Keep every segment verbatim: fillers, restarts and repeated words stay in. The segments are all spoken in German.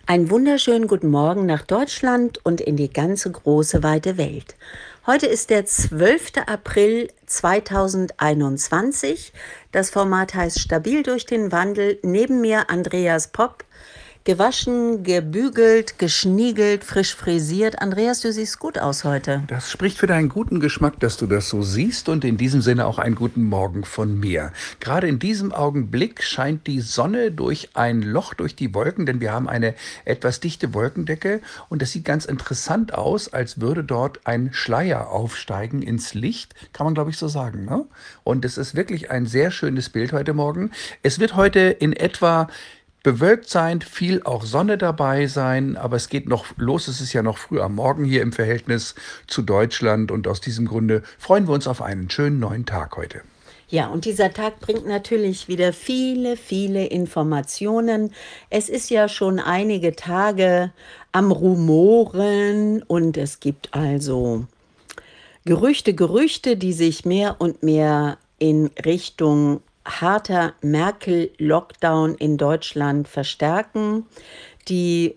Einen wunderschönen guten Morgen nach Deutschland und in die ganze große, weite Welt. Heute ist der zwölfte April zweitausendeinundzwanzig. Das Format heißt Stabil durch den Wandel. Neben mir Andreas Popp. Gewaschen, gebügelt, geschniegelt, frisch frisiert. Andreas, du siehst gut aus heute. Das spricht für deinen guten Geschmack, dass du das so siehst, und in diesem Sinne auch einen guten Morgen von mir. Gerade in diesem Augenblick scheint die Sonne durch ein Loch durch die Wolken, denn wir haben eine etwas dichte Wolkendecke und das sieht ganz interessant aus, als würde dort ein Schleier aufsteigen ins Licht, kann man glaube ich so sagen, ne? Und es ist wirklich ein sehr schönes Bild heute Morgen. Es wird heute in etwa bewölkt sein, viel auch Sonne dabei sein, aber es geht noch los, es ist ja noch früh am Morgen hier im Verhältnis zu Deutschland, und aus diesem Grunde freuen wir uns auf einen schönen neuen Tag heute. Ja, und dieser Tag bringt natürlich wieder viele, viele Informationen. Es ist ja schon einige Tage am Rumoren und es gibt also Gerüchte, Gerüchte, die sich mehr und mehr in Richtung harter Merkel-Lockdown in Deutschland verstärken. Die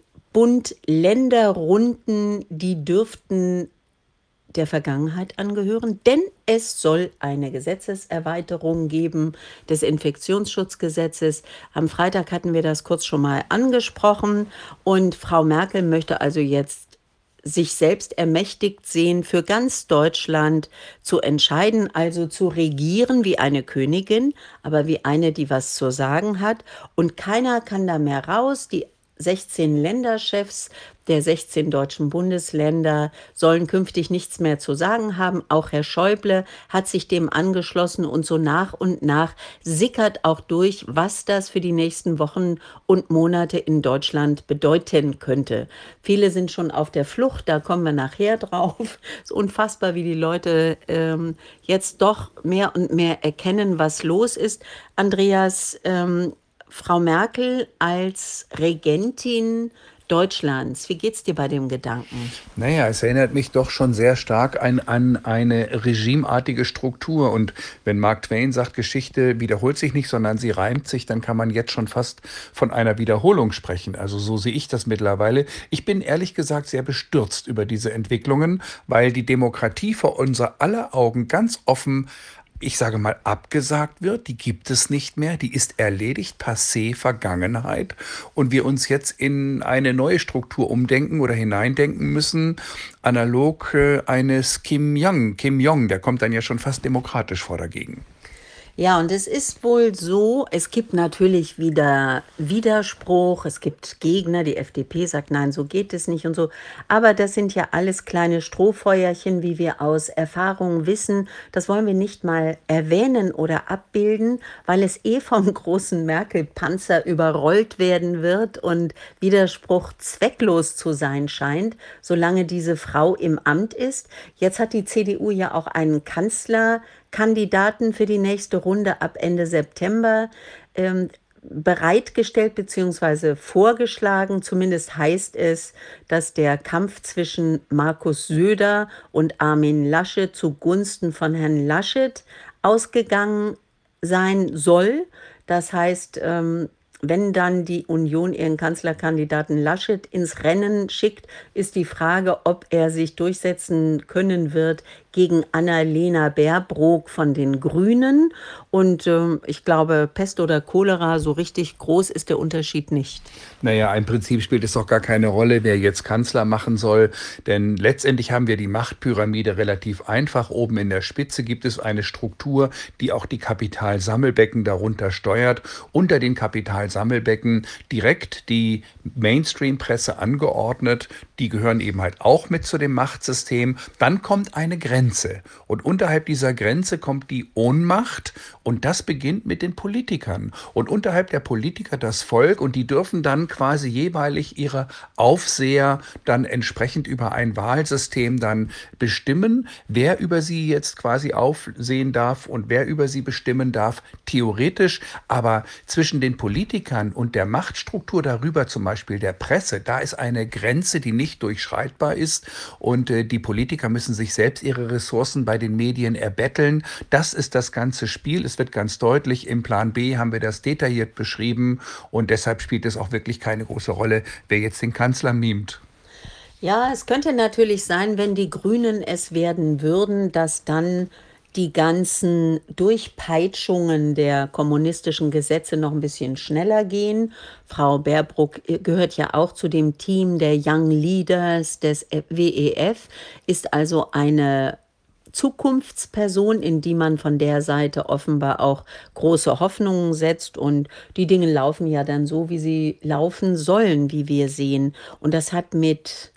Bund-Länder-Runden, die dürften der Vergangenheit angehören, denn es soll eine Gesetzeserweiterung geben des Infektionsschutzgesetzes. Am Freitag hatten wir das kurz schon mal angesprochen und Frau Merkel möchte also jetzt sich selbst ermächtigt sehen, für ganz Deutschland zu entscheiden, also zu regieren wie eine Königin, aber wie eine, die was zu sagen hat. Und keiner kann da mehr raus. Die sechzehn Länderchefs der sechzehn deutschen Bundesländer sollen künftig nichts mehr zu sagen haben. Auch Herr Schäuble hat sich dem angeschlossen und so nach und nach sickert auch durch, was das für die nächsten Wochen und Monate in Deutschland bedeuten könnte. Viele sind schon auf der Flucht, da kommen wir nachher drauf. Es ist unfassbar, wie die Leute ähm, jetzt doch mehr und mehr erkennen, was los ist. Andreas, ähm, Frau Merkel als Regentin Deutschlands, wie geht's dir bei dem Gedanken? Naja, es erinnert mich doch schon sehr stark an, an eine regimeartige Struktur. Und wenn Mark Twain sagt, Geschichte wiederholt sich nicht, sondern sie reimt sich, dann kann man jetzt schon fast von einer Wiederholung sprechen. Also so sehe ich das mittlerweile. Ich bin ehrlich gesagt sehr bestürzt über diese Entwicklungen, weil die Demokratie vor unser aller Augen ganz offen, ich sage mal, abgesagt wird, die gibt es nicht mehr, die ist erledigt, passé, Vergangenheit, und wir uns jetzt in eine neue Struktur umdenken oder hineindenken müssen, analog äh, eines Kim Jong, Kim Jong, der kommt dann ja schon fast demokratisch vor dagegen. Ja, und es ist wohl so, es gibt natürlich wieder Widerspruch, es gibt Gegner, die F D P sagt, nein, so geht es nicht und so. Aber das sind ja alles kleine Strohfeuerchen, wie wir aus Erfahrung wissen. Das wollen wir nicht mal erwähnen oder abbilden, weil es eh vom großen Merkel-Panzer überrollt werden wird und Widerspruch zwecklos zu sein scheint, solange diese Frau im Amt ist. Jetzt hat die C D U ja auch einen Kanzler Kandidaten für die nächste Runde ab Ende September ähm, bereitgestellt bzw. vorgeschlagen. Zumindest heißt es, dass der Kampf zwischen Markus Söder und Armin Laschet zugunsten von Herrn Laschet ausgegangen sein soll. Das heißt, ähm, wenn dann die Union ihren Kanzlerkandidaten Laschet ins Rennen schickt, ist die Frage, ob er sich durchsetzen können wird gegen Annalena Baerbock von den Grünen. Und äh, ich glaube, Pest oder Cholera, so richtig groß ist der Unterschied nicht. Naja, im Prinzip spielt es doch gar keine Rolle, wer jetzt Kanzler machen soll, denn letztendlich haben wir die Machtpyramide relativ einfach. Oben in der Spitze gibt es eine Struktur, die auch die Kapitalsammelbecken darunter steuert. Unter den Kapitalsammelbecken direkt die Mainstream-Presse angeordnet, die gehören eben halt auch mit zu dem Machtsystem. Dann kommt eine Grenze. Und unterhalb dieser Grenze kommt die Ohnmacht, und das beginnt mit den Politikern. Und unterhalb der Politiker das Volk, und die dürfen dann quasi jeweilig ihre Aufseher dann entsprechend über ein Wahlsystem dann bestimmen, wer über sie jetzt quasi aufsehen darf und wer über sie bestimmen darf, theoretisch. Aber zwischen den Politikern und der Machtstruktur darüber, zum Beispiel der Presse, da ist eine Grenze, die nicht durchschreitbar ist, und äh, die Politiker müssen sich selbst ihre ihre Ressourcen bei den Medien erbetteln. Das ist das ganze Spiel. Es wird ganz deutlich, im Plan B haben wir das detailliert beschrieben und deshalb spielt es auch wirklich keine große Rolle, wer jetzt den Kanzler mimt. Ja, es könnte natürlich sein, wenn die Grünen es werden würden, dass dann die ganzen Durchpeitschungen der kommunistischen Gesetze noch ein bisschen schneller gehen. Frau Baerbock äh, gehört ja auch zu dem Team der Young Leaders des W E F, ist also eine Zukunftsperson, in die man von der Seite offenbar auch große Hoffnungen setzt. Und die Dinge laufen ja dann so, wie sie laufen sollen, wie wir sehen. Und das hat mit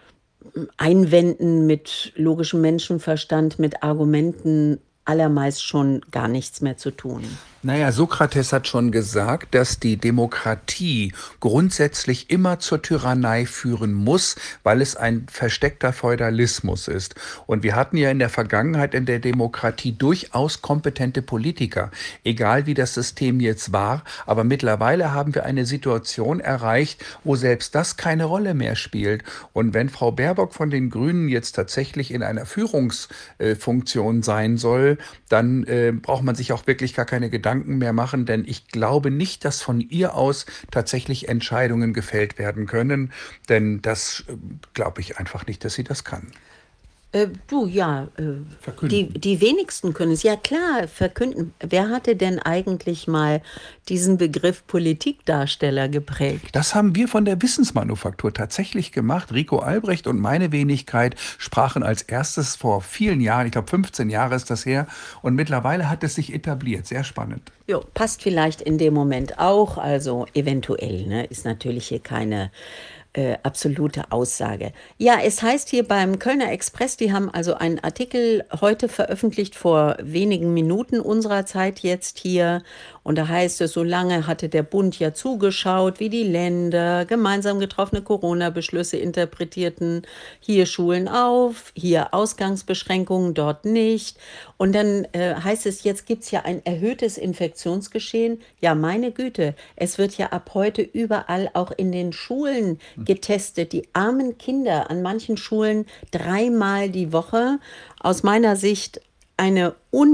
Einwänden, mit logischem Menschenverstand, mit Argumenten allermeist schon gar nichts mehr zu tun. Naja, Sokrates hat schon gesagt, dass die Demokratie grundsätzlich immer zur Tyrannei führen muss, weil es ein versteckter Feudalismus ist. Und wir hatten ja in der Vergangenheit in der Demokratie durchaus kompetente Politiker, egal wie das System jetzt war. Aber mittlerweile haben wir eine Situation erreicht, wo selbst das keine Rolle mehr spielt. Und wenn Frau Baerbock von den Grünen jetzt tatsächlich in einer Führungsfunktion sein soll, dann äh, braucht man sich auch wirklich gar keine Gedanken mehr machen, denn ich glaube nicht, dass von ihr aus tatsächlich Entscheidungen gefällt werden können, denn das äh, glaube ich einfach nicht, dass sie das kann. Äh, du, ja, äh, die, Verkünden. die wenigsten können es. Ja klar, verkünden. Wer hatte denn eigentlich mal diesen Begriff Politikdarsteller geprägt? Das haben wir von der Wissensmanufaktur tatsächlich gemacht. Rico Albrecht und meine Wenigkeit sprachen als erstes vor vielen Jahren, ich glaube fünfzehn Jahre ist das her, und mittlerweile hat es sich etabliert. Sehr spannend. Jo, passt vielleicht in dem Moment auch, also eventuell, ne? Ist natürlich hier keine äh, absolute Aussage. Ja, es heißt hier beim Kölner Express, die haben also einen Artikel heute veröffentlicht, vor wenigen Minuten unserer Zeit jetzt hier. Und da heißt es, so lange hatte der Bund ja zugeschaut, wie die Länder gemeinsam getroffene Corona-Beschlüsse interpretierten. Hier Schulen auf, hier Ausgangsbeschränkungen, dort nicht. Und dann äh, heißt es, jetzt gibt es ja ein erhöhtes Infektionsgeschehen. Ja, meine Güte, es wird ja ab heute überall auch in den Schulen getestet. Die armen Kinder an manchen Schulen dreimal die Woche. Aus meiner Sicht eine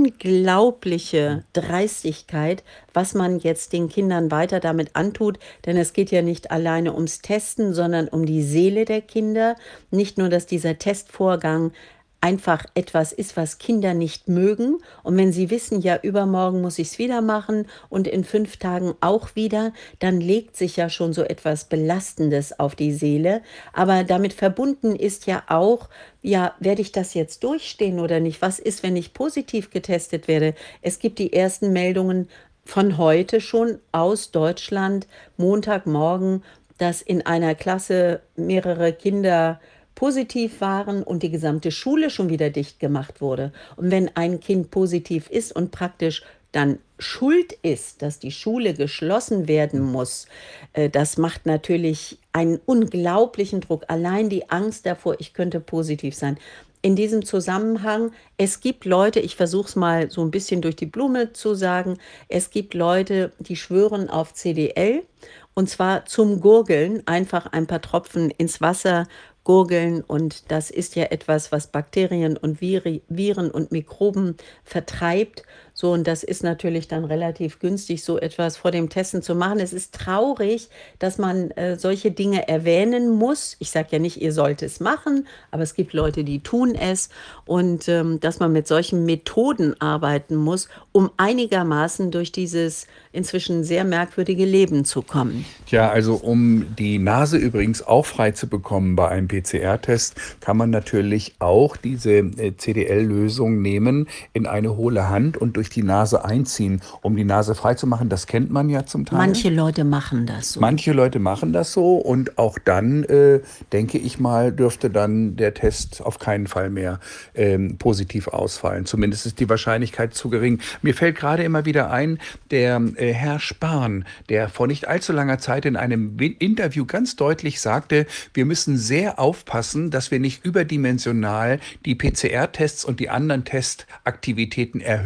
unglaubliche Dreistigkeit, was man jetzt den Kindern weiter damit antut. Denn es geht ja nicht alleine ums Testen, sondern um die Seele der Kinder. Nicht nur, dass dieser Testvorgang einfach etwas ist, was Kinder nicht mögen. Und wenn sie wissen, ja, übermorgen muss ich es wieder machen und in fünf Tagen auch wieder, dann legt sich ja schon so etwas Belastendes auf die Seele. Aber damit verbunden ist ja auch, ja, werde ich das jetzt durchstehen oder nicht? Was ist, wenn ich positiv getestet werde? Es gibt die ersten Meldungen von heute schon aus Deutschland, Montagmorgen, dass in einer Klasse mehrere Kinder positiv waren und die gesamte Schule schon wieder dicht gemacht wurde. Und wenn ein Kind positiv ist und praktisch dann schuld ist, dass die Schule geschlossen werden muss, äh, das macht natürlich einen unglaublichen Druck. Allein die Angst davor, ich könnte positiv sein. In diesem Zusammenhang, es gibt Leute, ich versuche es mal so ein bisschen durch die Blume zu sagen, es gibt Leute, die schwören auf C D L und zwar zum Gurgeln, einfach ein paar Tropfen ins Wasser gurgeln, und das ist ja etwas, was Bakterien und Viri, Viren und Mikroben vertreibt. So, und das ist natürlich dann relativ günstig, so etwas vor dem Testen zu machen. Es ist traurig, dass man äh, solche Dinge erwähnen muss. Ich sage ja nicht, ihr sollt es machen, aber es gibt Leute, die tun es, und ähm, dass man mit solchen Methoden arbeiten muss, um einigermaßen durch dieses inzwischen sehr merkwürdige Leben zu kommen. Tja, also um die Nase übrigens auch frei zu bekommen bei einem P C R-Test, kann man natürlich auch diese äh, C D L-Lösung nehmen, in eine hohle Hand und durch die Nase einziehen, um die Nase frei zu machen. Das kennt man ja zum Teil. Manche Leute machen das so. Manche Leute machen das so, und auch dann, äh, denke ich mal, dürfte dann der Test auf keinen Fall mehr ähm, positiv ausfallen. Zumindest ist die Wahrscheinlichkeit zu gering. Mir fällt gerade immer wieder ein, der äh, Herr Spahn, der vor nicht allzu langer Zeit in einem Interview ganz deutlich sagte, wir müssen sehr aufpassen, dass wir nicht überdimensional die P C R-Tests und die anderen Testaktivitäten erhöhen,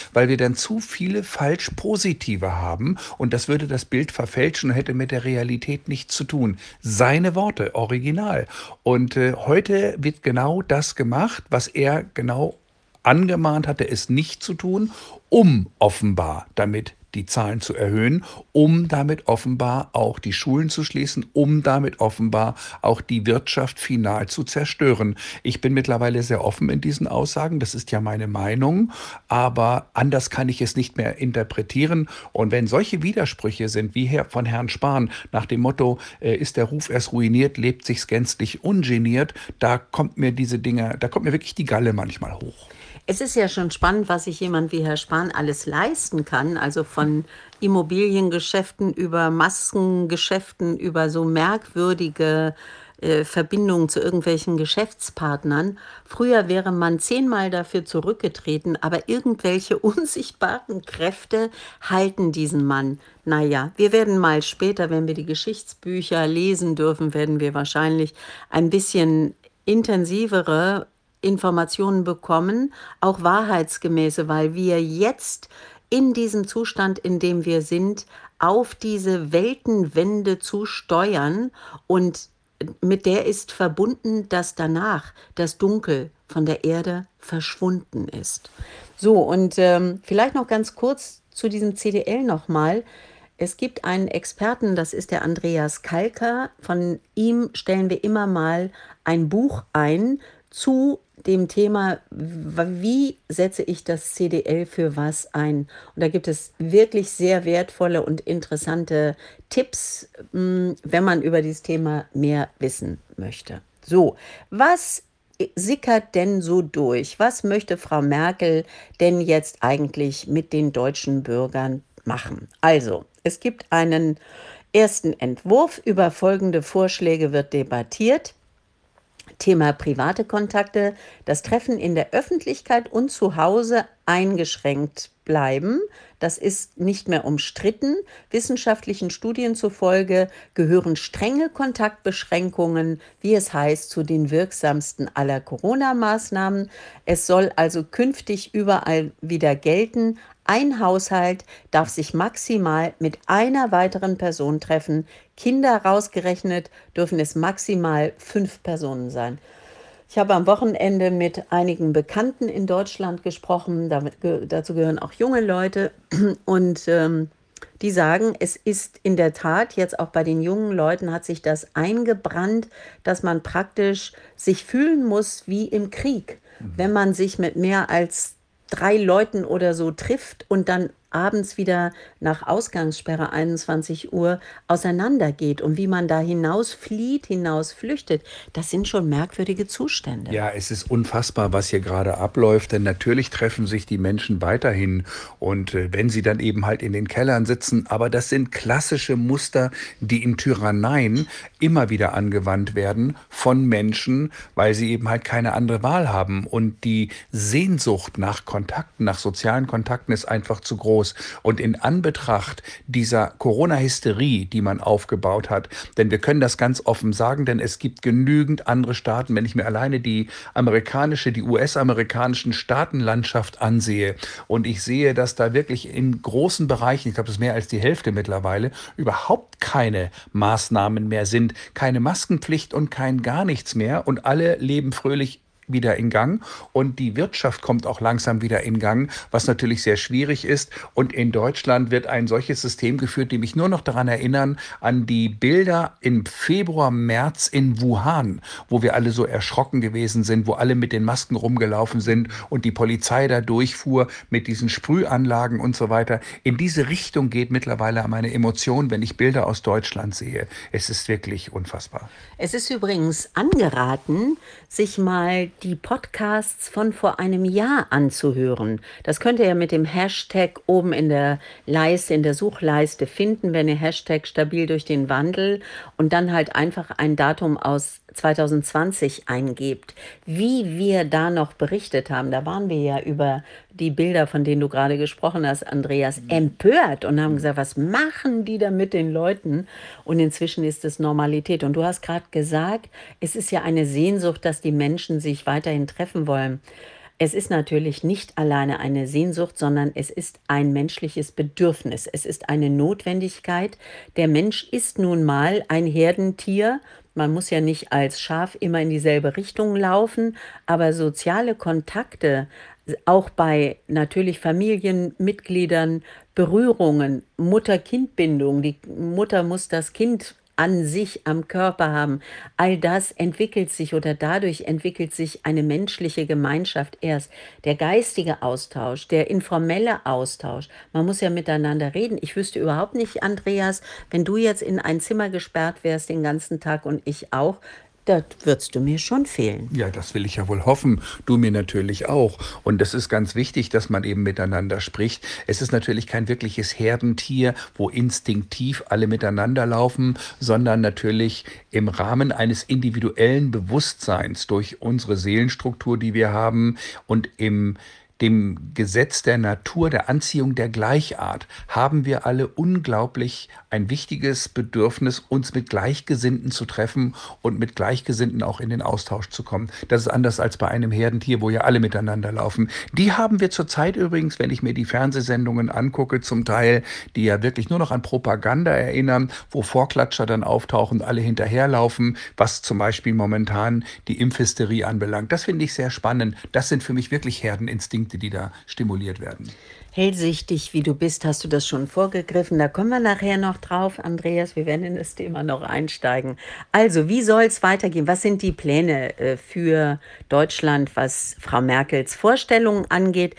weil wir dann zu viele falsch-positive haben und das würde das Bild verfälschen und hätte mit der Realität nichts zu tun. Seine Worte, original. Und äh, heute wird genau das gemacht, was er genau angemahnt hatte, es nicht zu tun, um offenbar damit die Zahlen zu erhöhen, um damit offenbar auch die Schulen zu schließen, um damit offenbar auch die Wirtschaft final zu zerstören. Ich bin mittlerweile sehr offen in diesen Aussagen, das ist ja meine Meinung, aber anders kann ich es nicht mehr interpretieren. Und wenn solche Widersprüche sind, wie Herr von Herrn Spahn, nach dem Motto, äh, ist der Ruf erst ruiniert, lebt sich's gänzlich ungeniert, da kommt mir diese Dinge, da kommt mir wirklich die Galle manchmal hoch. Es ist ja schon spannend, was sich jemand wie Herr Spahn alles leisten kann, also von Immobiliengeschäften über Maskengeschäften, über so merkwürdige äh, Verbindungen zu irgendwelchen Geschäftspartnern. Früher wäre man zehnmal dafür zurückgetreten, aber irgendwelche unsichtbaren Kräfte halten diesen Mann. Naja, wir werden mal später, wenn wir die Geschichtsbücher lesen dürfen, werden wir wahrscheinlich ein bisschen intensivere Informationen bekommen, auch wahrheitsgemäße, weil wir jetzt in diesem Zustand, in dem wir sind, auf diese Weltenwende zu steuern und mit der ist verbunden, dass danach das Dunkel von der Erde verschwunden ist. So, und ähm, vielleicht noch ganz kurz zu diesem C D L nochmal. Es gibt einen Experten, das ist der Andreas Kalker. Von ihm stellen wir immer mal ein Buch ein zu dem Thema, wie setze ich das C D L für was ein. Und da gibt es wirklich sehr wertvolle und interessante Tipps, wenn man über dieses Thema mehr wissen möchte. So, was sickert denn so durch? Was möchte Frau Merkel denn jetzt eigentlich mit den deutschen Bürgern machen? Also, es gibt einen ersten Entwurf. Über folgende Vorschläge wird debattiert. Thema private Kontakte, das Treffen in der Öffentlichkeit und zu Hause eingeschränkt bleiben. Das ist nicht mehr umstritten. Wissenschaftlichen Studien zufolge gehören strenge Kontaktbeschränkungen, wie es heißt, zu den wirksamsten aller Corona-Maßnahmen. Es soll also künftig überall wieder gelten, ein Haushalt darf sich maximal mit einer weiteren Person treffen. Kinder rausgerechnet dürfen es maximal fünf Personen sein. Ich habe am Wochenende mit einigen Bekannten in Deutschland gesprochen. Damit, dazu gehören auch junge Leute. Und ähm, die sagen, es ist in der Tat, jetzt auch bei den jungen Leuten hat sich das eingebrannt, dass man praktisch sich fühlen muss wie im Krieg, mhm. wenn man sich mit mehr als drei Leuten oder so trifft und dann abends wieder nach Ausgangssperre einundzwanzig Uhr auseinandergeht und wie man da hinaus flieht, hinaus flüchtet, das sind schon merkwürdige Zustände. Ja, es ist unfassbar, was hier gerade abläuft, denn natürlich treffen sich die Menschen weiterhin und äh, wenn sie dann eben halt in den Kellern sitzen, aber das sind klassische Muster, die in Tyranneien immer wieder angewandt werden von Menschen, weil sie eben halt keine andere Wahl haben und die Sehnsucht nach Kontakten, nach sozialen Kontakten ist einfach zu groß. Und in Anbetracht dieser Corona-Hysterie, die man aufgebaut hat, denn wir können das ganz offen sagen, denn es gibt genügend andere Staaten, wenn ich mir alleine die amerikanische, die U S-amerikanischen Staatenlandschaft ansehe und ich sehe, dass da wirklich in großen Bereichen, ich glaube, das ist mehr als die Hälfte mittlerweile, überhaupt keine Maßnahmen mehr sind, keine Maskenpflicht und kein gar nichts mehr und alle leben fröhlich wieder in Gang und die Wirtschaft kommt auch langsam wieder in Gang, was natürlich sehr schwierig ist. Und in Deutschland wird ein solches System geführt, die mich nur noch daran erinnern, an die Bilder im Februar, März in Wuhan, wo wir alle so erschrocken gewesen sind, wo alle mit den Masken rumgelaufen sind und die Polizei da durchfuhr mit diesen Sprühanlagen und so weiter. In diese Richtung geht mittlerweile meine Emotion, wenn ich Bilder aus Deutschland sehe. Es ist wirklich unfassbar. Es ist übrigens angeraten, sich mal die Podcasts von vor einem Jahr anzuhören. Das könnt ihr ja mit dem Hashtag oben in der Leiste, in der Suchleiste finden, wenn ihr Hashtag stabil durch den Wandel und dann halt einfach ein Datum aus zwanzig zwanzig eingebt. Wie wir da noch berichtet haben, da waren wir ja über die Bilder, von denen du gerade gesprochen hast, Andreas, empört und haben gesagt, was machen die da mit den Leuten? Und inzwischen ist es Normalität. Und du hast gerade gesagt, es ist ja eine Sehnsucht, dass die Menschen sich weiterhin treffen wollen. Es ist natürlich nicht alleine eine Sehnsucht, sondern es ist ein menschliches Bedürfnis. Es ist eine Notwendigkeit. Der Mensch ist nun mal ein Herdentier. Man muss ja nicht als Schaf immer in dieselbe Richtung laufen, aber soziale Kontakte, s auch bei natürlich Familienmitgliedern, Berührungen, Mutter-Kind-Bindung, die Mutter muss das Kind an sich am Körper haben. All das entwickelt sich oder dadurch entwickelt sich eine menschliche Gemeinschaft erst. Der geistige Austausch, der informelle Austausch, man muss ja miteinander reden. Ich wüsste überhaupt nicht, Andreas, wenn du jetzt in ein Zimmer gesperrt wärst den ganzen Tag und ich auch, da würdest du mir schon fehlen. Ja, das will ich ja wohl hoffen. Du mir natürlich auch. Und das ist ganz wichtig, dass man eben miteinander spricht. Es ist natürlich kein wirkliches Herdentier, wo instinktiv alle miteinander laufen, sondern natürlich im Rahmen eines individuellen Bewusstseins durch unsere Seelenstruktur, die wir haben und im dem Gesetz der Natur, der Anziehung der Gleichart, haben wir alle unglaublich ein wichtiges Bedürfnis, uns mit Gleichgesinnten zu treffen und mit Gleichgesinnten auch in den Austausch zu kommen. Das ist anders als bei einem Herdentier, wo ja alle miteinander laufen. Die haben wir zurzeit übrigens, wenn ich mir die Fernsehsendungen angucke, zum Teil, die ja wirklich nur noch an Propaganda erinnern, wo Vorklatscher dann auftauchen und alle hinterherlaufen, was zum Beispiel momentan die Impfhysterie anbelangt. Das finde ich sehr spannend. Das sind für mich wirklich Herdeninstinkte, die da stimuliert werden. Hellsichtig wie du bist, hast du das schon vorgegriffen. Da kommen wir nachher noch drauf, Andreas. Wir werden in das Thema noch einsteigen. Also, wie soll es weitergehen? Was sind die Pläne äh, für Deutschland, was Frau Merkels Vorstellungen angeht?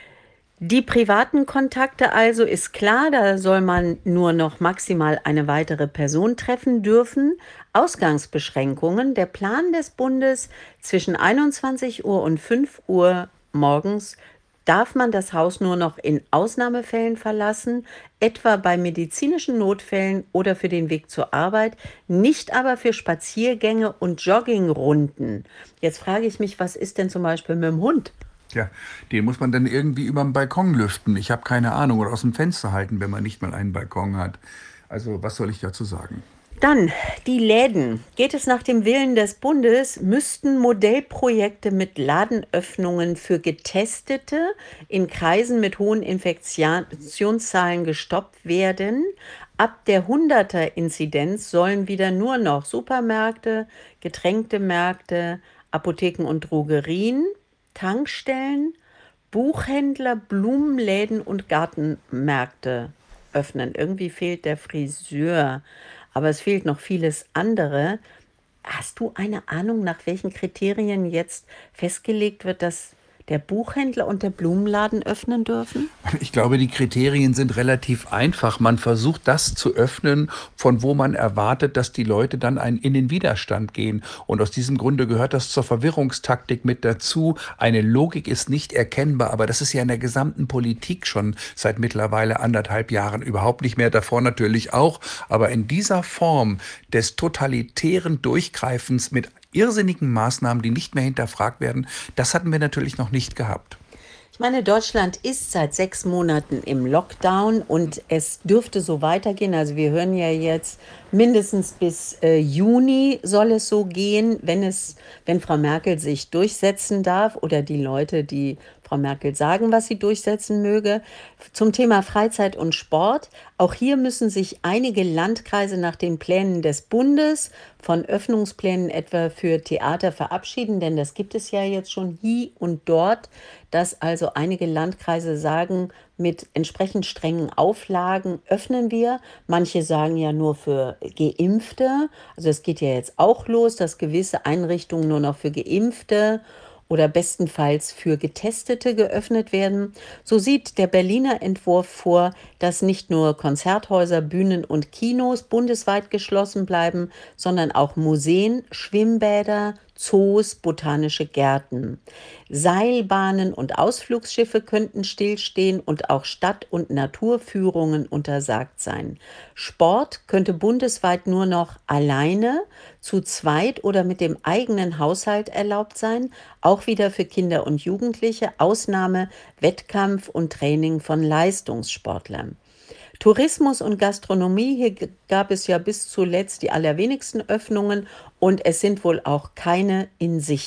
Die privaten Kontakte also ist klar, da soll man nur noch maximal eine weitere Person treffen dürfen. Ausgangsbeschränkungen, der Plan des Bundes zwischen einundzwanzig Uhr und fünf Uhr morgens darf man das Haus nur noch in Ausnahmefällen verlassen, etwa bei medizinischen Notfällen oder für den Weg zur Arbeit, nicht aber für Spaziergänge und Joggingrunden. Jetzt frage ich mich, was ist denn zum Beispiel mit dem Hund? Ja, den muss man dann irgendwie über den Balkon lüften. Ich habe keine Ahnung. Oder aus dem Fenster halten, wenn man nicht mal einen Balkon hat. Also, was soll ich dazu sagen? Dann die Läden. Geht es nach dem Willen des Bundes, müssten Modellprojekte mit Ladenöffnungen für Getestete in Kreisen mit hohen Infektionszahlen gestoppt werden. Ab der hunderter-Inzidenz sollen wieder nur noch Supermärkte, Getränkemärkte, Apotheken und Drogerien, Tankstellen, Buchhändler, Blumenläden und Gartenmärkte öffnen. Irgendwie fehlt der Friseur, aber es fehlt noch vieles andere. Hast du eine Ahnung, nach welchen Kriterien jetzt festgelegt wird, dass der Buchhändler und der Blumenladen öffnen dürfen? Ich glaube, die Kriterien sind relativ einfach. Man versucht das zu öffnen, von wo man erwartet, dass die Leute dann ein, in den Widerstand gehen. Und aus diesem Grunde gehört das zur Verwirrungstaktik mit dazu. Eine Logik ist nicht erkennbar, aber das ist ja in der gesamten Politik schon seit mittlerweile anderthalb Jahren überhaupt nicht mehr. Davor natürlich auch. Aber in dieser Form des totalitären Durchgreifens mit irrsinnigen Maßnahmen, die nicht mehr hinterfragt werden, das hatten wir natürlich noch nicht gehabt. Ich meine, Deutschland ist seit sechs Monaten im Lockdown und es dürfte so weitergehen. Also wir hören ja jetzt, mindestens bis äh, Juni soll es so gehen, wenn es, wenn Frau Merkel sich durchsetzen darf oder die Leute, die Frau Merkel sagen, was sie durchsetzen möge. Zum Thema Freizeit und Sport. Auch hier müssen sich einige Landkreise nach den Plänen des Bundes von Öffnungsplänen etwa für Theater verabschieden, denn das gibt es ja jetzt schon hier und dort, dass also einige Landkreise sagen, mit entsprechend strengen Auflagen öffnen wir. Manche sagen ja nur für Geimpfte. Also es geht ja jetzt auch los, dass gewisse Einrichtungen nur noch für Geimpfte oder bestenfalls für Getestete geöffnet werden. So sieht der Berliner Entwurf vor, dass nicht nur Konzerthäuser, Bühnen und Kinos bundesweit geschlossen bleiben, sondern auch Museen, Schwimmbäder, Zoos, botanische Gärten. Seilbahnen und Ausflugsschiffe könnten stillstehen und auch Stadt- und Naturführungen untersagt sein. Sport könnte bundesweit nur noch alleine, zu zweit oder mit dem eigenen Haushalt erlaubt sein, auch wieder für Kinder und Jugendliche, Ausnahme Wettkampf und Training von Leistungssportlern. Tourismus und Gastronomie, hier gab es ja bis zuletzt die allerwenigsten Öffnungen und es sind wohl auch keine in Sicht.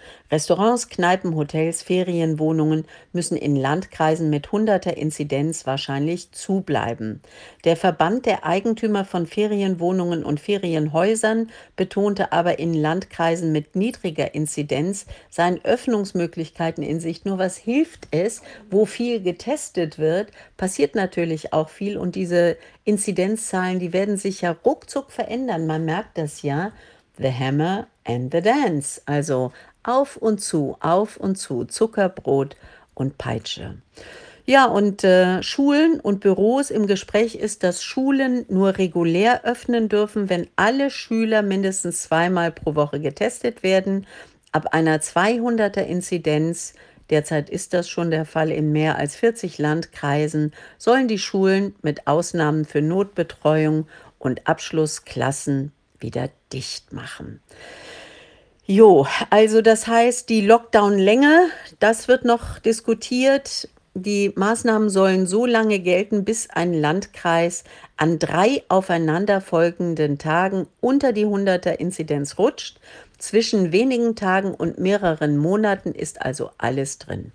Restaurants, Kneipen, Hotels, Ferienwohnungen müssen in Landkreisen mit hunderter Inzidenz wahrscheinlich zubleiben. Der Verband der Eigentümer von Ferienwohnungen und Ferienhäusern betonte aber, in Landkreisen mit niedriger Inzidenz seien Öffnungsmöglichkeiten in Sicht. Nur was hilft es, wo viel getestet wird, passiert natürlich auch viel, und diese Inzidenzzahlen, die werden sich ja ruckzuck verändern. Man merkt das ja. The Hammer and the Dance. Also auf und zu, auf und zu, Zuckerbrot und Peitsche. Ja, und äh, Schulen und Büros, im Gespräch ist, dass Schulen nur regulär öffnen dürfen, wenn alle Schüler mindestens zweimal pro Woche getestet werden. Ab einer zweihunderter Inzidenz, derzeit ist das schon der Fall in mehr als vierzig Landkreisen, sollen die Schulen mit Ausnahmen für Notbetreuung und Abschlussklassen wieder dicht machen. Jo, also das heißt, die Lockdown-Länge, das wird noch diskutiert. Die Maßnahmen sollen so lange gelten, bis ein Landkreis an drei aufeinanderfolgenden Tagen unter die hunderter Inzidenz rutscht. Zwischen wenigen Tagen und mehreren Monaten ist also alles drin.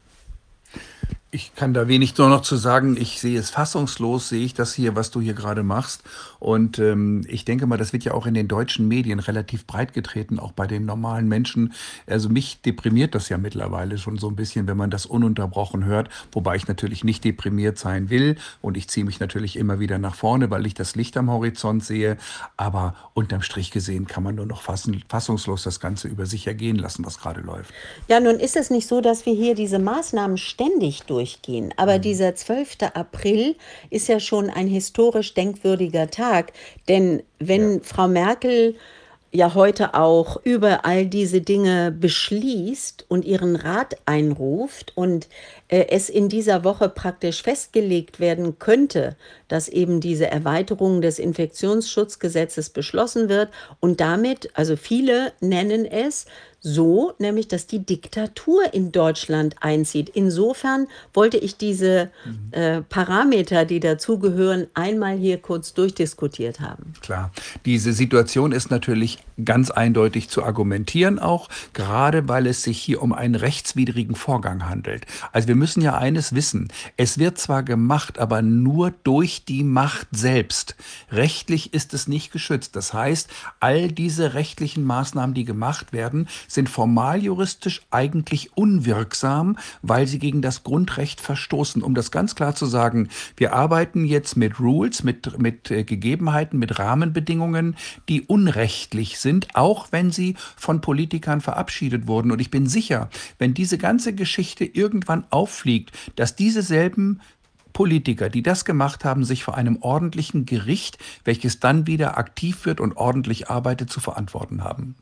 Ich kann da wenig nur noch zu sagen. Ich sehe es fassungslos, sehe ich das hier, was du hier gerade machst. Und ähm, ich denke mal, das wird ja auch in den deutschen Medien relativ breit getreten, auch bei den normalen Menschen. Also mich deprimiert das ja mittlerweile schon so ein bisschen, wenn man das ununterbrochen hört. Wobei ich natürlich nicht deprimiert sein will. Und ich ziehe mich natürlich immer wieder nach vorne, weil ich das Licht am Horizont sehe. Aber unterm Strich gesehen kann man nur noch fassen, fassungslos das Ganze über sich ergehen lassen, was gerade läuft. Ja, nun ist es nicht so, dass wir hier diese Maßnahmen ständig durchgehen. Aber dieser zwölfter April ist ja schon ein historisch denkwürdiger Tag. Denn wenn Ja. Frau Merkel ja heute auch über all diese Dinge beschließt und ihren Rat einruft und äh, es in dieser Woche praktisch festgelegt werden könnte, dass eben diese Erweiterung des Infektionsschutzgesetzes beschlossen wird, und damit, also viele nennen es so, nämlich dass die Diktatur in Deutschland einzieht. Insofern wollte ich diese äh, Parameter, die dazugehören, einmal hier kurz durchdiskutiert haben. Klar, diese Situation ist natürlich ganz eindeutig zu argumentieren auch, gerade weil es sich hier um einen rechtswidrigen Vorgang handelt. Also wir müssen ja eines wissen: Es wird zwar gemacht, aber nur durch die Macht selbst. Rechtlich ist es nicht geschützt. Das heißt, all diese rechtlichen Maßnahmen, die gemacht werden, sind formal juristisch eigentlich unwirksam, weil sie gegen das Grundrecht verstoßen. Um das ganz klar zu sagen, wir arbeiten jetzt mit Rules, mit, mit äh, Gegebenheiten, mit Rahmenbedingungen, die unrechtlich sind, auch wenn sie von Politikern verabschiedet wurden. Und ich bin sicher, wenn diese ganze Geschichte irgendwann auffliegt, dass diese selben Politiker, die das gemacht haben, sich vor einem ordentlichen Gericht, welches dann wieder aktiv wird und ordentlich arbeitet, zu verantworten haben.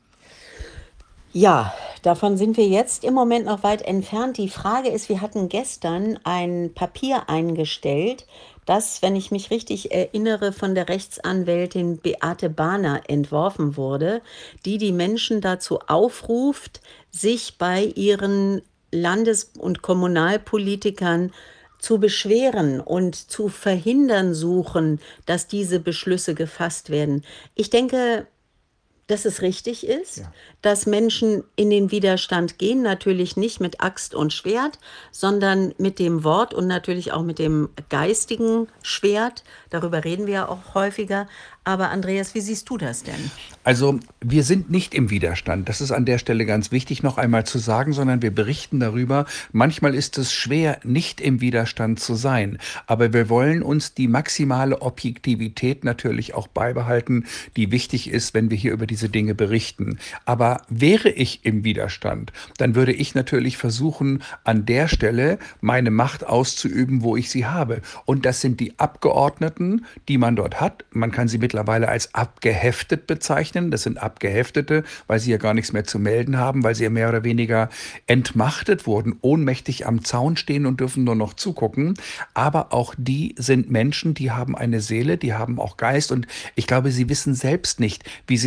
Ja, davon sind wir jetzt im Moment noch weit entfernt. Die Frage ist, wir hatten gestern ein Papier eingestellt, das, wenn ich mich richtig erinnere, von der Rechtsanwältin Beate Bahner entworfen wurde, die die Menschen dazu aufruft, sich bei ihren Landes- und Kommunalpolitikern zu beschweren und zu verhindern suchen, dass diese Beschlüsse gefasst werden. Ich denke, dass es richtig ist, Ja. dass Menschen in den Widerstand gehen, natürlich nicht mit Axt und Schwert, sondern mit dem Wort und natürlich auch mit dem geistigen Schwert. Darüber reden wir ja auch häufiger. Aber Andreas, wie siehst du das denn? Also wir sind nicht im Widerstand, das ist an der Stelle ganz wichtig noch einmal zu sagen, sondern wir berichten darüber. Manchmal ist es schwer, nicht im Widerstand zu sein, aber wir wollen uns die maximale Objektivität natürlich auch beibehalten, die wichtig ist, wenn wir hier über diese Dinge berichten. Aber wäre ich im Widerstand, dann würde ich natürlich versuchen, an der Stelle meine Macht auszuüben, wo ich sie habe. Und das sind die Abgeordneten, die man dort hat. Man kann sie mittlerweile als abgeheftet bezeichnen. Das sind Abgeheftete, weil sie ja gar nichts mehr zu melden haben, weil sie ja mehr oder weniger entmachtet wurden, ohnmächtig am Zaun stehen und dürfen nur noch zugucken. Aber auch die sind Menschen, die haben eine Seele, die haben auch Geist, und ich glaube, sie wissen selbst nicht, wie sie es regeln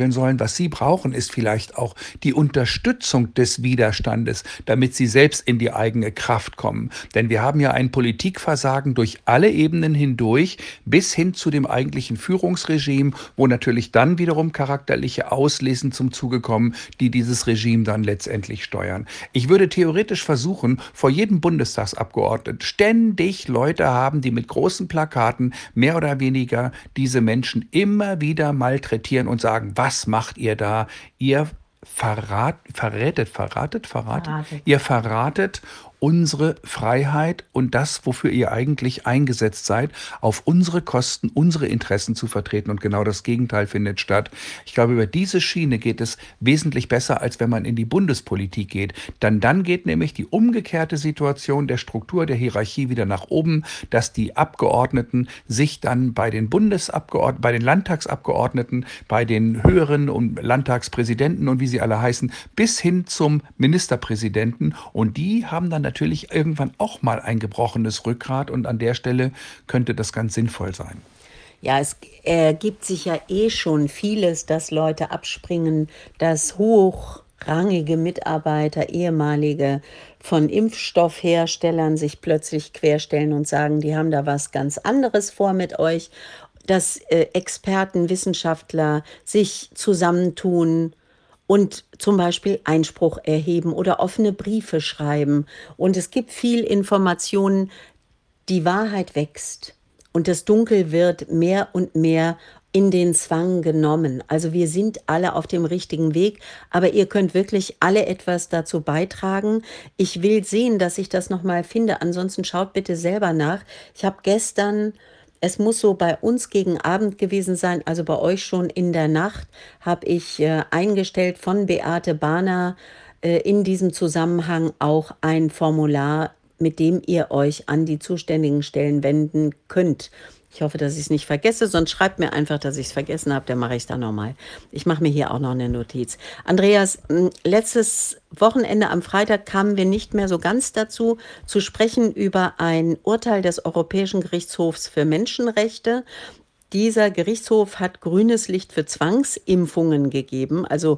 funktionieren sollen. Was sie brauchen, ist vielleicht auch die Unterstützung des Widerstandes, damit sie selbst in die eigene Kraft kommen. Denn wir haben ja ein Politikversagen durch alle Ebenen hindurch bis hin zu dem eigentlichen Führungsregime, wo natürlich dann wiederum charakterliche Auslesen zum Zuge kommen, die dieses Regime dann letztendlich steuern. Ich würde theoretisch versuchen, vor jedem Bundestagsabgeordneten ständig Leute haben, die mit großen Plakaten mehr oder weniger diese Menschen immer wieder malträtieren und sagen, was macht ihr da? Ihr verrat, verrätet, verratet, verratet, Verratet. ihr verratet unsere Freiheit und das, wofür ihr eigentlich eingesetzt seid, auf unsere Kosten, unsere Interessen zu vertreten. Und genau das Gegenteil findet statt. Ich glaube, über diese Schiene geht es wesentlich besser, als wenn man in die Bundespolitik geht. Dann, dann geht nämlich die umgekehrte Situation der Struktur, der Hierarchie wieder nach oben, dass die Abgeordneten sich dann bei den Bundesabgeordneten, bei den Landtagsabgeordneten, bei den höheren und Landtagspräsidenten und wie sie alle heißen, bis hin zum Ministerpräsidenten, und die haben dann natürlich irgendwann auch mal ein gebrochenes Rückgrat, und an der Stelle könnte das ganz sinnvoll sein. Ja, es ergibt sich ja eh schon vieles, dass Leute abspringen, dass hochrangige Mitarbeiter, ehemalige von Impfstoffherstellern sich plötzlich querstellen und sagen, die haben da was ganz anderes vor mit euch, dass äh, Experten, Wissenschaftler sich zusammentun und zum Beispiel Einspruch erheben oder offene Briefe schreiben. Und es gibt viel Informationen, die Wahrheit wächst und das Dunkel wird mehr und mehr in den Zwang genommen. Also wir sind alle auf dem richtigen Weg, aber ihr könnt wirklich alle etwas dazu beitragen. Ich will sehen, dass ich das nochmal finde. Ansonsten schaut bitte selber nach. Ich habe gestern... Es muss so bei uns gegen Abend gewesen sein, also bei euch schon in der Nacht, habe ich äh, eingestellt von Beate Bahner äh, in diesem Zusammenhang auch ein Formular, mit dem ihr euch an die zuständigen Stellen wenden könnt. Ich hoffe, dass ich es nicht vergesse, sonst schreibt mir einfach, dass ich es vergessen habe, dann mache ich es dann nochmal. Ich mache mir hier auch noch eine Notiz. Andreas, letztes Wochenende am Freitag kamen wir nicht mehr so ganz dazu, zu sprechen über ein Urteil des Europäischen Gerichtshofs für Menschenrechte. Dieser Gerichtshof hat grünes Licht für Zwangsimpfungen gegeben, also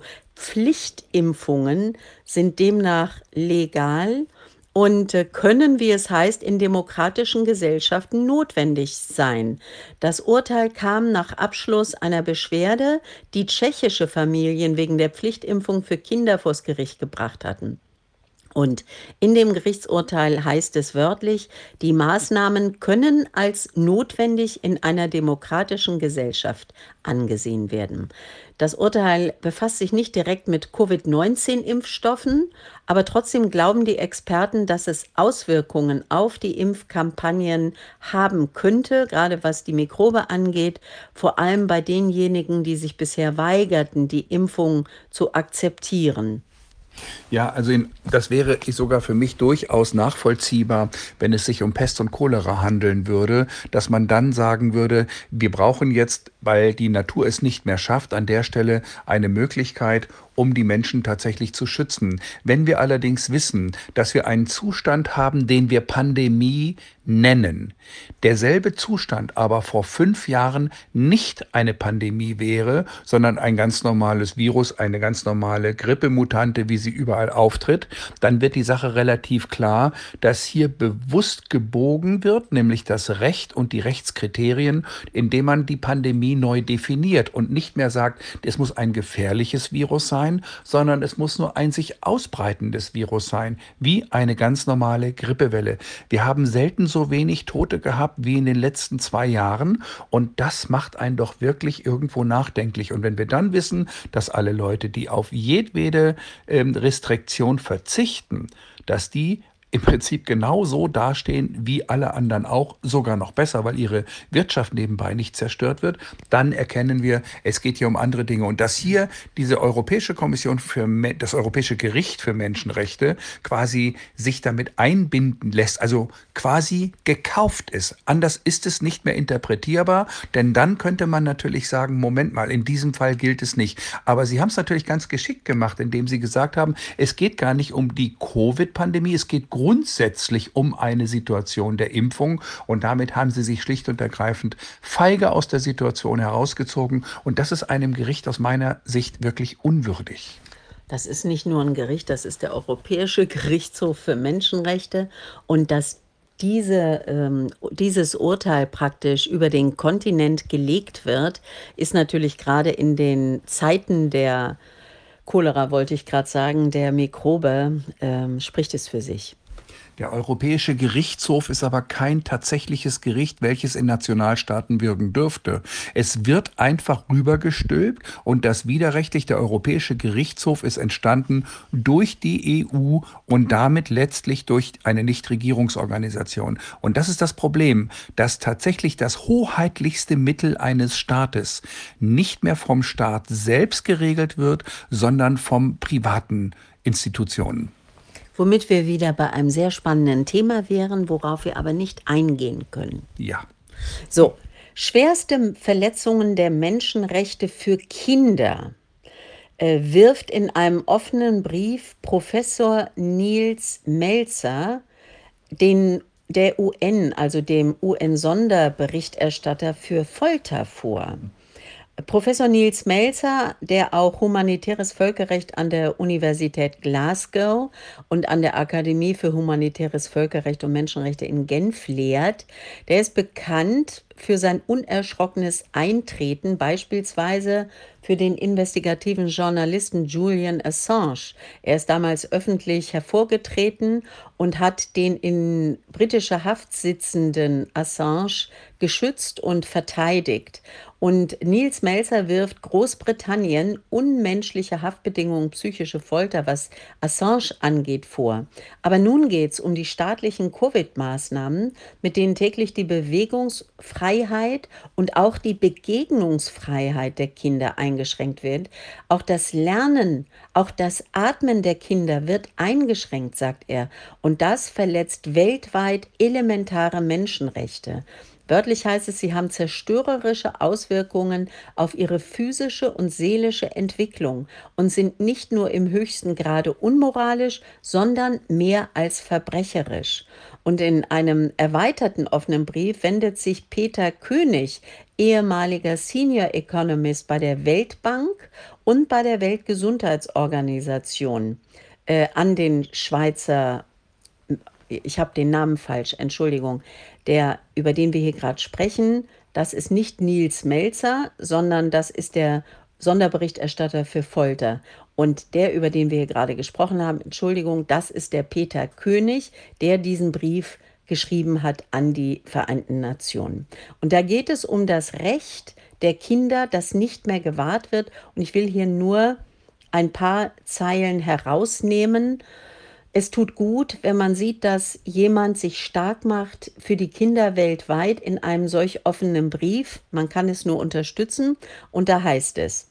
Pflichtimpfungen sind demnach legal und können, wie es heißt, in demokratischen Gesellschaften notwendig sein. Das Urteil kam nach Abschluss einer Beschwerde, die tschechische Familien wegen der Pflichtimpfung für Kinder vors Gericht gebracht hatten. Und in dem Gerichtsurteil heißt es wörtlich, die Maßnahmen können als notwendig in einer demokratischen Gesellschaft angesehen werden. Das Urteil befasst sich nicht direkt mit Covid neunzehn Impfstoffen, aber trotzdem glauben die Experten, dass es Auswirkungen auf die Impfkampagnen haben könnte, gerade was die Mikrobe angeht, vor allem bei denjenigen, die sich bisher weigerten, die Impfung zu akzeptieren. Ja, also in, das wäre sogar für mich durchaus nachvollziehbar, wenn es sich um Pest und Cholera handeln würde, dass man dann sagen würde, wir brauchen jetzt, weil die Natur es nicht mehr schafft, an der Stelle eine Möglichkeit, um die Menschen tatsächlich zu schützen. Wenn wir allerdings wissen, dass wir einen Zustand haben, den wir Pandemie nennen, derselbe Zustand aber vor fünf Jahren nicht eine Pandemie wäre, sondern ein ganz normales Virus, eine ganz normale Grippemutante, wie sie überall auftritt, dann wird die Sache relativ klar, dass hier bewusst gebogen wird, nämlich das Recht und die Rechtskriterien, indem man die Pandemie neu definiert und nicht mehr sagt, es muss ein gefährliches Virus sein, sondern es muss nur ein sich ausbreitendes Virus sein, wie eine ganz normale Grippewelle. Wir haben selten so wenig Tote gehabt wie in den letzten zwei Jahren, und das macht einen doch wirklich irgendwo nachdenklich. Und wenn wir dann wissen, dass alle Leute, die auf jedwede ähm, Restriktion verzichten, dass die im Prinzip genauso dastehen wie alle anderen auch, sogar noch besser, weil ihre Wirtschaft nebenbei nicht zerstört wird, dann erkennen wir, es geht hier um andere Dinge. Und dass hier diese Europäische Kommission für das Europäische Gericht für Menschenrechte quasi sich damit einbinden lässt, also quasi gekauft ist. Anders ist es nicht mehr interpretierbar, denn dann könnte man natürlich sagen, Moment mal, in diesem Fall gilt es nicht. Aber sie haben es natürlich ganz geschickt gemacht, indem sie gesagt haben, es geht gar nicht um die Covid-Pandemie, es geht grundsätzlich um eine Situation der Impfung. Und damit haben sie sich schlicht und ergreifend feige aus der Situation herausgezogen. Und das ist einem Gericht aus meiner Sicht wirklich unwürdig. Das ist nicht nur ein Gericht, das ist der Europäische Gerichtshof für Menschenrechte. Und dass diese, ähm, dieses Urteil praktisch über den Kontinent gelegt wird, ist natürlich gerade in den Zeiten der Cholera, wollte ich gerade sagen, der Mikrobe, ähm, spricht es für sich. Der Europäische Gerichtshof ist aber kein tatsächliches Gericht, welches in Nationalstaaten wirken dürfte. Es wird einfach rübergestülpt und das widerrechtlich, der Europäische Gerichtshof ist entstanden durch die E U und damit letztlich durch eine Nichtregierungsorganisation. Und das ist das Problem, dass tatsächlich das hoheitlichste Mittel eines Staates nicht mehr vom Staat selbst geregelt wird, sondern vom privaten Institutionen. Womit wir wieder bei einem sehr spannenden Thema wären, worauf wir aber nicht eingehen können. Ja. So, schwerste Verletzungen der Menschenrechte für Kinder äh, wirft in einem offenen Brief Professor Nils Melzer den, der U N, also dem U N-Sonderberichterstatter für Folter vor. Professor Nils Melzer, der auch humanitäres Völkerrecht an der Universität Glasgow und an der Akademie für humanitäres Völkerrecht und Menschenrechte in Genf lehrt, der ist bekannt für sein unerschrockenes Eintreten, beispielsweise für den investigativen Journalisten Julian Assange. Er ist damals öffentlich hervorgetreten und hat den in britischer Haft sitzenden Assange geschützt und verteidigt. Und Nils Melzer wirft Großbritannien unmenschliche Haftbedingungen, psychische Folter, was Assange angeht, vor. Aber nun geht es um die staatlichen Covid-Maßnahmen, mit denen täglich die Bewegungsfreiheit und auch die Begegnungsfreiheit der Kinder eingeschränkt wird. Auch das Lernen, auch das Atmen der Kinder wird eingeschränkt, sagt er. Und das verletzt weltweit elementare Menschenrechte. Wörtlich heißt es, sie haben zerstörerische Auswirkungen auf ihre physische und seelische Entwicklung und sind nicht nur im höchsten Grade unmoralisch, sondern mehr als verbrecherisch. Und in einem erweiterten offenen Brief wendet sich Peter König, ehemaliger Senior Economist bei der Weltbank und bei der Weltgesundheitsorganisation, äh, an den Schweizer, ich habe den Namen falsch, Entschuldigung, der, über den wir hier gerade sprechen, das ist nicht Nils Melzer, sondern das ist der Sonderberichterstatter für Folter. Und der, über den wir hier gerade gesprochen haben, Entschuldigung, das ist der Peter König, der diesen Brief geschrieben hat an die Vereinten Nationen. Und da geht es um das Recht der Kinder, das nicht mehr gewahrt wird. Und ich will hier nur ein paar Zeilen herausnehmen. Es tut gut, wenn man sieht, dass jemand sich stark macht für die Kinder weltweit in einem solch offenen Brief. Man kann es nur unterstützen. Und da heißt es: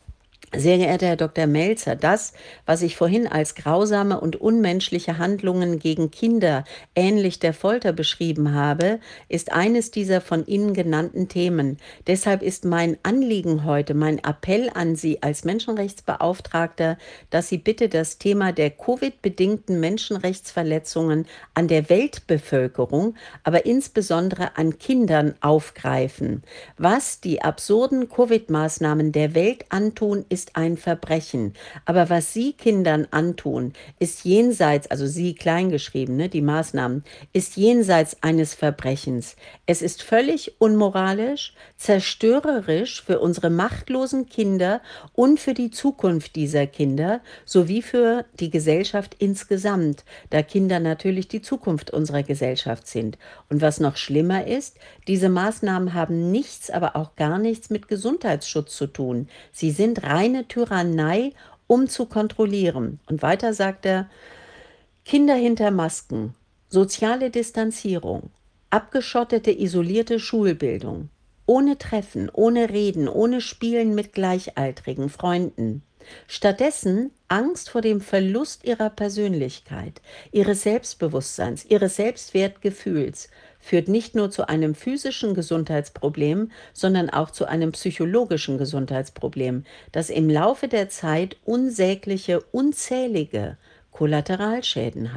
Sehr geehrter Herr Doktor Melzer, das, was ich vorhin als grausame und unmenschliche Handlungen gegen Kinder ähnlich der Folter beschrieben habe, ist eines dieser von Ihnen genannten Themen. Deshalb ist mein Anliegen heute, mein Appell an Sie als Menschenrechtsbeauftragter, dass Sie bitte das Thema der Covid-bedingten Menschenrechtsverletzungen an der Weltbevölkerung, aber insbesondere an Kindern aufgreifen. Was die absurden Covid-Maßnahmen der Welt antun, ist ein Verbrechen. Aber was Sie Kindern antun, ist jenseits, also Sie kleingeschrieben, ne, die Maßnahmen, ist jenseits eines Verbrechens. Es ist völlig unmoralisch, zerstörerisch für unsere machtlosen Kinder und für die Zukunft dieser Kinder sowie für die Gesellschaft insgesamt, da Kinder natürlich die Zukunft unserer Gesellschaft sind. Und was noch schlimmer ist, diese Maßnahmen haben nichts, aber auch gar nichts mit Gesundheitsschutz zu tun. Sie sind reine Tyrannei, um zu kontrollieren. Und weiter sagt er: Kinder hinter Masken, soziale Distanzierung, abgeschottete, isolierte Schulbildung, ohne Treffen, ohne Reden, ohne Spielen mit gleichaltrigen Freunden. Stattdessen Angst vor dem Verlust ihrer Persönlichkeit, ihres Selbstbewusstseins, ihres Selbstwertgefühls führt nicht nur zu einem physischen Gesundheitsproblem, sondern auch zu einem psychologischen Gesundheitsproblem, das im Laufe der Zeit unsägliche, unzählige Kollateralschäden hat.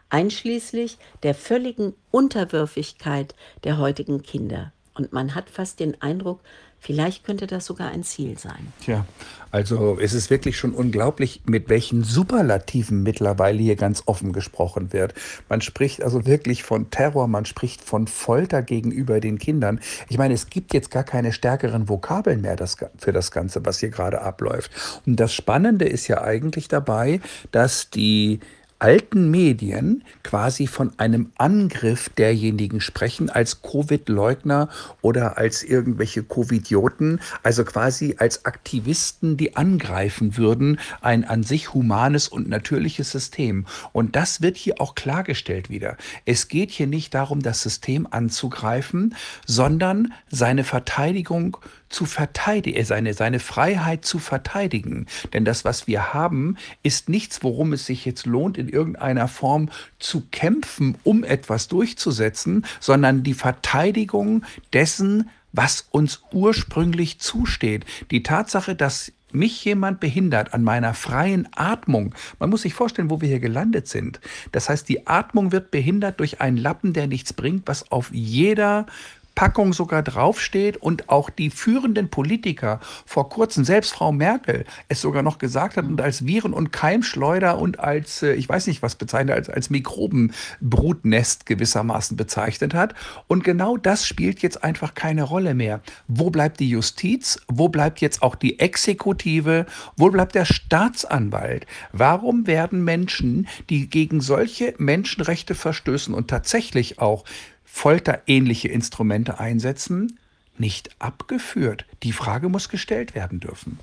einschließlich der völligen Unterwürfigkeit der heutigen Kinder. Und man hat fast den Eindruck, vielleicht könnte das sogar ein Ziel sein. Tja, also es ist wirklich schon unglaublich, mit welchen Superlativen mittlerweile hier ganz offen gesprochen wird. Man spricht also wirklich von Terror, man spricht von Folter gegenüber den Kindern. Ich meine, es gibt jetzt gar keine stärkeren Vokabeln mehr das, für das Ganze, was hier gerade abläuft. Und das Spannende ist ja eigentlich dabei, dass die alten Medien quasi von einem Angriff derjenigen sprechen als Covid-Leugner oder als irgendwelche Covidioten, also quasi als Aktivisten, die angreifen würden, ein an sich humanes und natürliches System. Und das wird hier auch klargestellt wieder. Es geht hier nicht darum, das System anzugreifen, sondern seine Verteidigung zu verteidigen, seine, seine Freiheit zu verteidigen. Denn das, was wir haben, ist nichts, worum es sich jetzt lohnt, in irgendeiner Form zu kämpfen, um etwas durchzusetzen, sondern die Verteidigung dessen, was uns ursprünglich zusteht. Die Tatsache, dass mich jemand behindert an meiner freien Atmung. Man muss sich vorstellen, wo wir hier gelandet sind. Das heißt, die Atmung wird behindert durch einen Lappen, der nichts bringt, was auf jeder Packung sogar draufsteht und auch die führenden Politiker vor kurzem, selbst Frau Merkel, es sogar noch gesagt hat und als Viren- und Keimschleuder und als, äh, ich weiß nicht was bezeichnet, als, als Mikrobenbrutnest gewissermaßen bezeichnet hat. Und genau das spielt jetzt einfach keine Rolle mehr. Wo bleibt die Justiz? Wo bleibt jetzt auch die Exekutive? Wo bleibt der Staatsanwalt? Warum werden Menschen, die gegen solche Menschenrechte verstößen und tatsächlich auch folterähnliche Instrumente einsetzen, nicht abgeführt? Die Frage muss gestellt werden dürfen.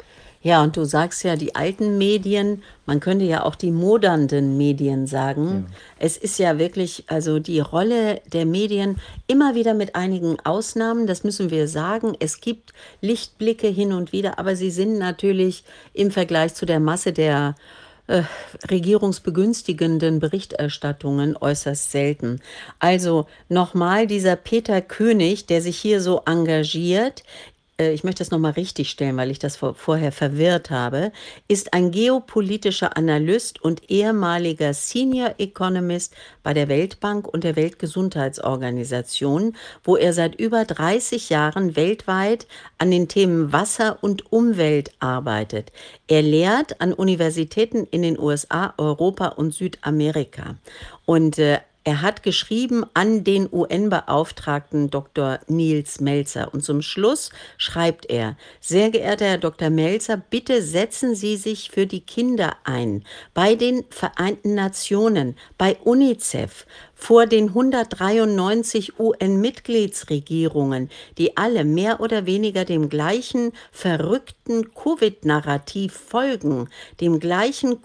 Ja, und du sagst ja, die alten Medien, man könnte ja auch die modernen Medien sagen. Ja. Es ist ja wirklich, also die Rolle der Medien, immer wieder mit einigen Ausnahmen, das müssen wir sagen. Es gibt Lichtblicke hin und wieder, aber sie sind natürlich im Vergleich zu der Masse der Äh, regierungsbegünstigenden Berichterstattungen äußerst selten. Also nochmal dieser Peter König, der sich hier so engagiert, äh, ich möchte das nochmal richtig stellen, weil ich das vor, vorher verwirrt habe, ist ein geopolitischer Analyst und ehemaliger Senior Economist bei der Weltbank und der Weltgesundheitsorganisation, wo er seit über dreißig Jahren weltweit an den Themen Wasser und Umwelt arbeitet. Er lehrt an Universitäten in den U S A, Europa und Südamerika. Und äh, er hat geschrieben an den U N-Beauftragten Doktor Nils Melzer. Und zum Schluss schreibt er: Sehr geehrter Herr Doktor Melzer, bitte setzen Sie sich für die Kinder ein. Bei den Vereinten Nationen, bei UNICEF, vor den hundertdreiundneunzig U N-Mitgliedsregierungen, die alle mehr oder weniger dem gleichen verrückten Covid-Narrativ folgen, dem gleichen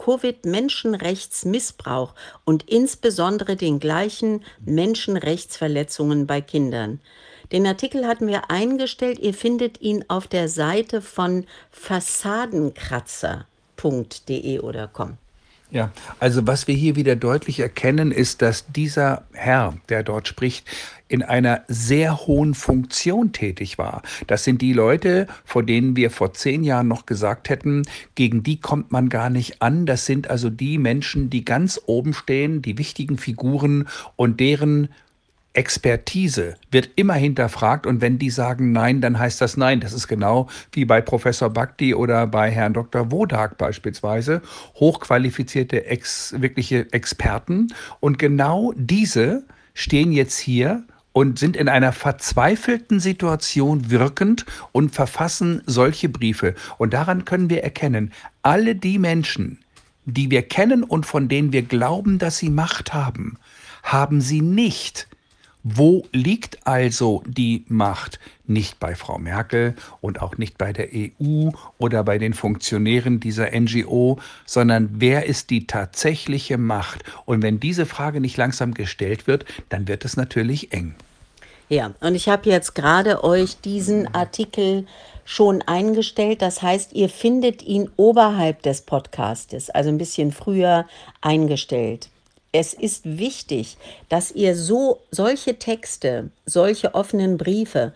Covid-Menschenrechtsmissbrauch und insbesondere den gleichen Menschenrechtsverletzungen bei Kindern. Den Artikel hatten wir eingestellt. Ihr findet ihn auf der Seite von fassadenkratzer punkt de oder com. Ja, also was wir hier wieder deutlich erkennen, ist, dass dieser Herr, der dort spricht, in einer sehr hohen Funktion tätig war. Das sind die Leute, vor denen wir vor zehn Jahren noch gesagt hätten, gegen die kommt man gar nicht an. Das sind also die Menschen, die ganz oben stehen, die wichtigen Figuren, und deren Expertise wird immer hinterfragt, und wenn die sagen Nein, dann heißt das Nein. Das ist genau wie bei Professor Bhakdi oder bei Herrn Doktor Wodak beispielsweise. Hochqualifizierte, ex, wirkliche Experten. Und genau diese stehen jetzt hier und sind in einer verzweifelten Situation wirkend und verfassen solche Briefe. Und daran können wir erkennen, alle die Menschen, die wir kennen und von denen wir glauben, dass sie Macht haben, haben sie nicht. Wo liegt also die Macht? Nicht bei Frau Merkel und auch nicht bei der E U oder bei den Funktionären dieser N G O, sondern wer ist die tatsächliche Macht? Und wenn diese Frage nicht langsam gestellt wird, dann wird es natürlich eng. Ja, und ich habe jetzt gerade euch diesen Artikel schon eingestellt. Das heißt, ihr findet ihn oberhalb des Podcastes, also ein bisschen früher eingestellt. Es ist wichtig, dass ihr so solche Texte, solche offenen Briefe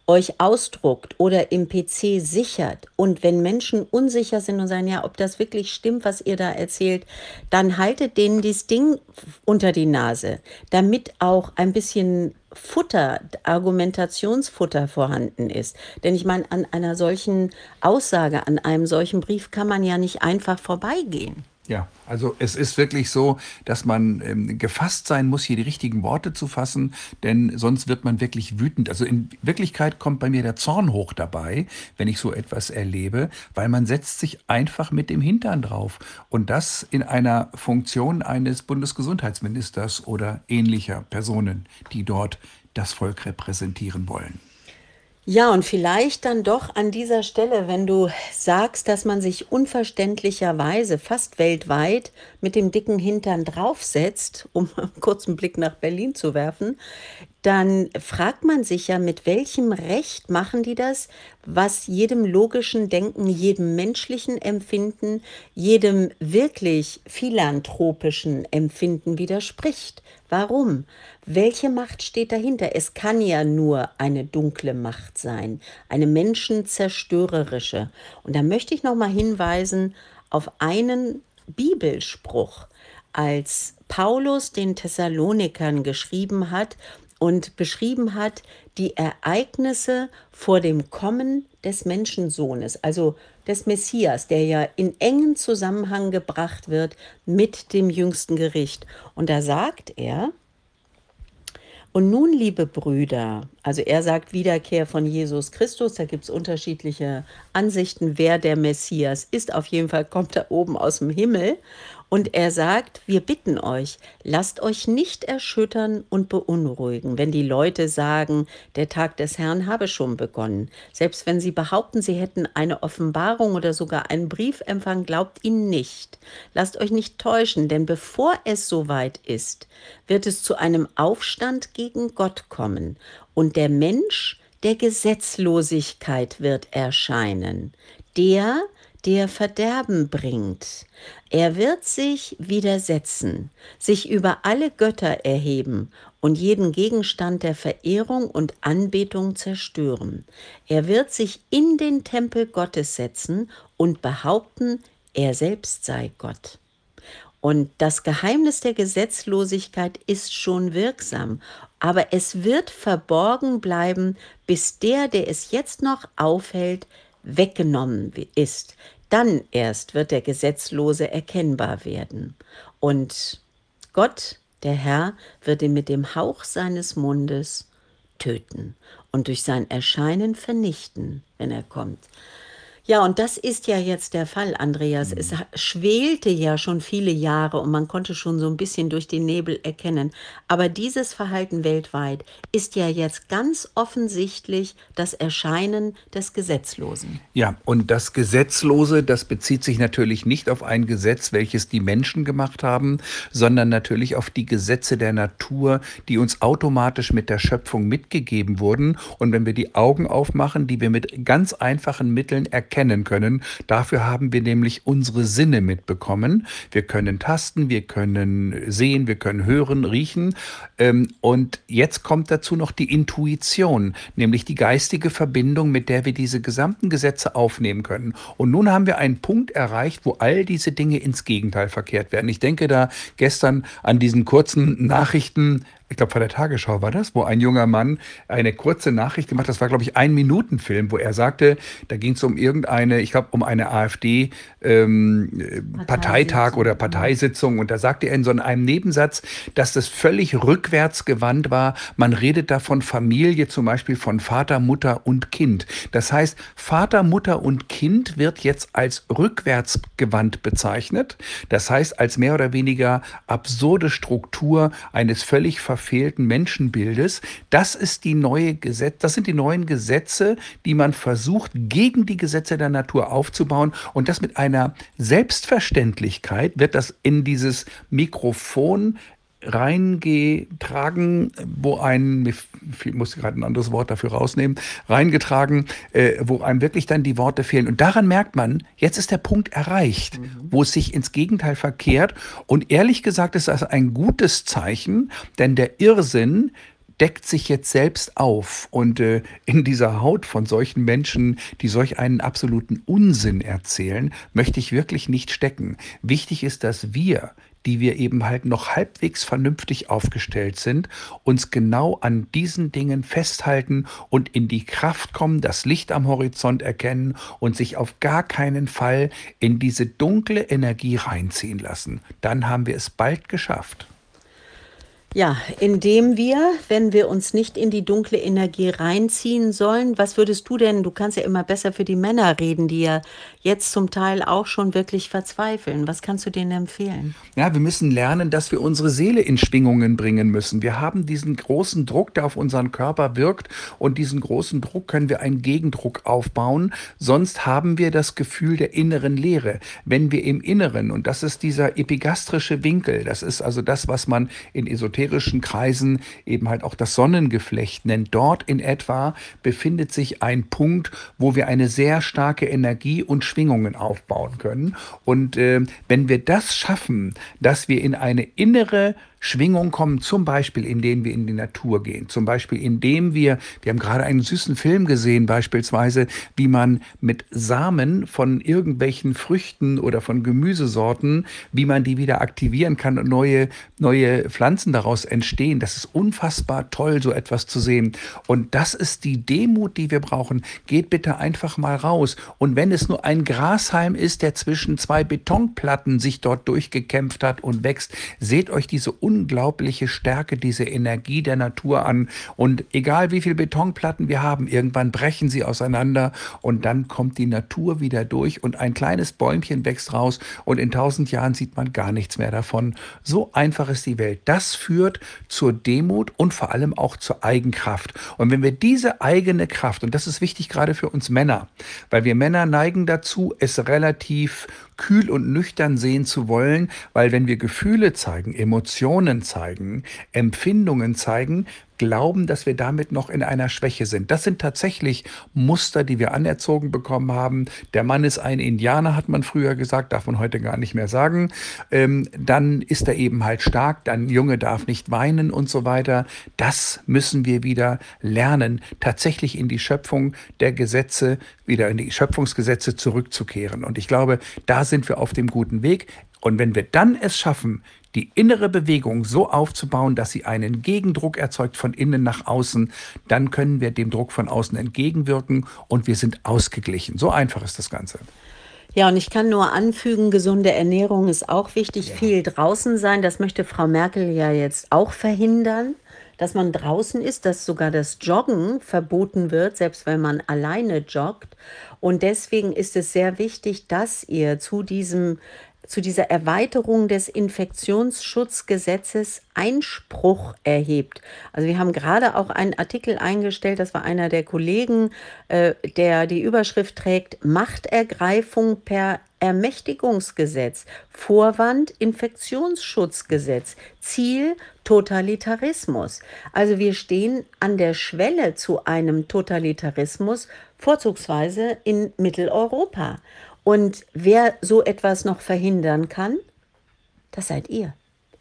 euch ausdruckt oder im P C sichert und wenn Menschen unsicher sind und sagen, ja, ob das wirklich stimmt, was ihr da erzählt, dann haltet denen dieses Ding unter die Nase, damit auch ein bisschen Futter, Argumentationsfutter vorhanden ist. Denn ich meine, an einer solchen Aussage, an einem solchen Brief kann man ja nicht einfach vorbeigehen. Ja, also es ist wirklich so, dass man ähm, gefasst sein muss, hier die richtigen Worte zu fassen, denn sonst wird man wirklich wütend. Also in Wirklichkeit kommt bei mir der Zorn hoch dabei, wenn ich so etwas erlebe, weil man setzt sich einfach mit dem Hintern drauf. Und das in einer Funktion eines Bundesgesundheitsministers oder ähnlicher Personen, die dort das Volk repräsentieren wollen. Ja, und vielleicht dann doch an dieser Stelle, wenn du sagst, dass man sich unverständlicherweise fast weltweit mit dem dicken Hintern draufsetzt, um einen kurzen Blick nach Berlin zu werfen, dann fragt man sich ja, mit welchem Recht machen die das, was jedem logischen Denken, jedem menschlichen Empfinden, jedem wirklich philanthropischen Empfinden widerspricht. Warum? Welche Macht steht dahinter? Es kann ja nur eine dunkle Macht sein, eine menschenzerstörerische. Und da möchte ich noch mal hinweisen auf einen Bibelspruch, als Paulus den Thessalonikern geschrieben hat und beschrieben hat die Ereignisse vor dem Kommen des Menschensohnes, also des Messias, der ja in engen Zusammenhang gebracht wird mit dem jüngsten Gericht. Und da sagt er: Und nun, liebe Brüder, also er sagt Wiederkehr von Jesus Christus, da gibt es unterschiedliche Ansichten, wer der Messias ist. Auf jeden Fall kommt er oben aus dem Himmel. Und er sagt, wir bitten euch, lasst euch nicht erschüttern und beunruhigen, wenn die Leute sagen, der Tag des Herrn habe schon begonnen. Selbst wenn sie behaupten, sie hätten eine Offenbarung oder sogar einen Briefempfang, glaubt ihnen nicht. Lasst euch nicht täuschen, denn bevor es soweit ist, wird es zu einem Aufstand gegen Gott kommen. Und der Mensch der Gesetzlosigkeit wird erscheinen. Der, der Verderben bringt. Er wird sich widersetzen, sich über alle Götter erheben und jeden Gegenstand der Verehrung und Anbetung zerstören. Er wird sich in den Tempel Gottes setzen und behaupten, er selbst sei Gott. Und das Geheimnis der Gesetzlosigkeit ist schon wirksam, aber es wird verborgen bleiben, bis der, der es jetzt noch aufhält, weggenommen ist. Dann erst wird der Gesetzlose erkennbar werden. Und Gott, der Herr, wird ihn mit dem Hauch seines Mundes töten und durch sein Erscheinen vernichten, wenn er kommt. Ja, und das ist ja jetzt der Fall, Andreas. Es schwelte ja schon viele Jahre und man konnte schon so ein bisschen durch den Nebel erkennen. Aber dieses Verhalten weltweit ist ja jetzt ganz offensichtlich das Erscheinen des Gesetzlosen. Ja, und das Gesetzlose, das bezieht sich natürlich nicht auf ein Gesetz, welches die Menschen gemacht haben, sondern natürlich auf die Gesetze der Natur, die uns automatisch mit der Schöpfung mitgegeben wurden. Und wenn wir die Augen aufmachen, die wir mit ganz einfachen Mitteln erkennen können, dafür haben wir nämlich unsere Sinne mitbekommen. Wir können tasten, wir können sehen, wir können hören, riechen. Und jetzt kommt dazu noch die Intuition, nämlich die geistige Verbindung, mit der wir diese gesamten Gesetze aufnehmen können. Und nun haben wir einen Punkt erreicht, wo all diese Dinge ins Gegenteil verkehrt werden. Ich denke da gestern an diesen kurzen Nachrichten, ich glaube von der Tagesschau war das, wo ein junger Mann eine kurze Nachricht gemacht hat. Das war, glaube ich, ein Minuten-Film, wo er sagte, da ging es um irgendeine, ich glaube, um eine AfD ähm, Parteitag oder Parteisitzung. Und da sagte er in so einem Nebensatz, dass das völlig rückwärts gewandt war. Man redet da von Familie, zum Beispiel von Vater, Mutter und Kind. Das heißt, Vater, Mutter und Kind wird jetzt als rückwärtsgewandt bezeichnet. Das heißt, als mehr oder weniger absurde Struktur eines völlig verfehlten Menschenbildes. Das ist die neue Gesetz, das sind die neuen Gesetze, die man versucht, gegen die Gesetze der Natur aufzubauen. Und das mit einer Selbstverständlichkeit wird das in dieses Mikrofon reingetragen, wo ein, ich muss gerade ein anderes Wort dafür rausnehmen, reingetragen, äh, wo einem wirklich dann die Worte fehlen. Und daran merkt man, jetzt ist der Punkt erreicht, mhm. wo es sich ins Gegenteil verkehrt. Und ehrlich gesagt ist das ein gutes Zeichen, denn der Irrsinn deckt sich jetzt selbst auf. Und äh, in dieser Haut von solchen Menschen, die solch einen absoluten Unsinn erzählen, möchte ich wirklich nicht stecken. Wichtig ist, dass wir, die wir eben halt noch halbwegs vernünftig aufgestellt sind, uns genau an diesen Dingen festhalten und in die Kraft kommen, das Licht am Horizont erkennen und sich auf gar keinen Fall in diese dunkle Energie reinziehen lassen. Dann haben wir es bald geschafft. Ja, indem wir, wenn wir uns nicht in die dunkle Energie reinziehen sollen, was würdest du denn, du kannst ja immer besser für die Männer reden, die ja jetzt zum Teil auch schon wirklich verzweifeln. Was kannst du denen empfehlen? Ja, wir müssen lernen, dass wir unsere Seele in Schwingungen bringen müssen. Wir haben diesen großen Druck, der auf unseren Körper wirkt, und diesen großen Druck können wir einen Gegendruck aufbauen. Sonst haben wir das Gefühl der inneren Leere. Wenn wir im Inneren, und das ist dieser epigastrische Winkel, das ist also das, was man in esoterischen Kreisen eben halt auch das Sonnengeflecht nennt. Dort in etwa befindet sich ein Punkt, wo wir eine sehr starke Energie und Schwingungen aufbauen können. Und äh, wenn wir das schaffen, dass wir in eine innere Schwingung kommen, zum Beispiel indem wir in die Natur gehen, zum Beispiel indem wir, wir haben gerade einen süßen Film gesehen, beispielsweise, wie man mit Samen von irgendwelchen Früchten oder von Gemüsesorten, wie man die wieder aktivieren kann und neue, neue Pflanzen daraus entstehen. Das ist unfassbar toll, so etwas zu sehen. Und das ist die Demut, die wir brauchen. Geht bitte einfach mal raus. Und wenn es nur ein Grashalm ist, der zwischen zwei Betonplatten sich dort durchgekämpft hat und wächst, seht euch diese unglaubliche Stärke, diese Energie der Natur an. Und egal wie viele Betonplatten wir haben, irgendwann brechen sie auseinander und dann kommt die Natur wieder durch und ein kleines Bäumchen wächst raus und in tausend Jahren sieht man gar nichts mehr davon. So einfach ist die Welt. Das führt zur Demut und vor allem auch zur Eigenkraft. Und wenn wir diese eigene Kraft, und das ist wichtig gerade für uns Männer, weil wir Männer neigen dazu, es relativ kühl und nüchtern sehen zu wollen, weil wenn wir Gefühle zeigen, Emotionen zeigen, Empfindungen zeigen, glauben, dass wir damit noch in einer Schwäche sind. Das sind tatsächlich Muster, die wir anerzogen bekommen haben. Der Mann ist ein Indianer, hat man früher gesagt, darf man heute gar nicht mehr sagen. Ähm, dann ist er eben halt stark, dann Junge darf nicht weinen und so weiter. Das müssen wir wieder lernen, tatsächlich in die Schöpfung der Gesetze, wieder in die Schöpfungsgesetze zurückzukehren. Und ich glaube, da sind wir auf dem guten Weg. Und wenn wir dann es schaffen, die innere Bewegung so aufzubauen, dass sie einen Gegendruck erzeugt von innen nach außen, dann können wir dem Druck von außen entgegenwirken und wir sind ausgeglichen. So einfach ist das Ganze. Ja, und ich kann nur anfügen, gesunde Ernährung ist auch wichtig, Ja. viel draußen sein. Das möchte Frau Merkel ja jetzt auch verhindern, dass man draußen ist, dass sogar das Joggen verboten wird, selbst wenn man alleine joggt. Und deswegen ist es sehr wichtig, dass ihr zu diesem zu dieser Erweiterung des Infektionsschutzgesetzes Einspruch erhebt. Also wir haben gerade auch einen Artikel eingestellt, das war einer der Kollegen, äh, der die Überschrift trägt, Machtergreifung per Ermächtigungsgesetz, Vorwand Infektionsschutzgesetz, Ziel Totalitarismus. Also wir stehen an der Schwelle zu einem Totalitarismus, vorzugsweise in Mitteleuropa. Und wer so etwas noch verhindern kann, das seid ihr.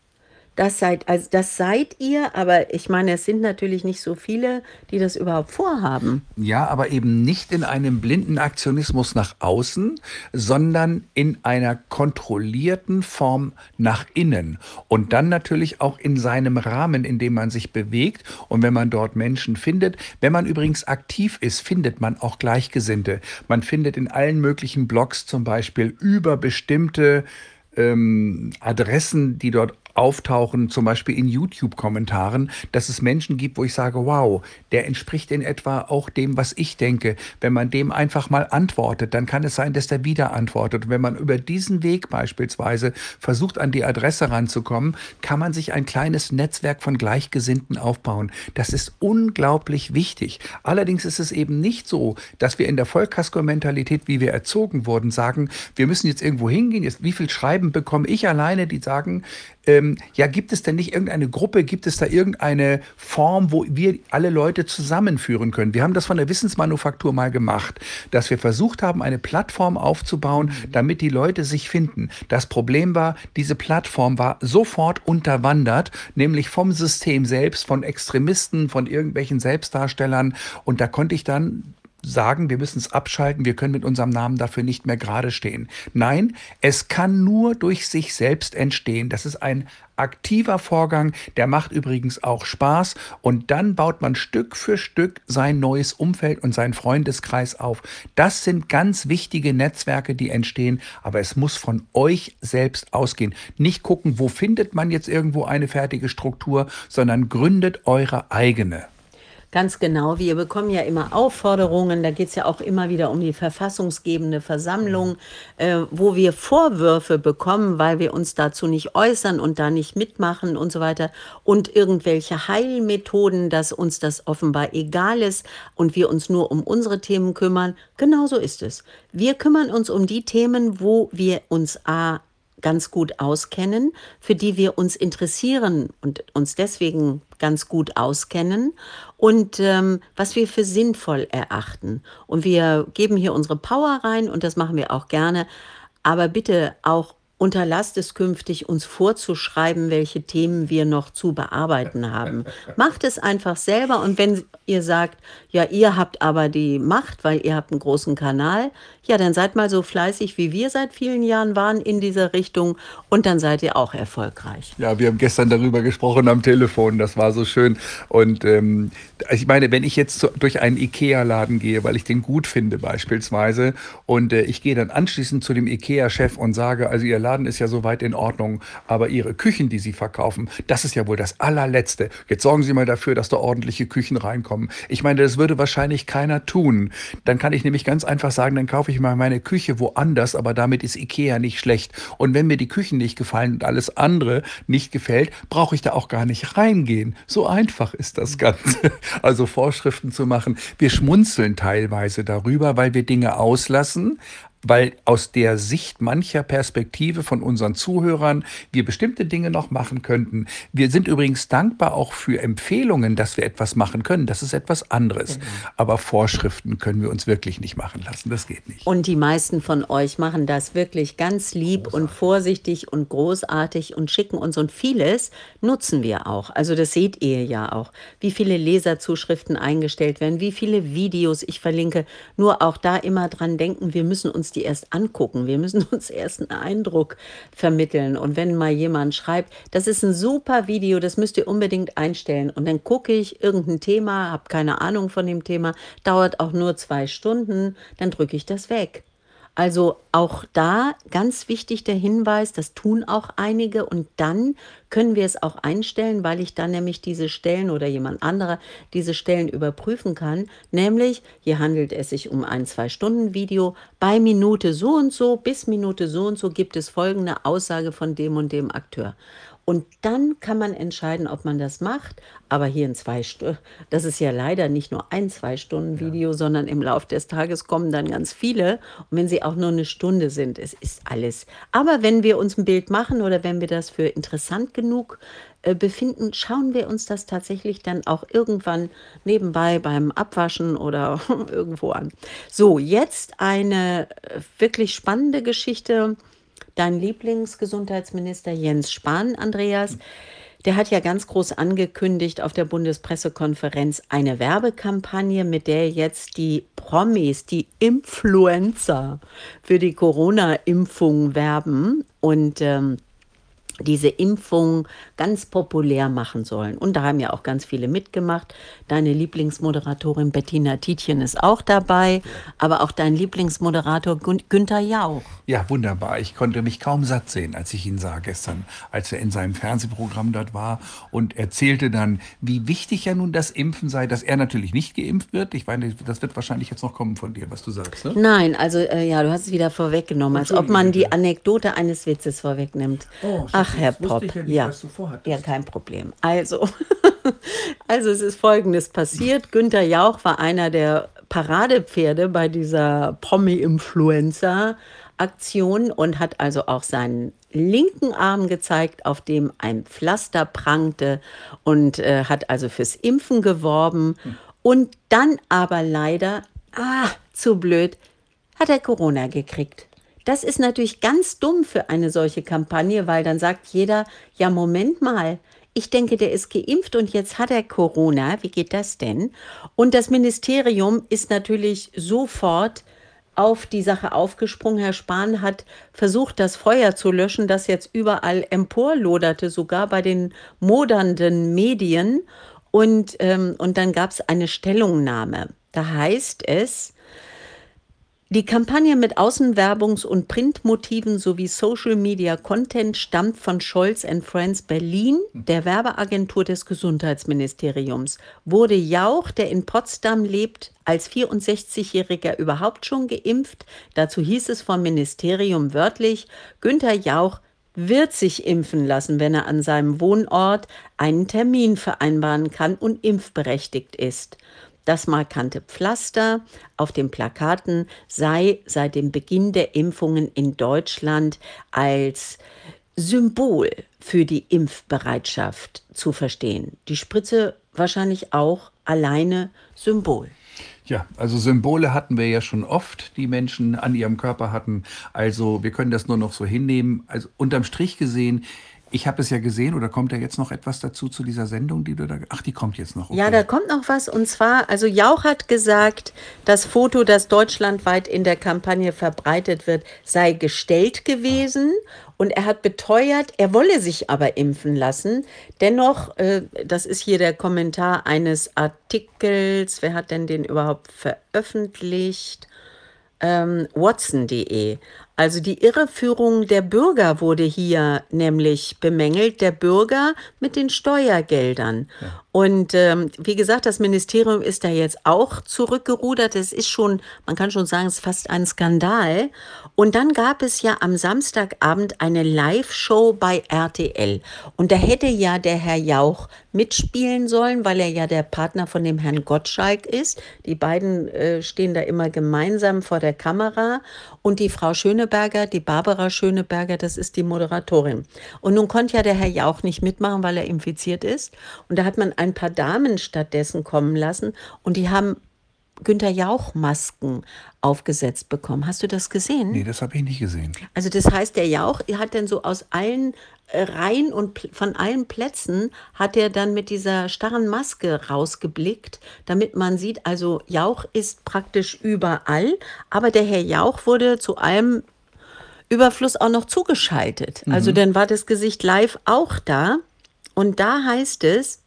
Das seid, also das seid ihr, aber ich meine, es sind natürlich nicht so viele, die das überhaupt vorhaben. Ja, aber eben nicht in einem blinden Aktionismus nach außen, sondern in einer kontrollierten Form nach innen. Und dann natürlich auch in seinem Rahmen, in dem man sich bewegt. Und wenn man dort Menschen findet, wenn man übrigens aktiv ist, findet man auch Gleichgesinnte. Man findet in allen möglichen Blogs zum Beispiel über bestimmte ähm, Adressen, die dort auftauchen, zum Beispiel in YouTube-Kommentaren, dass es Menschen gibt, wo ich sage, wow, der entspricht in etwa auch dem, was ich denke. Wenn man dem einfach mal antwortet, dann kann es sein, dass der wieder antwortet. Und wenn man über diesen Weg beispielsweise versucht, an die Adresse ranzukommen, kann man sich ein kleines Netzwerk von Gleichgesinnten aufbauen. Das ist unglaublich wichtig. Allerdings ist es eben nicht so, dass wir in der Vollkasko-Mentalität, wie wir erzogen wurden, sagen, wir müssen jetzt irgendwo hingehen. Jetzt, wie viel Schreiben bekomme ich alleine, die sagen, ähm, ähm, ja, gibt es denn nicht irgendeine Gruppe, gibt es da irgendeine Form, wo wir alle Leute zusammenführen können? Wir haben das von der Wissensmanufaktur mal gemacht, dass wir versucht haben, eine Plattform aufzubauen, damit die Leute sich finden. Das Problem war, diese Plattform war sofort unterwandert, nämlich vom System selbst, von Extremisten, von irgendwelchen Selbstdarstellern. Und da konnte ich dann sagen, wir müssen es abschalten, wir können mit unserem Namen dafür nicht mehr gerade stehen. Nein, es kann nur durch sich selbst entstehen. Das ist ein aktiver Vorgang, der macht übrigens auch Spaß, und dann baut man Stück für Stück sein neues Umfeld und seinen Freundeskreis auf. Das sind ganz wichtige Netzwerke, die entstehen, aber es muss von euch selbst ausgehen. Nicht gucken, wo findet man jetzt irgendwo eine fertige Struktur, sondern gründet eure eigene. Ganz genau. Wir bekommen ja immer Aufforderungen, da geht es ja auch immer wieder um die verfassungsgebende Versammlung, äh, wo wir Vorwürfe bekommen, weil wir uns dazu nicht äußern und da nicht mitmachen und so weiter. Und irgendwelche Heilmethoden, dass uns das offenbar egal ist und wir uns nur um unsere Themen kümmern. Genauso ist es. Wir kümmern uns um die Themen, wo wir uns A ganz gut auskennen, für die wir uns interessieren und uns deswegen ganz gut auskennen und ähm, was wir für sinnvoll erachten. Und wir geben hier unsere Power rein und das machen wir auch gerne. Aber bitte auch unterlasst es künftig, uns vorzuschreiben, welche Themen wir noch zu bearbeiten haben. Macht es einfach selber, und wenn ihr sagt, ja, ihr habt aber die Macht, weil ihr habt einen großen Kanal, ja, dann seid mal so fleißig, wie wir seit vielen Jahren waren in dieser Richtung, und dann seid ihr auch erfolgreich. Ja, wir haben gestern darüber gesprochen am Telefon, das war so schön. Und ähm, ich meine, wenn ich jetzt zu, durch einen Ikea-Laden gehe, weil ich den gut finde beispielsweise, und äh, ich gehe dann anschließend zu dem Ikea-Chef und sage, also ihr Laden ist ja soweit in Ordnung, aber ihre Küchen, die sie verkaufen, das ist ja wohl das allerletzte. Jetzt sorgen Sie mal dafür, dass da ordentliche Küchen reinkommen. Ich meine, das würde wahrscheinlich keiner tun. Dann kann ich nämlich ganz einfach sagen, dann kaufe ich mal meine Küche woanders, aber damit ist Ikea nicht schlecht. Und wenn mir die Küchen nicht gefallen und alles andere nicht gefällt, brauche ich da auch gar nicht reingehen. So einfach ist das Ganze. Also Vorschriften zu machen. Wir schmunzeln teilweise darüber, weil wir Dinge auslassen, weil aus der Sicht mancher Perspektive von unseren Zuhörern wir bestimmte Dinge noch machen könnten. Wir sind übrigens dankbar auch für Empfehlungen, dass wir etwas machen können. Das ist etwas anderes. Genau. Aber Vorschriften können wir uns wirklich nicht machen lassen. Das geht nicht. Und die meisten von euch machen das wirklich ganz lieb großartig und vorsichtig und großartig und schicken uns, und vieles nutzen wir auch. Also das seht ihr ja auch, wie viele Leserzuschriften eingestellt werden, wie viele Videos ich verlinke. Nur auch da immer dran denken, wir müssen uns die erst angucken. Wir müssen uns erst einen Eindruck vermitteln. Und wenn mal jemand schreibt, das ist ein super Video, das müsst ihr unbedingt einstellen. Und dann gucke ich irgendein Thema, habe keine Ahnung von dem Thema, dauert auch nur zwei Stunden, dann drücke ich das weg. Also auch da ganz wichtig der Hinweis, das tun auch einige, und dann können wir es auch einstellen, weil ich dann nämlich diese Stellen oder jemand anderer diese Stellen überprüfen kann. Nämlich, hier handelt es sich um ein Zwei-Stunden-Video. Bei Minute so und so bis Minute so und so gibt es folgende Aussage von dem und dem Akteur. Und dann kann man entscheiden, ob man das macht. Aber hier in zwei Stunden, das ist ja leider nicht nur ein Zwei-Stunden-Video, ja, sondern im Laufe des Tages kommen dann ganz viele. Und wenn sie auch nur eine Stunde sind, es ist alles. Aber wenn wir uns ein Bild machen oder wenn wir das für interessant genug äh, befinden, schauen wir uns das tatsächlich dann auch irgendwann nebenbei beim Abwaschen oder irgendwo an. So, jetzt eine äh, wirklich spannende Geschichte. Dein Lieblingsgesundheitsminister Jens Spahn, Andreas, der hat ja ganz groß angekündigt auf der Bundespressekonferenz eine Werbekampagne, mit der jetzt die Promis, die Influencer für die Corona-Impfung werben und ähm, diese Impfung ganz populär machen sollen. Und da haben ja auch ganz viele mitgemacht. Deine Lieblingsmoderatorin Bettina Tietjen ist auch dabei, aber auch dein Lieblingsmoderator Gün- Günther Jauch. Ja, wunderbar. Ich konnte mich kaum satt sehen, als ich ihn sah gestern, als er in seinem Fernsehprogramm dort war und erzählte dann, wie wichtig ja nun das Impfen sei, dass er natürlich nicht geimpft wird. Ich meine, das wird wahrscheinlich jetzt noch kommen von dir, was du sagst, ne? Nein, also äh, ja, du hast es wieder vorweggenommen, als ob man die Anekdote eines Witzes vorwegnimmt. Oh, Ach, Herr Popp, ich ja, nicht, ja. was du vorhattest. Ja, kein Problem. Also, also es ist Folgendes passiert. Günther Jauch war einer der Paradepferde bei dieser Promi-Influencer Aktion und hat also auch seinen linken Arm gezeigt, auf dem ein Pflaster prangte und äh, hat also fürs Impfen geworben. Und dann aber leider, ah, zu blöd, hat er Corona gekriegt. Das ist natürlich ganz dumm für eine solche Kampagne, weil dann sagt jeder, ja, Moment mal, ich denke, der ist geimpft und jetzt hat er Corona. Wie geht das denn? Und das Ministerium ist natürlich sofort auf die Sache aufgesprungen. Herr Spahn hat versucht, das Feuer zu löschen, das jetzt überall emporloderte, sogar bei den modernden Medien. Und, ähm, und dann gab es eine Stellungnahme. Da heißt es, die Kampagne mit Außenwerbungs- und Printmotiven sowie Social-Media-Content stammt von Scholz and Friends Berlin, der Werbeagentur des Gesundheitsministeriums. Wurde Jauch, der in Potsdam lebt, als vierundsechzigjähriger überhaupt schon geimpft? Dazu hieß es vom Ministerium wörtlich, Günther Jauch wird sich impfen lassen, wenn er an seinem Wohnort einen Termin vereinbaren kann und impfberechtigt ist. Das markante Pflaster auf den Plakaten sei seit dem Beginn der Impfungen in Deutschland als Symbol für die Impfbereitschaft zu verstehen. Die Spritze wahrscheinlich auch alleine Symbol. Ja, also Symbole hatten wir ja schon oft, die Menschen an ihrem Körper hatten. Also wir können das nur noch so hinnehmen. Also unterm Strich gesehen, ich habe es ja gesehen, oder kommt da jetzt noch etwas dazu zu dieser Sendung, die du da... Ach, die kommt jetzt noch. Okay. Ja, da kommt noch was. Und zwar, also Jauch hat gesagt, das Foto, das deutschlandweit in der Kampagne verbreitet wird, sei gestellt gewesen. Und er hat beteuert, er wolle sich aber impfen lassen. Dennoch, äh, das ist hier der Kommentar eines Artikels, wer hat denn den überhaupt veröffentlicht? Ähm, Watson punkt de. Also die Irreführung der Bürger wurde hier nämlich bemängelt, der Bürger mit den Steuergeldern. Ja. Und ähm, wie gesagt, das Ministerium ist da jetzt auch zurückgerudert. Es ist schon, man kann schon sagen, es ist fast ein Skandal. Und dann gab es ja am Samstagabend eine Live-Show bei R T L. Und da hätte ja der Herr Jauch mitspielen sollen, weil er ja der Partner von dem Herrn Gottschalk ist. Die beiden äh, stehen da immer gemeinsam vor der Kamera. Und die Frau Schöneberger, die Barbara Schöneberger, das ist die Moderatorin. Und nun konnte ja der Herr Jauch nicht mitmachen, weil er infiziert ist. Und da hat man ein paar Damen stattdessen kommen lassen. Und die haben Günther Jauch-Masken aufgesetzt bekommen. Hast du das gesehen? Nee, das habe ich nicht gesehen. Also das heißt, der Jauch hat dann so aus allen äh, Reihen und von allen Plätzen hat er dann mit dieser starren Maske rausgeblickt, damit man sieht, also Jauch ist praktisch überall, aber der Herr Jauch wurde zu allem Überfluss auch noch zugeschaltet. Mhm. Also dann war das Gesicht live auch da und da heißt es,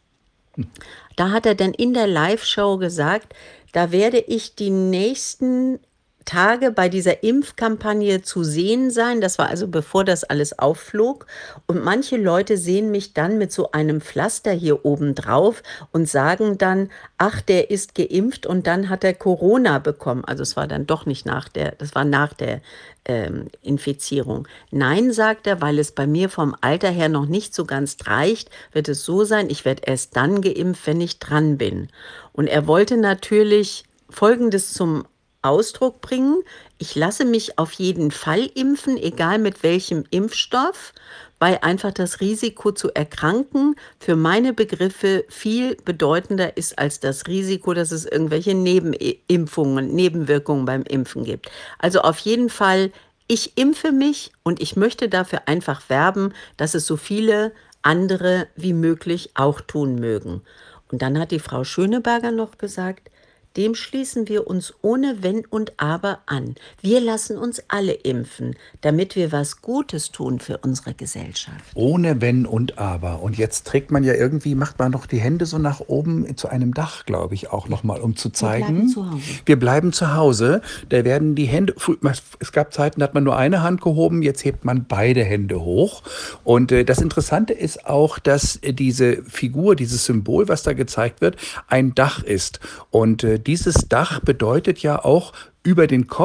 da hat er dann in der Live-Show gesagt, da werde ich die nächsten Tage bei dieser Impfkampagne zu sehen sein. Das war also bevor das alles aufflog. Und manche Leute sehen mich dann mit so einem Pflaster hier oben drauf und sagen dann, ach, der ist geimpft und dann hat er Corona bekommen. Also es war dann doch nicht nach der, das war nach der ähm, Infizierung. Nein, sagt er, weil es bei mir vom Alter her noch nicht so ganz reicht, wird es so sein, ich werde erst dann geimpft, wenn ich dran bin. Und er wollte natürlich Folgendes zum Ausdruck bringen: Ich lasse mich auf jeden Fall impfen, egal mit welchem Impfstoff, weil einfach das Risiko zu erkranken für meine Begriffe viel bedeutender ist als das Risiko, dass es irgendwelche Nebenimpfungen, Nebenwirkungen beim Impfen gibt. Also auf jeden Fall, ich impfe mich und ich möchte dafür einfach werben, dass es so viele andere wie möglich auch tun mögen. Und dann hat die Frau Schöneberger noch gesagt, dem schließen wir uns ohne Wenn und Aber an. Wir lassen uns alle impfen, damit wir was Gutes tun für unsere Gesellschaft. Ohne Wenn und Aber. Und jetzt trägt man ja irgendwie, macht man noch die Hände so nach oben zu einem Dach, glaube ich, auch nochmal, um zu zeigen. Wir bleiben zu Hause. Wir bleiben zu Hause. Da werden die Hände, es gab Zeiten, da hat man nur eine Hand gehoben, jetzt hebt man beide Hände hoch. Und äh, das Interessante ist auch, dass äh, diese Figur, dieses Symbol, was da gezeigt wird, ein Dach ist. Und äh, dieses Dach bedeutet ja auch über den Kopf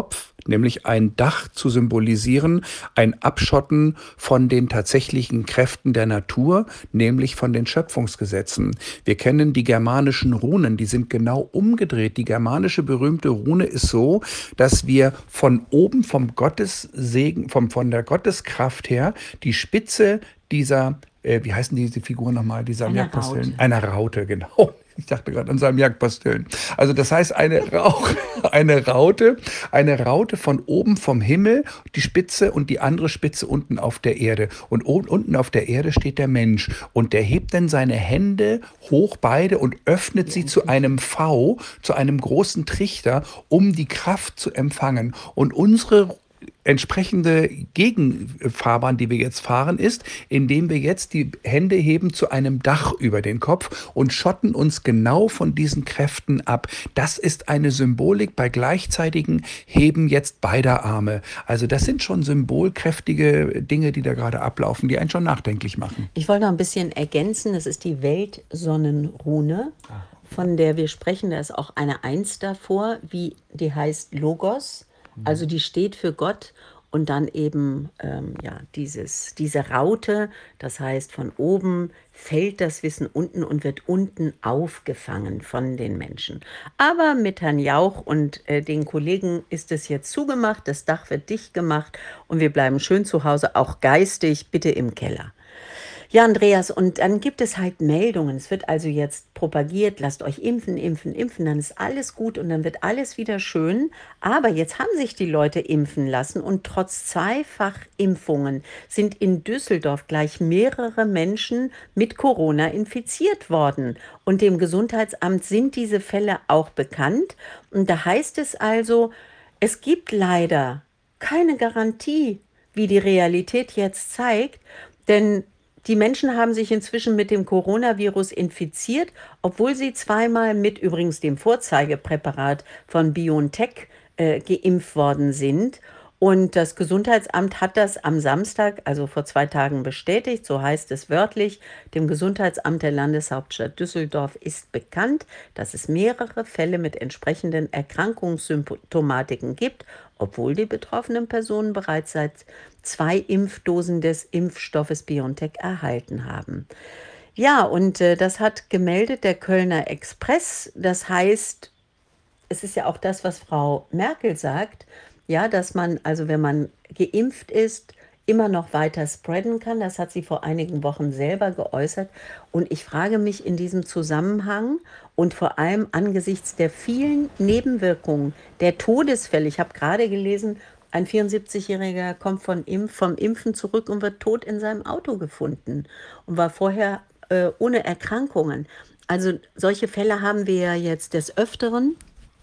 nämlich ein Dach zu symbolisieren, ein Abschotten von den tatsächlichen Kräften der Natur, nämlich von den Schöpfungsgesetzen. Wir kennen die germanischen Runen, die sind genau umgedreht. Die germanische berühmte Rune ist so, dass wir von oben vom Gottessegen, vom, von der Gotteskraft her die Spitze dieser, äh, wie heißen diese Figuren nochmal, dieser Eine Merkpasteln? Raute. Einer Raute, genau. Ich dachte gerade an Salmiakpasteln. Also das heißt eine, Rauch, eine Raute, eine Raute von oben vom Himmel, die Spitze und die andere Spitze unten auf der Erde. Und oben, unten auf der Erde steht der Mensch. Und der hebt dann seine Hände hoch beide und öffnet sie zu einem V, zu einem großen Trichter, um die Kraft zu empfangen. Und unsere entsprechende Gegenfahrbahn, die wir jetzt fahren, ist, indem wir jetzt die Hände heben zu einem Dach über den Kopf und schotten uns genau von diesen Kräften ab. Das ist eine Symbolik bei gleichzeitigem Heben jetzt beider Arme. Also das sind schon symbolkräftige Dinge, die da gerade ablaufen, die einen schon nachdenklich machen. Ich wollte noch ein bisschen ergänzen, das ist die Weltsonnenrune, von der wir sprechen. Da ist auch eine Eins davor, wie die heißt Logos. Also die steht für Gott und dann eben ähm, ja, dieses, diese Raute, das heißt von oben fällt das Wissen unten und wird unten aufgefangen von den Menschen. Aber mit Herrn Jauch und äh, den Kollegen ist es jetzt zugemacht, das Dach wird dicht gemacht und wir bleiben schön zu Hause, auch geistig, bitte im Keller. Ja, Andreas, und dann gibt es halt Meldungen. Es wird also jetzt propagiert, lasst euch impfen, impfen, impfen, dann ist alles gut und dann wird alles wieder schön. Aber jetzt haben sich die Leute impfen lassen und trotz Zweifachimpfungen sind in Düsseldorf gleich mehrere Menschen mit Corona infiziert worden. Und dem Gesundheitsamt sind diese Fälle auch bekannt. Und da heißt es also, es gibt leider keine Garantie, wie die Realität jetzt zeigt, denn die Menschen haben sich inzwischen mit dem Coronavirus infiziert, obwohl sie zweimal mit übrigens dem Vorzeigepräparat von BioNTech äh, geimpft worden sind. Und das Gesundheitsamt hat das am Samstag, also vor zwei Tagen, bestätigt. So heißt es wörtlich. Dem Gesundheitsamt der Landeshauptstadt Düsseldorf ist bekannt, dass es mehrere Fälle mit entsprechenden Erkrankungssymptomatiken gibt, obwohl die betroffenen Personen bereits seit zwei Impfdosen des Impfstoffes BioNTech erhalten haben. Ja, und äh, das hat gemeldet der Kölner Express. Das heißt, es ist ja auch das, was Frau Merkel sagt, ja, dass man, also wenn man geimpft ist, immer noch weiter spreaden kann. Das hat sie vor einigen Wochen selber geäußert. Und ich frage mich in diesem Zusammenhang und vor allem angesichts der vielen Nebenwirkungen, der Todesfälle, ich habe gerade gelesen, ein vierundsiebzigjähriger kommt von Impf, vom Impfen zurück und wird tot in seinem Auto gefunden und war vorher äh, ohne Erkrankungen. Also solche Fälle haben wir ja jetzt des Öfteren.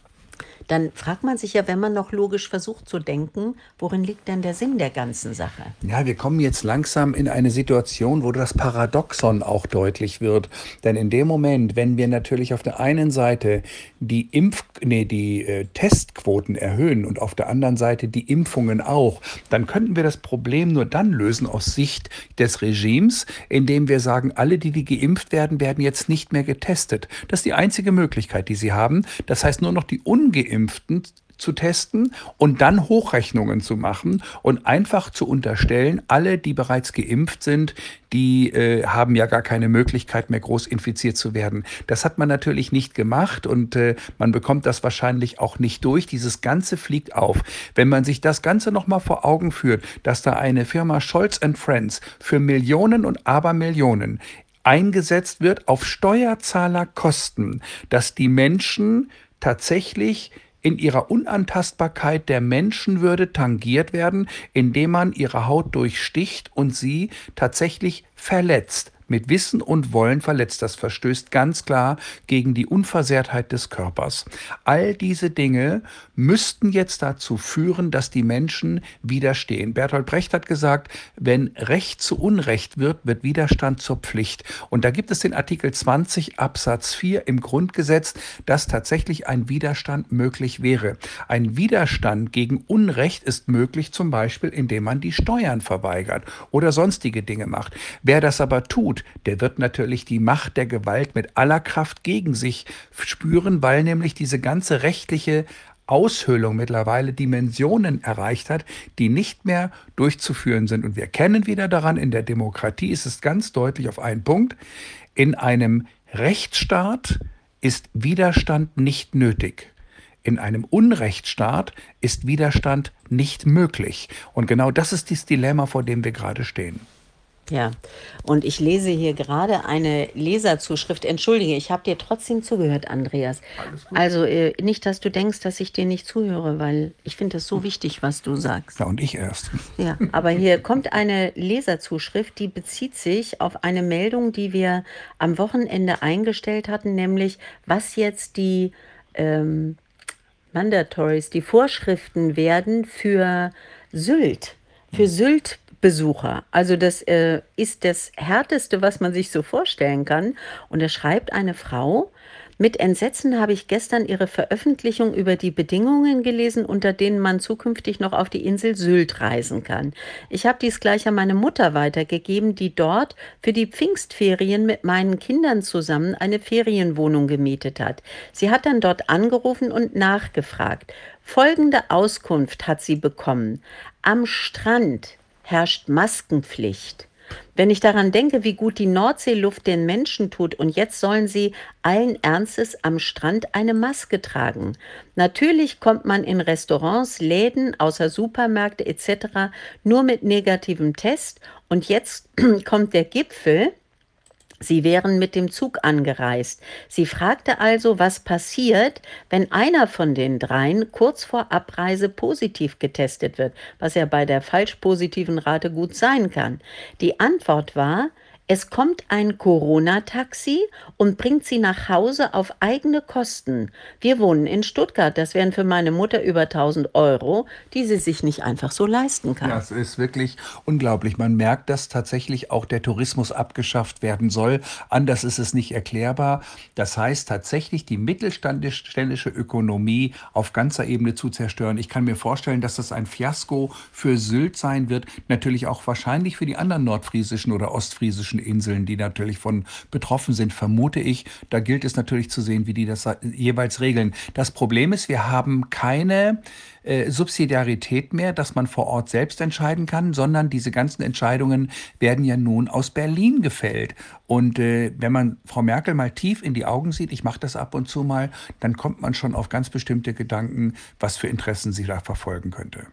Dann fragt man sich ja, wenn man noch logisch versucht zu denken, worin liegt denn der Sinn der ganzen Sache? Ja, wir kommen jetzt langsam in eine Situation, wo das Paradoxon auch deutlich wird. Denn in dem Moment, wenn wir natürlich auf der einen Seite die Impf, nee, die äh, Testquoten erhöhen und auf der anderen Seite die Impfungen auch, dann könnten wir das Problem nur dann lösen aus Sicht des Regimes, indem wir sagen, alle, die, die geimpft werden, werden jetzt nicht mehr getestet. Das ist die einzige Möglichkeit, die sie haben. Das heißt, nur noch die Ungeimpften zu testen und dann Hochrechnungen zu machen und einfach zu unterstellen, alle, die bereits geimpft sind, die äh, haben ja gar keine Möglichkeit mehr groß infiziert zu werden. Das hat man natürlich nicht gemacht und äh, man bekommt das wahrscheinlich auch nicht durch. Dieses Ganze fliegt auf. Wenn man sich das Ganze nochmal vor Augen führt, dass da eine Firma Scholz and Friends für Millionen und Abermillionen eingesetzt wird auf Steuerzahlerkosten, dass die Menschen tatsächlich in ihrer Unantastbarkeit der Menschenwürde tangiert werden, indem man ihre Haut durchsticht und sie tatsächlich verletzt. Mit Wissen und Wollen verletzt. Das verstößt ganz klar gegen die Unversehrtheit des Körpers. All diese Dinge müssten jetzt dazu führen, dass die Menschen widerstehen. Bertolt Brecht hat gesagt, wenn Recht zu Unrecht wird, wird Widerstand zur Pflicht. Und da gibt es den Artikel zwanzig Absatz vier im Grundgesetz, dass tatsächlich ein Widerstand möglich wäre. Ein Widerstand gegen Unrecht ist möglich, zum Beispiel, indem man die Steuern verweigert oder sonstige Dinge macht. Wer das aber tut, der wird natürlich die Macht der Gewalt mit aller Kraft gegen sich spüren, weil nämlich diese ganze rechtliche Aushöhlung mittlerweile Dimensionen erreicht hat, die nicht mehr durchzuführen sind. Und wir erkennen wieder daran, in der Demokratie ist es ganz deutlich auf einen Punkt, in einem Rechtsstaat ist Widerstand nicht nötig. In einem Unrechtsstaat ist Widerstand nicht möglich. Und genau das ist das Dilemma, vor dem wir gerade stehen. Ja, und ich lese hier gerade eine Leserzuschrift. Entschuldige, ich habe dir trotzdem zugehört, Andreas. Alles gut. Also äh, nicht, dass du denkst, dass ich dir nicht zuhöre, weil ich finde das so wichtig, was du sagst. Ja, und ich erst. Ja, aber hier kommt eine Leserzuschrift, die bezieht sich auf eine Meldung, die wir am Wochenende eingestellt hatten, nämlich was jetzt die ähm, Mandatories, die Vorschriften werden für Sylt, für Sylt-Besucher. Also das äh, ist das Härteste, was man sich so vorstellen kann. Und da schreibt eine Frau: Mit Entsetzen habe ich gestern Ihre Veröffentlichung über die Bedingungen gelesen, unter denen man zukünftig noch auf die Insel Sylt reisen kann. Ich habe dies gleich an meine Mutter weitergegeben, die dort für die Pfingstferien mit meinen Kindern zusammen eine Ferienwohnung gemietet hat. Sie hat dann dort angerufen und nachgefragt. Folgende Auskunft hat sie bekommen: Am Strand herrscht Maskenpflicht. Wenn ich daran denke, wie gut die Nordseeluft den Menschen tut, und jetzt sollen sie allen Ernstes am Strand eine Maske tragen. Natürlich kommt man in Restaurants, Läden, außer Supermärkte et cetera nur mit negativem Test. Und jetzt kommt der Gipfel. Sie wären mit dem Zug angereist. Sie fragte also, was passiert, wenn einer von den dreien kurz vor Abreise positiv getestet wird, was ja bei der falsch positiven Rate gut sein kann. Die Antwort war: Es kommt ein Corona-Taxi und bringt sie nach Hause auf eigene Kosten. Wir wohnen in Stuttgart. Das wären für meine Mutter über tausend Euro, die sie sich nicht einfach so leisten kann. Ja, es ist wirklich unglaublich. Man merkt, dass tatsächlich auch der Tourismus abgeschafft werden soll. Anders ist es nicht erklärbar. Das heißt tatsächlich, die mittelständische Ökonomie auf ganzer Ebene zu zerstören. Ich kann mir vorstellen, dass das ein Fiasko für Sylt sein wird. Natürlich auch wahrscheinlich für die anderen nordfriesischen oder ostfriesischen Inseln, die natürlich von betroffen sind, vermute ich. Da gilt es natürlich zu sehen, wie die das jeweils regeln. Das Problem ist, wir haben keine äh, Subsidiarität mehr, dass man vor Ort selbst entscheiden kann, sondern diese ganzen Entscheidungen werden ja nun aus Berlin gefällt. Und äh, wenn man Frau Merkel mal tief in die Augen sieht, ich mache das ab und zu mal, dann kommt man schon auf ganz bestimmte Gedanken, was für Interessen sie da verfolgen könnte.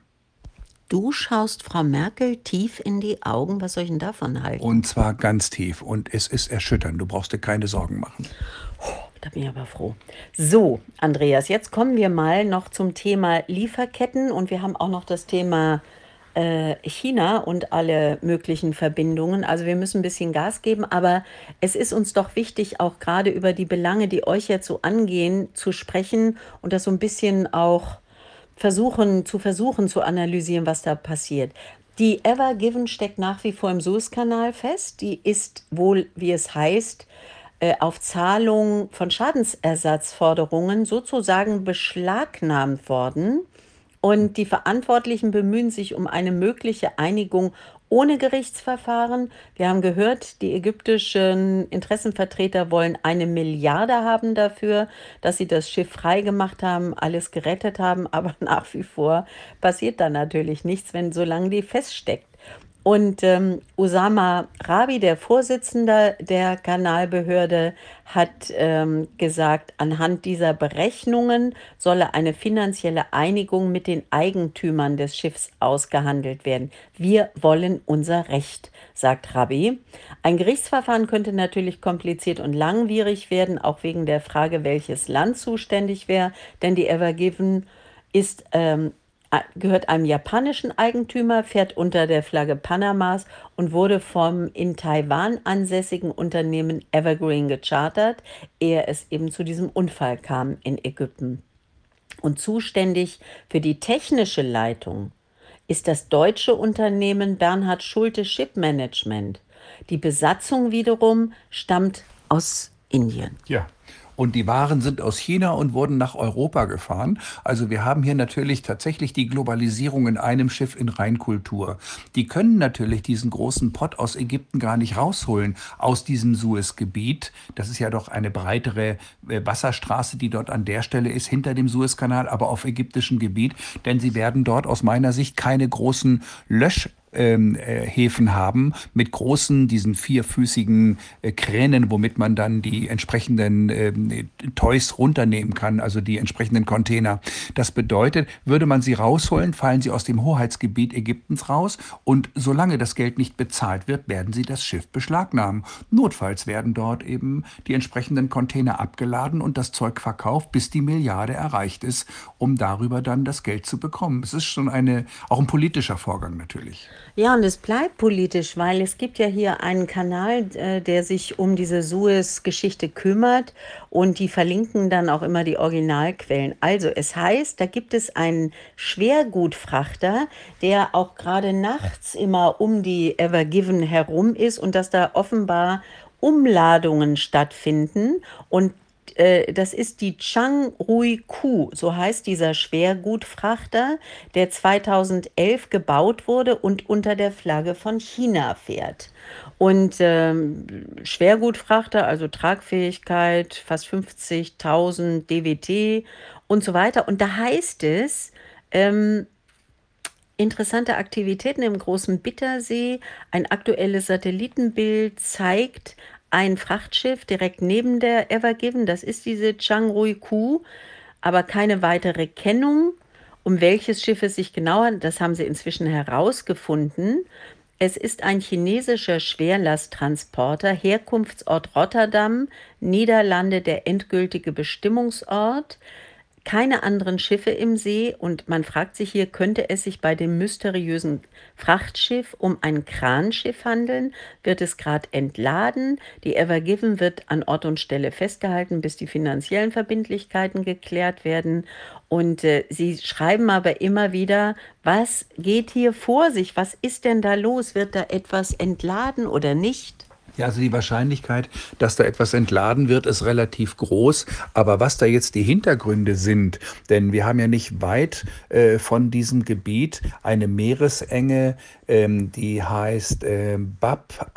Du schaust Frau Merkel tief in die Augen. Was soll ich denn davon halten? Und zwar ganz tief. Und es ist erschütternd. Du brauchst dir keine Sorgen machen. Da bin ich aber froh. So, Andreas, jetzt kommen wir mal noch zum Thema Lieferketten. Und wir haben auch noch das Thema äh, China und alle möglichen Verbindungen. Also wir müssen ein bisschen Gas geben. Aber es ist uns doch wichtig, auch gerade über die Belange, die euch jetzt so angehen, zu sprechen und das so ein bisschen auch versuchen zu versuchen zu analysieren, was da passiert. Die Ever Given steckt nach wie vor im Suezkanal fest. Die ist wohl, wie es heißt, äh, auf Zahlung von Schadensersatzforderungen sozusagen beschlagnahmt worden. Und die Verantwortlichen bemühen sich um eine mögliche Einigung ohne Gerichtsverfahren. Wir haben gehört, die ägyptischen Interessenvertreter wollen eine Milliarde haben dafür, dass sie das Schiff freigemacht haben, alles gerettet haben. Aber nach wie vor passiert da natürlich nichts, wenn solange die feststeckt. Und ähm, Osama Rabi, der Vorsitzende der Kanalbehörde, hat ähm, gesagt, anhand dieser Berechnungen solle eine finanzielle Einigung mit den Eigentümern des Schiffs ausgehandelt werden. Wir wollen unser Recht, sagt Rabi. Ein Gerichtsverfahren könnte natürlich kompliziert und langwierig werden, auch wegen der Frage, welches Land zuständig wäre, denn die Ever Given ist ähm, gehört einem japanischen Eigentümer, fährt unter der Flagge Panamas und wurde vom in Taiwan ansässigen Unternehmen Evergreen gechartert, ehe es eben zu diesem Unfall kam in Ägypten. Und zuständig für die technische Leitung ist das deutsche Unternehmen Bernhard Schulte Ship Management. Die Besatzung wiederum stammt aus Indien. Ja. Und die Waren sind aus China und wurden nach Europa gefahren. Also wir haben hier natürlich tatsächlich die Globalisierung in einem Schiff in Reinkultur. Die können natürlich diesen großen Pott aus Ägypten gar nicht rausholen aus diesem Suezgebiet. Das ist ja doch eine breitere äh, Wasserstraße, die dort an der Stelle ist, hinter dem Suezkanal, aber auf ägyptischem Gebiet. Denn sie werden dort aus meiner Sicht keine großen Lösch ähm, äh, Häfen haben mit großen, diesen vierfüßigen äh, Kränen, womit man dann die entsprechenden ähm, Toys runternehmen kann, also die entsprechenden Container. Das bedeutet, würde man sie rausholen, fallen sie aus dem Hoheitsgebiet Ägyptens raus und solange das Geld nicht bezahlt wird, werden sie das Schiff beschlagnahmen. Notfalls werden dort eben die entsprechenden Container abgeladen und das Zeug verkauft, bis die Milliarde erreicht ist, um darüber dann das Geld zu bekommen. Es ist schon eine, auch ein politischer Vorgang natürlich. Ja, und es bleibt politisch, weil es gibt ja hier einen Kanal, äh, der sich um diese Suez-Geschichte kümmert und die verlinken dann auch immer die Originalquellen. Also es heißt, da gibt es einen Schwergutfrachter, der auch gerade nachts immer um die Ever Given herum ist und dass da offenbar Umladungen stattfinden und äh, das ist die Chang-Rui-Ku, so heißt dieser Schwergutfrachter, der zweitausendelf gebaut wurde und unter der Flagge von China fährt. Und ähm, Schwergutfrachter, also Tragfähigkeit, fast fünfzigtausend D W T und so weiter. Und da heißt es, ähm, interessante Aktivitäten im Großen Bittersee. Ein aktuelles Satellitenbild zeigt ein Frachtschiff direkt neben der Ever Given. Das ist diese Chang-Rui-Ku, aber keine weitere Kennung. Um welches Schiff es sich genau handelt, das haben sie inzwischen herausgefunden. Es ist ein chinesischer Schwerlasttransporter, Herkunftsort Rotterdam, Niederlande der endgültige Bestimmungsort. Keine anderen Schiffe im See und man fragt sich hier, könnte es sich bei dem mysteriösen Frachtschiff um ein Kranschiff handeln? Wird es gerade entladen? Die Ever Given wird an Ort und Stelle festgehalten, bis die finanziellen Verbindlichkeiten geklärt werden. Und äh, sie schreiben aber immer wieder, was geht hier vor sich? Was ist denn da los? Wird da etwas entladen oder nicht? Ja, also die Wahrscheinlichkeit, dass da etwas entladen wird, ist relativ groß. Aber was da jetzt die Hintergründe sind, denn wir haben ja nicht weit äh, von diesem Gebiet eine Meeresenge, ähm, die heißt äh, Bab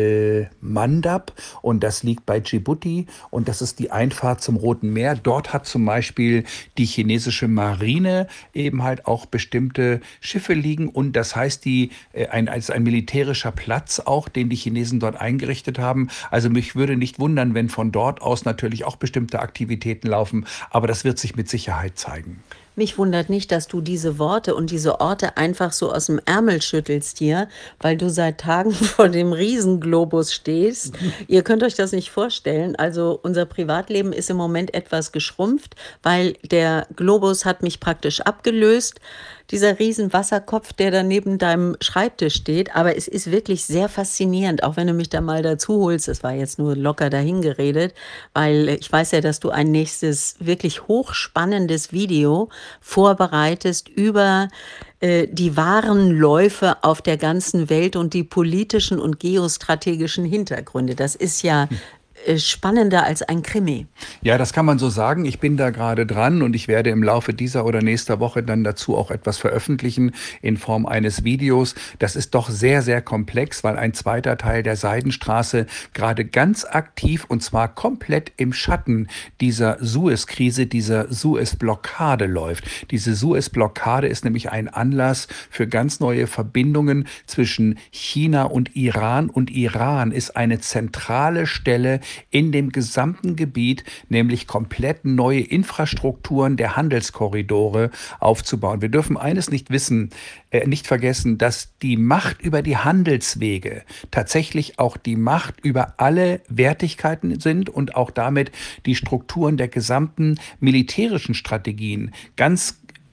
al-Mandab und das liegt bei Djibouti und das ist die Einfahrt zum Roten Meer. Dort hat zum Beispiel die chinesische Marine eben halt auch bestimmte Schiffe liegen und das heißt, die, äh, ein, als ein militärischer Platz auch, den die Chinesen dort eingerichtet haben. Also mich würde nicht wundern, wenn von dort aus natürlich auch bestimmte Aktivitäten laufen, aber das wird sich mit Sicherheit zeigen. Mich wundert nicht, dass du diese Worte und diese Orte einfach so aus dem Ärmel schüttelst hier, weil du seit Tagen vor dem Riesenglobus stehst. Ihr könnt euch das nicht vorstellen. Also unser Privatleben ist im Moment etwas geschrumpft, weil der Globus hat mich praktisch abgelöst. Dieser Riesenwasserkopf, der da neben deinem Schreibtisch steht. Aber es ist wirklich sehr faszinierend, auch wenn du mich da mal dazu holst. Das war jetzt nur locker dahingeredet, weil ich weiß ja, dass du ein nächstes wirklich hochspannendes Video vorbereitest über äh, die wahren Läufe auf der ganzen Welt und die politischen und geostrategischen Hintergründe. Das ist ja äh, spannender als ein Krimi. Ja, das kann man so sagen. Ich bin da gerade dran und ich werde im Laufe dieser oder nächster Woche dann dazu auch etwas veröffentlichen in Form eines Videos. Das ist doch sehr, sehr komplex, weil ein zweiter Teil der Seidenstraße gerade ganz aktiv und zwar komplett im Schatten dieser Suez-Krise, dieser Suez-Blockade läuft. Diese Suez-Blockade ist nämlich ein Anlass für ganz neue Verbindungen zwischen China und Iran und Iran ist eine zentrale Stelle in dem gesamten Gebiet, nämlich komplett neue Infrastrukturen der Handelskorridore aufzubauen. Wir dürfen eines nicht wissen, äh, nicht vergessen, dass die Macht über die Handelswege tatsächlich auch die Macht über alle Wertigkeiten sind und auch damit die Strukturen der gesamten militärischen Strategien ganz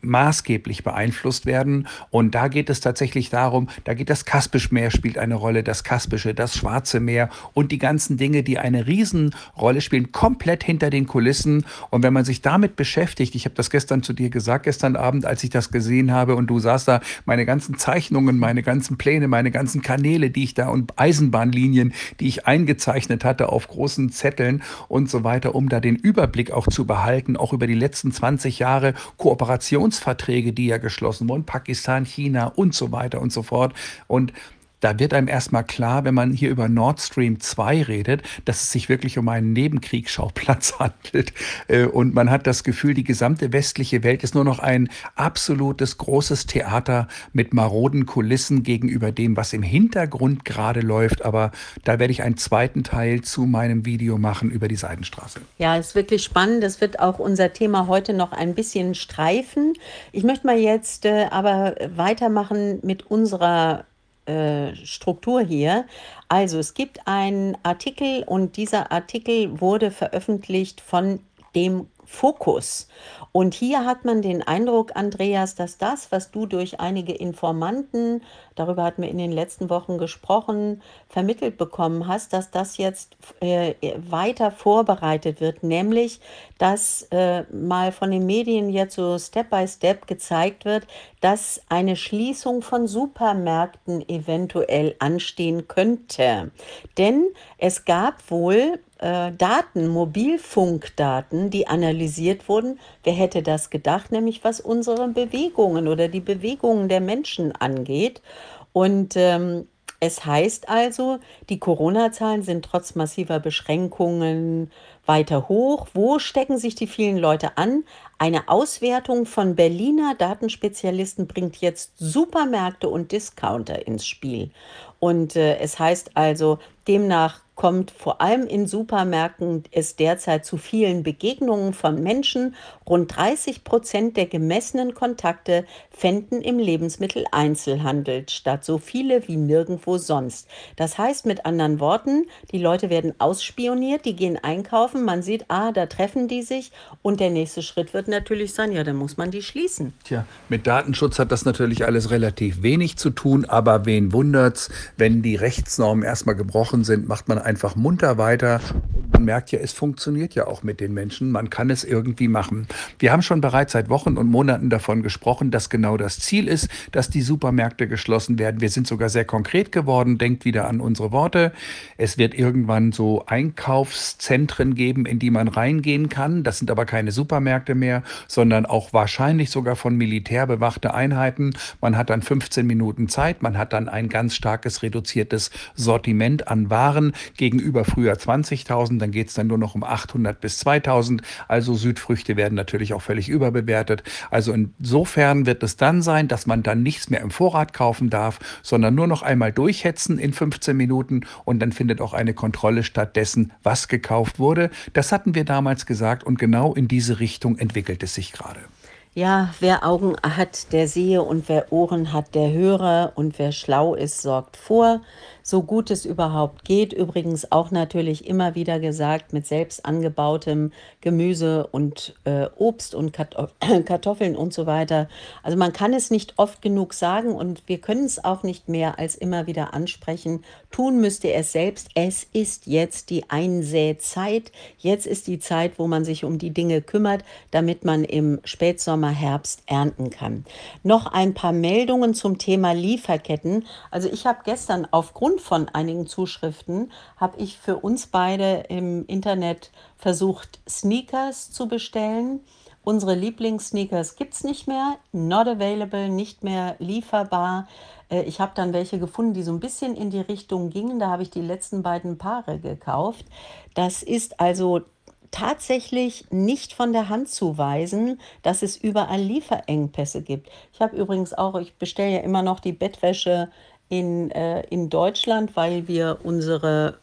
maßgeblich beeinflusst werden. Und da geht es tatsächlich darum, da geht das Kaspische Meer spielt eine Rolle, das Kaspische, das Schwarze Meer und die ganzen Dinge, die eine Riesenrolle spielen, komplett hinter den Kulissen. Und wenn man sich damit beschäftigt, ich habe das gestern zu dir gesagt, gestern Abend, als ich das gesehen habe und du saßt da, meine ganzen Zeichnungen, meine ganzen Pläne, meine ganzen Kanäle, die ich da und Eisenbahnlinien, die ich eingezeichnet hatte auf großen Zetteln und so weiter, um da den Überblick auch zu behalten, auch über die letzten zwanzig Jahre Kooperationsverträge, die ja geschlossen wurden, Pakistan, China und so weiter und so fort. Und da wird einem erstmal klar, wenn man hier über Nord Stream zwei redet, dass es sich wirklich um einen Nebenkriegsschauplatz handelt. Äh, Und man hat das Gefühl, die gesamte westliche Welt ist nur noch ein absolutes großes Theater mit maroden Kulissen gegenüber dem, was im Hintergrund gerade läuft. Aber da werde ich einen zweiten Teil zu meinem Video machen über die Seidenstraße. Ja, ist wirklich spannend. Das wird auch unser Thema heute noch ein bisschen streifen. Ich möchte mal jetzt äh, aber weitermachen mit unserer äh, Struktur hier. Also es gibt einen Artikel und dieser Artikel wurde veröffentlicht von dem Fokus. Und hier hat man den Eindruck, Andreas, dass das, was du durch einige Informanten, darüber hatten wir in den letzten Wochen gesprochen, vermittelt bekommen hast, dass das jetzt äh, weiter vorbereitet wird, nämlich, dass äh, mal von den Medien jetzt so Step by Step gezeigt wird, dass eine Schließung von Supermärkten eventuell anstehen könnte. Denn es gab wohl äh, Daten, Mobilfunkdaten, die analysiert wurden. Wer hätte das gedacht, nämlich was unsere Bewegungen oder die Bewegungen der Menschen angeht. Und ähm, es heißt also, die Corona-Zahlen sind trotz massiver Beschränkungen weiter hoch. Wo stecken sich die vielen Leute an? Eine Auswertung von Berliner Datenspezialisten bringt jetzt Supermärkte und Discounter ins Spiel. Und äh, es heißt also, demnach kommt vor allem in Supermärkten es derzeit zu vielen Begegnungen von Menschen. Rund dreißig Prozent der gemessenen Kontakte fänden im Lebensmitteleinzelhandel statt, so viele wie nirgendwo sonst. Das heißt mit anderen Worten, die Leute werden ausspioniert, die gehen einkaufen, man sieht, ah, da treffen die sich und der nächste Schritt wird natürlich sein, ja, dann muss man die schließen. Tja, mit Datenschutz hat das natürlich alles relativ wenig zu tun, aber wen wundert's, wenn die Rechtsnormen erstmal gebrochen sind, macht man einfach munter weiter. Und man merkt ja, es funktioniert ja auch mit den Menschen. Man kann es irgendwie machen. Wir haben schon bereits seit Wochen und Monaten davon gesprochen, dass genau das Ziel ist, dass die Supermärkte geschlossen werden. Wir sind sogar sehr konkret geworden. Denkt wieder an unsere Worte. Es wird irgendwann so Einkaufszentren geben, in die man reingehen kann. Das sind aber keine Supermärkte mehr, sondern auch wahrscheinlich sogar von Militär bewachte Einheiten. Man hat dann fünfzehn Minuten Zeit. Man hat dann ein ganz starkes reduziertes Sortiment an Waren gegenüber früher zwanzigtausend. Dann geht es dann nur noch um achthundert bis zweitausend. Also Südfrüchte werden natürlich auch völlig überbewertet. Also insofern wird es dann sein, dass man dann nichts mehr im Vorrat kaufen darf, sondern nur noch einmal durchhetzen in fünfzehn Minuten und dann findet auch eine Kontrolle statt dessen, was gekauft wurde. Das hatten wir damals gesagt und genau in diese Richtung entwickelt es sich gerade. Ja, wer Augen hat, der sehe und wer Ohren hat, der höre und wer schlau ist, sorgt vor, so gut es überhaupt geht. Übrigens auch natürlich immer wieder gesagt mit selbst angebautem Gemüse und äh, Obst und Karto- Kartoffeln und so weiter. Also man kann es nicht oft genug sagen und wir können es auch nicht mehr als immer wieder ansprechen. Tun müsst ihr es selbst. Es ist jetzt die Einsätzeit. Jetzt ist die Zeit, wo man sich um die Dinge kümmert, damit man im Spätsommer, Herbst ernten kann. Noch ein paar Meldungen zum Thema Lieferketten. Also ich habe gestern aufgrund von einigen Zuschriften, habe ich für uns beide im Internet versucht, Sneakers zu bestellen. Unsere Lieblingssneakers gibt es nicht mehr, not available, nicht mehr lieferbar. Äh, Ich habe dann welche gefunden, die so ein bisschen in die Richtung gingen. Da habe ich die letzten beiden Paare gekauft. Das ist also tatsächlich nicht von der Hand zu weisen, dass es überall Lieferengpässe gibt. Ich habe übrigens auch, ich bestelle ja immer noch die Bettwäsche in, äh, in Deutschland, weil wir unsere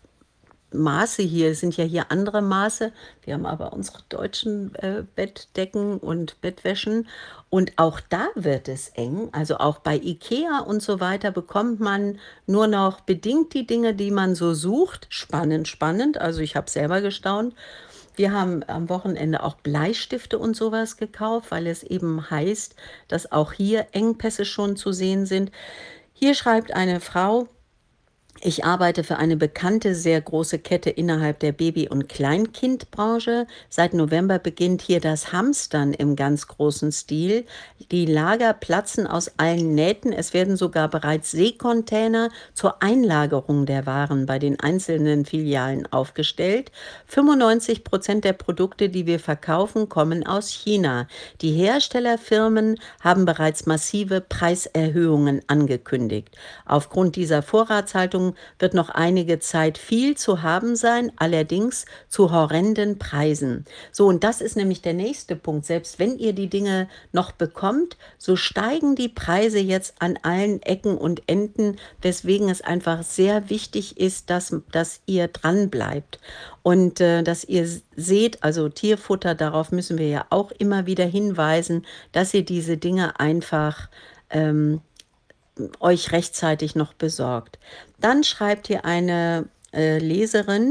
Maße hier, es sind ja hier andere Maße. Wir haben aber unsere deutschen äh, Bettdecken und Bettwäschen. Und auch da wird es eng. Also auch bei IKEA und so weiter bekommt man nur noch bedingt die Dinge, die man so sucht. Spannend, spannend. Also ich habe selber gestaunt. Wir haben am Wochenende auch Bleistifte und sowas gekauft, weil es eben heißt, dass auch hier Engpässe schon zu sehen sind. Hier schreibt eine Frau: Ich arbeite für eine bekannte, sehr große Kette innerhalb der Baby- und Kleinkindbranche. Seit November beginnt hier das Hamstern im ganz großen Stil. Die Lager platzen aus allen Nähten. Es werden sogar bereits Seekontainer zur Einlagerung der Waren bei den einzelnen Filialen aufgestellt. fünfundneunzig Prozent der Produkte, die wir verkaufen, kommen aus China. Die Herstellerfirmen haben bereits massive Preiserhöhungen angekündigt. Aufgrund dieser Vorratshaltung wird noch einige Zeit viel zu haben sein, allerdings zu horrenden Preisen. So, und das ist nämlich der nächste Punkt. Selbst wenn ihr die Dinge noch bekommt, so steigen die Preise jetzt an allen Ecken und Enden, weswegen es einfach sehr wichtig ist, dass, dass ihr dran bleibt. Und äh, dass ihr seht, also Tierfutter, darauf müssen wir ja auch immer wieder hinweisen, dass ihr diese Dinge einfach ähm, euch rechtzeitig noch besorgt. Dann schreibt hier eine äh, Leserin,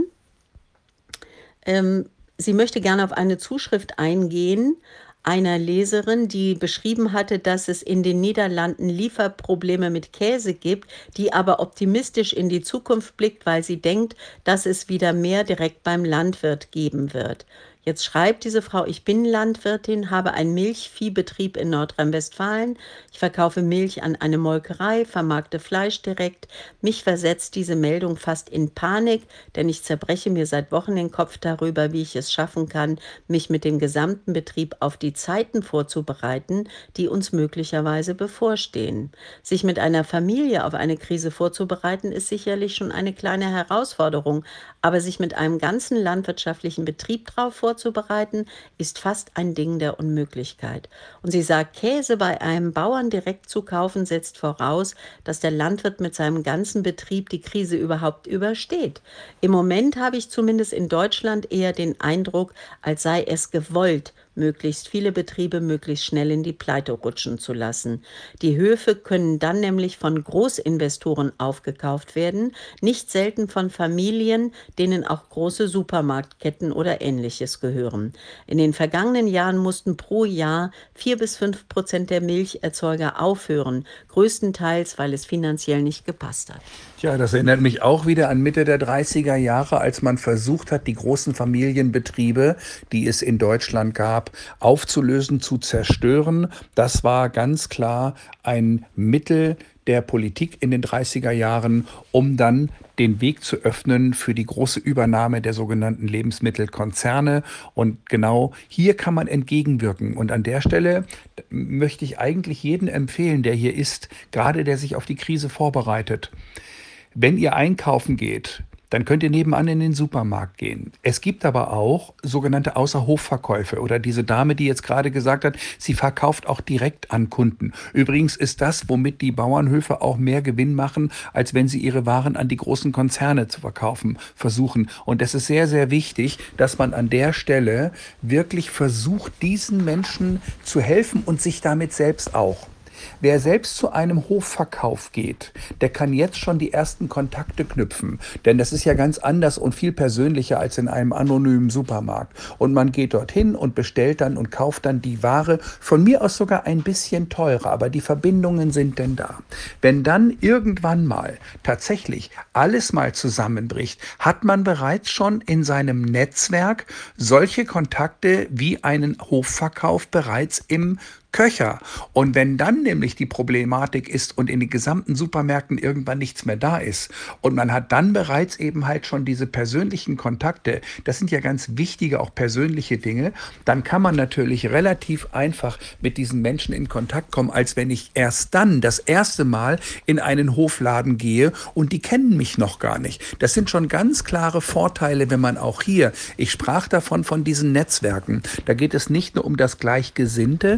ähm, sie möchte gerne auf eine Zuschrift eingehen einer Leserin, die beschrieben hatte, dass es in den Niederlanden Lieferprobleme mit Käse gibt, die aber optimistisch in die Zukunft blickt, weil sie denkt, dass es wieder mehr direkt beim Landwirt geben wird. Jetzt schreibt diese Frau: Ich bin Landwirtin, habe einen Milchviehbetrieb in Nordrhein-Westfalen. Ich verkaufe Milch an eine Molkerei, vermarkte Fleisch direkt. Mich versetzt diese Meldung fast in Panik, denn ich zerbreche mir seit Wochen den Kopf darüber, wie ich es schaffen kann, mich mit dem gesamten Betrieb auf die Zeiten vorzubereiten, die uns möglicherweise bevorstehen. Sich mit einer Familie auf eine Krise vorzubereiten, ist sicherlich schon eine kleine Herausforderung, aber sich mit einem ganzen landwirtschaftlichen Betrieb darauf vorzubereiten, vorzubereiten, ist fast ein Ding der Unmöglichkeit. Und sie sagt, Käse bei einem Bauern direkt zu kaufen, setzt voraus, dass der Landwirt mit seinem ganzen Betrieb die Krise überhaupt übersteht. Im Moment habe ich zumindest in Deutschland eher den Eindruck, als sei es gewollt, möglichst viele Betriebe möglichst schnell in die Pleite rutschen zu lassen. Die Höfe können dann nämlich von Großinvestoren aufgekauft werden, nicht selten von Familien, denen auch große Supermarktketten oder Ähnliches gehören. In den vergangenen Jahren mussten pro Jahr vier bis fünf Prozent der Milcherzeuger aufhören, größtenteils, weil es finanziell nicht gepasst hat. Ja, das erinnert mich auch wieder an Mitte der dreißiger Jahre, als man versucht hat, die großen Familienbetriebe, die es in Deutschland gab, aufzulösen, zu zerstören. Das war ganz klar ein Mittel der Politik in den dreißiger Jahren, um dann den Weg zu öffnen für die große Übernahme der sogenannten Lebensmittelkonzerne. Und genau hier kann man entgegenwirken. Und an der Stelle möchte ich eigentlich jeden empfehlen, der hier ist, gerade der sich auf die Krise vorbereitet. Wenn ihr einkaufen geht, dann könnt ihr nebenan in den Supermarkt gehen. Es gibt aber auch sogenannte Außerhofverkäufe oder diese Dame, die jetzt gerade gesagt hat, sie verkauft auch direkt an Kunden. Übrigens ist das, womit die Bauernhöfe auch mehr Gewinn machen, als wenn sie ihre Waren an die großen Konzerne zu verkaufen versuchen. Und es ist sehr, sehr wichtig, dass man an der Stelle wirklich versucht, diesen Menschen zu helfen und sich damit selbst auch. Wer selbst zu einem Hofverkauf geht, der kann jetzt schon die ersten Kontakte knüpfen. Denn das ist ja ganz anders und viel persönlicher als in einem anonymen Supermarkt. Und man geht dorthin und bestellt dann und kauft dann die Ware, von mir aus sogar ein bisschen teurer, aber die Verbindungen sind denn da. Wenn dann irgendwann mal tatsächlich alles mal zusammenbricht, hat man bereits schon in seinem Netzwerk solche Kontakte wie einen Hofverkauf bereits im Köcher. Und wenn dann nämlich die Problematik ist und in den gesamten Supermärkten irgendwann nichts mehr da ist und man hat dann bereits eben halt schon diese persönlichen Kontakte, das sind ja ganz wichtige, auch persönliche Dinge, dann kann man natürlich relativ einfach mit diesen Menschen in Kontakt kommen, als wenn ich erst dann das erste Mal in einen Hofladen gehe und die kennen mich noch gar nicht. Das sind schon ganz klare Vorteile, wenn man auch hier, ich sprach davon von diesen Netzwerken, da geht es nicht nur um das Gleichgesinnte, sondern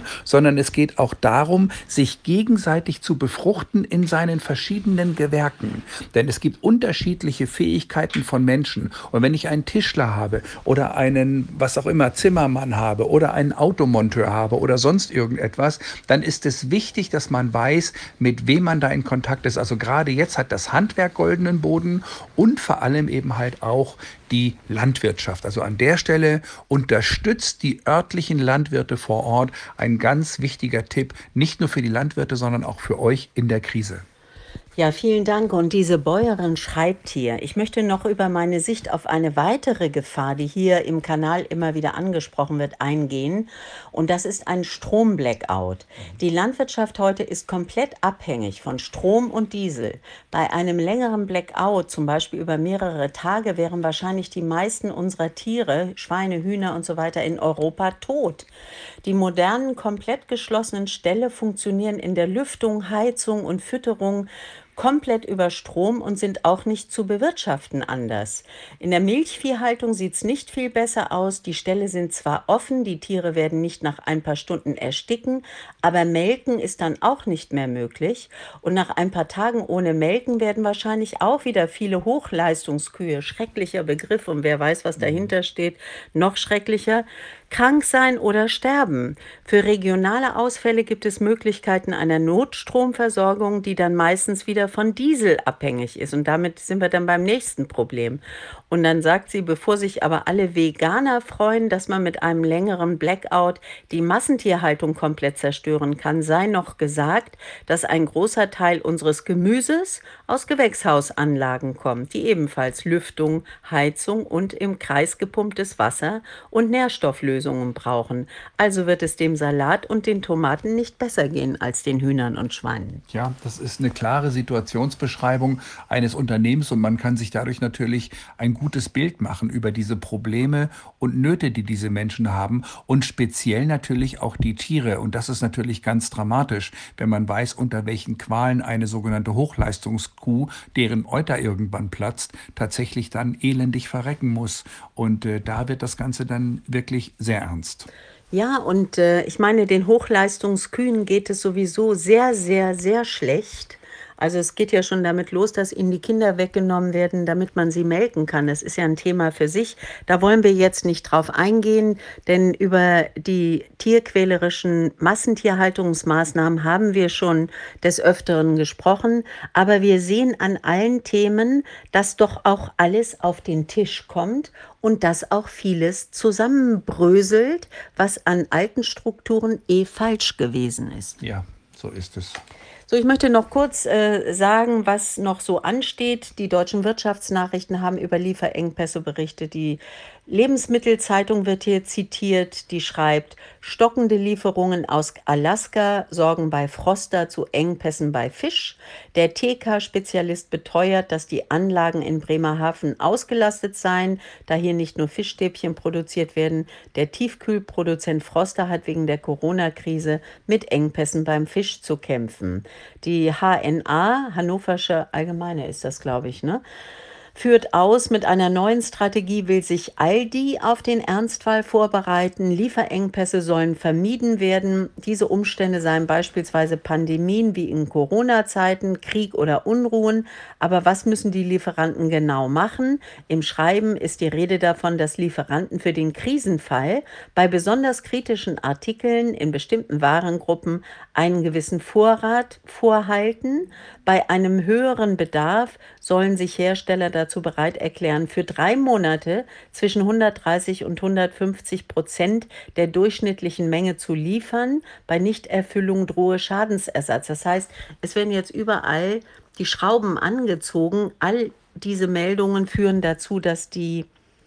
sondern es geht auch darum, sich gegenseitig zu befruchten in seinen verschiedenen Gewerken. Denn es gibt unterschiedliche Fähigkeiten von Menschen. Und wenn ich einen Tischler habe oder einen, was auch immer, Zimmermann habe oder einen Automonteur habe oder sonst irgendetwas, dann ist es wichtig, dass man weiß, mit wem man da in Kontakt ist. Also gerade jetzt hat das Handwerk goldenen Boden und vor allem eben halt auch die Landwirtschaft. Also an der Stelle unterstützt die örtlichen Landwirte vor Ort. Ein ganz wichtiger Tipp, nicht nur für die Landwirte, sondern auch für euch in der Krise. Ja, vielen Dank. Und diese Bäuerin schreibt hier, ich möchte noch über meine Sicht auf eine weitere Gefahr, die hier im Kanal immer wieder angesprochen wird, eingehen. Und das ist ein Stromblackout. Die Landwirtschaft heute ist komplett abhängig von Strom und Diesel. Bei einem längeren Blackout, zum Beispiel über mehrere Tage, wären wahrscheinlich die meisten unserer Tiere, Schweine, Hühner und so weiter, in Europa tot. Die modernen, komplett geschlossenen Ställe funktionieren in der Lüftung, Heizung und Fütterung komplett über Strom und sind auch nicht zu bewirtschaften anders. In der Milchviehhaltung sieht es nicht viel besser aus. Die Ställe sind zwar offen, die Tiere werden nicht nach ein paar Stunden ersticken, aber melken ist dann auch nicht mehr möglich. Und nach ein paar Tagen ohne Melken werden wahrscheinlich auch wieder viele Hochleistungskühe, schrecklicher Begriff und wer weiß, was dahinter steht, noch schrecklicher, krank sein oder sterben. Für regionale Ausfälle gibt es Möglichkeiten einer Notstromversorgung, die dann meistens wieder von Diesel abhängig ist. Und damit sind wir dann beim nächsten Problem. Und dann sagt sie, bevor sich aber alle Veganer freuen, dass man mit einem längeren Blackout die Massentierhaltung komplett zerstören kann, sei noch gesagt, dass ein großer Teil unseres Gemüses aus Gewächshausanlagen kommt, die ebenfalls Lüftung, Heizung und im Kreis gepumptes Wasser und Nährstofflösungen brauchen. Also wird es dem Salat und den Tomaten nicht besser gehen als den Hühnern und Schweinen. Ja, das ist eine klare Situationsbeschreibung eines Unternehmens und man kann sich dadurch natürlich ein gutes Bild machen über diese Probleme und Nöte, die diese Menschen haben und speziell natürlich auch die Tiere. Und das ist natürlich ganz dramatisch, wenn man weiß, unter welchen Qualen eine sogenannte Hochleistungskuh, deren Euter irgendwann platzt, tatsächlich dann elendig verrecken muss. Und äh, da wird das Ganze dann wirklich sehr ernst. Ja, und äh, ich meine, den Hochleistungskühen geht es sowieso sehr, sehr, sehr schlecht. Also es geht ja schon damit los, dass ihnen die Kinder weggenommen werden, damit man sie melken kann. Das ist ja ein Thema für sich. Da wollen wir jetzt nicht drauf eingehen, denn über die tierquälerischen Massentierhaltungsmaßnahmen haben wir schon des Öfteren gesprochen. Aber wir sehen an allen Themen, dass doch auch alles auf den Tisch kommt und dass auch vieles zusammenbröselt, was an alten Strukturen eh falsch gewesen ist. Ja, so ist es. So, ich möchte noch kurz äh, sagen, was noch so ansteht. Die deutschen Wirtschaftsnachrichten haben über Lieferengpässe berichtet. Die Lebensmittelzeitung wird hier zitiert, die schreibt, stockende Lieferungen aus Alaska sorgen bei Froster zu Engpässen bei Fisch. Der T K-Spezialist beteuert, dass die Anlagen in Bremerhaven ausgelastet seien, da hier nicht nur Fischstäbchen produziert werden. Der Tiefkühlproduzent Froster hat wegen der Corona-Krise mit Engpässen beim Fisch zu kämpfen. Die H N A, Hannoversche Allgemeine ist das, glaube ich, ne? Führt aus, mit einer neuen Strategie will sich Aldi auf den Ernstfall vorbereiten. Lieferengpässe sollen vermieden werden. Diese Umstände seien beispielsweise Pandemien wie in Corona-Zeiten, Krieg oder Unruhen. Aber was müssen die Lieferanten genau machen? Im Schreiben ist die Rede davon, dass Lieferanten für den Krisenfall bei besonders kritischen Artikeln in bestimmten Warengruppen einen gewissen Vorrat vorhalten. Bei einem höheren Bedarf sollen sich Hersteller dazu bereit erklären, für drei Monate zwischen hundertdreißig und hundertfünfzig Prozent der durchschnittlichen Menge zu liefern. Bei Nichterfüllung drohe Schadensersatz. Das heißt, es werden jetzt überall die Schrauben angezogen. All diese Meldungen führen dazu, dass die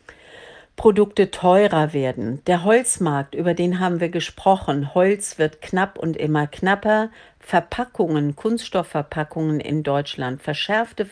Produkte teurer werden. Der Holzmarkt, über den haben wir gesprochen. Holz wird knapp und immer knapper. Verpackungen, Kunststoffverpackungen in Deutschland, verschärfte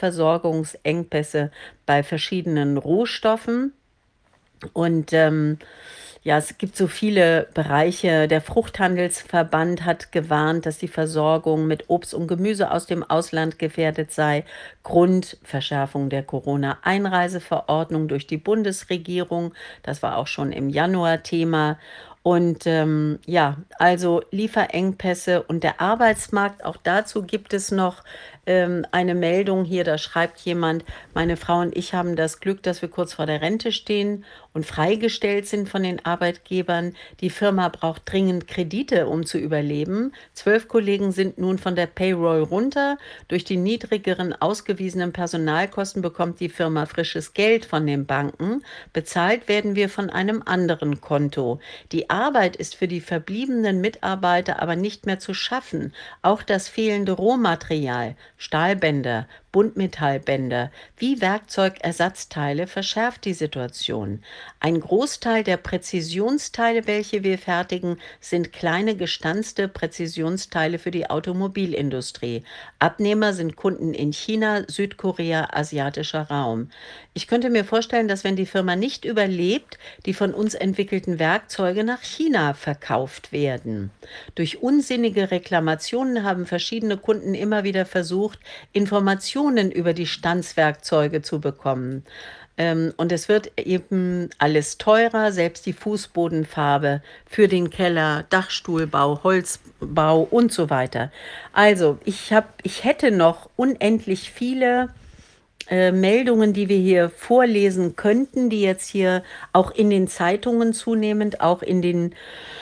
Versorgungsengpässe bei verschiedenen Rohstoffen. Und ähm, Ja, es gibt so viele Bereiche. Der Fruchthandelsverband hat gewarnt, dass die Versorgung mit Obst und Gemüse aus dem Ausland gefährdet sei. Grund Verschärfung der Corona-Einreiseverordnung durch die Bundesregierung. Das war auch schon im Januar Thema. Und ähm, ja, also Lieferengpässe und der Arbeitsmarkt, auch dazu gibt es noch ähm, eine Meldung hier, da schreibt jemand, meine Frau und ich haben das Glück, dass wir kurz vor der Rente stehen und freigestellt sind von den Arbeitgebern. Die Firma braucht dringend Kredite, um zu überleben. Zwölf Kollegen sind nun von der Payroll runter. Durch die niedrigeren ausgewiesenen Personalkosten bekommt die Firma frisches Geld von den Banken. Bezahlt werden wir von einem anderen Konto. Die Arbeit ist für die verbliebenen Mitarbeiter aber nicht mehr zu schaffen. Auch das fehlende Rohmaterial, Stahlbänder, Buntmetallbänder wie Werkzeugersatzteile verschärft die Situation. Ein Großteil der Präzisionsteile, welche wir fertigen, sind kleine gestanzte Präzisionsteile für die Automobilindustrie. Abnehmer sind Kunden in China, Südkorea, asiatischer Raum. Ich könnte mir vorstellen, dass wenn die Firma nicht überlebt, die von uns entwickelten Werkzeuge nach China verkauft werden. Durch unsinnige Reklamationen haben verschiedene Kunden immer wieder versucht, Informationen über die Stanzwerkzeuge zu bekommen. Ähm, und es wird eben alles teurer, selbst die Fußbodenfarbe für den Keller, Dachstuhlbau, Holzbau und so weiter. Also, ich habe, ich hätte noch unendlich viele äh, Meldungen, die wir hier vorlesen könnten, die jetzt hier auch in den Zeitungen zunehmend, auch in den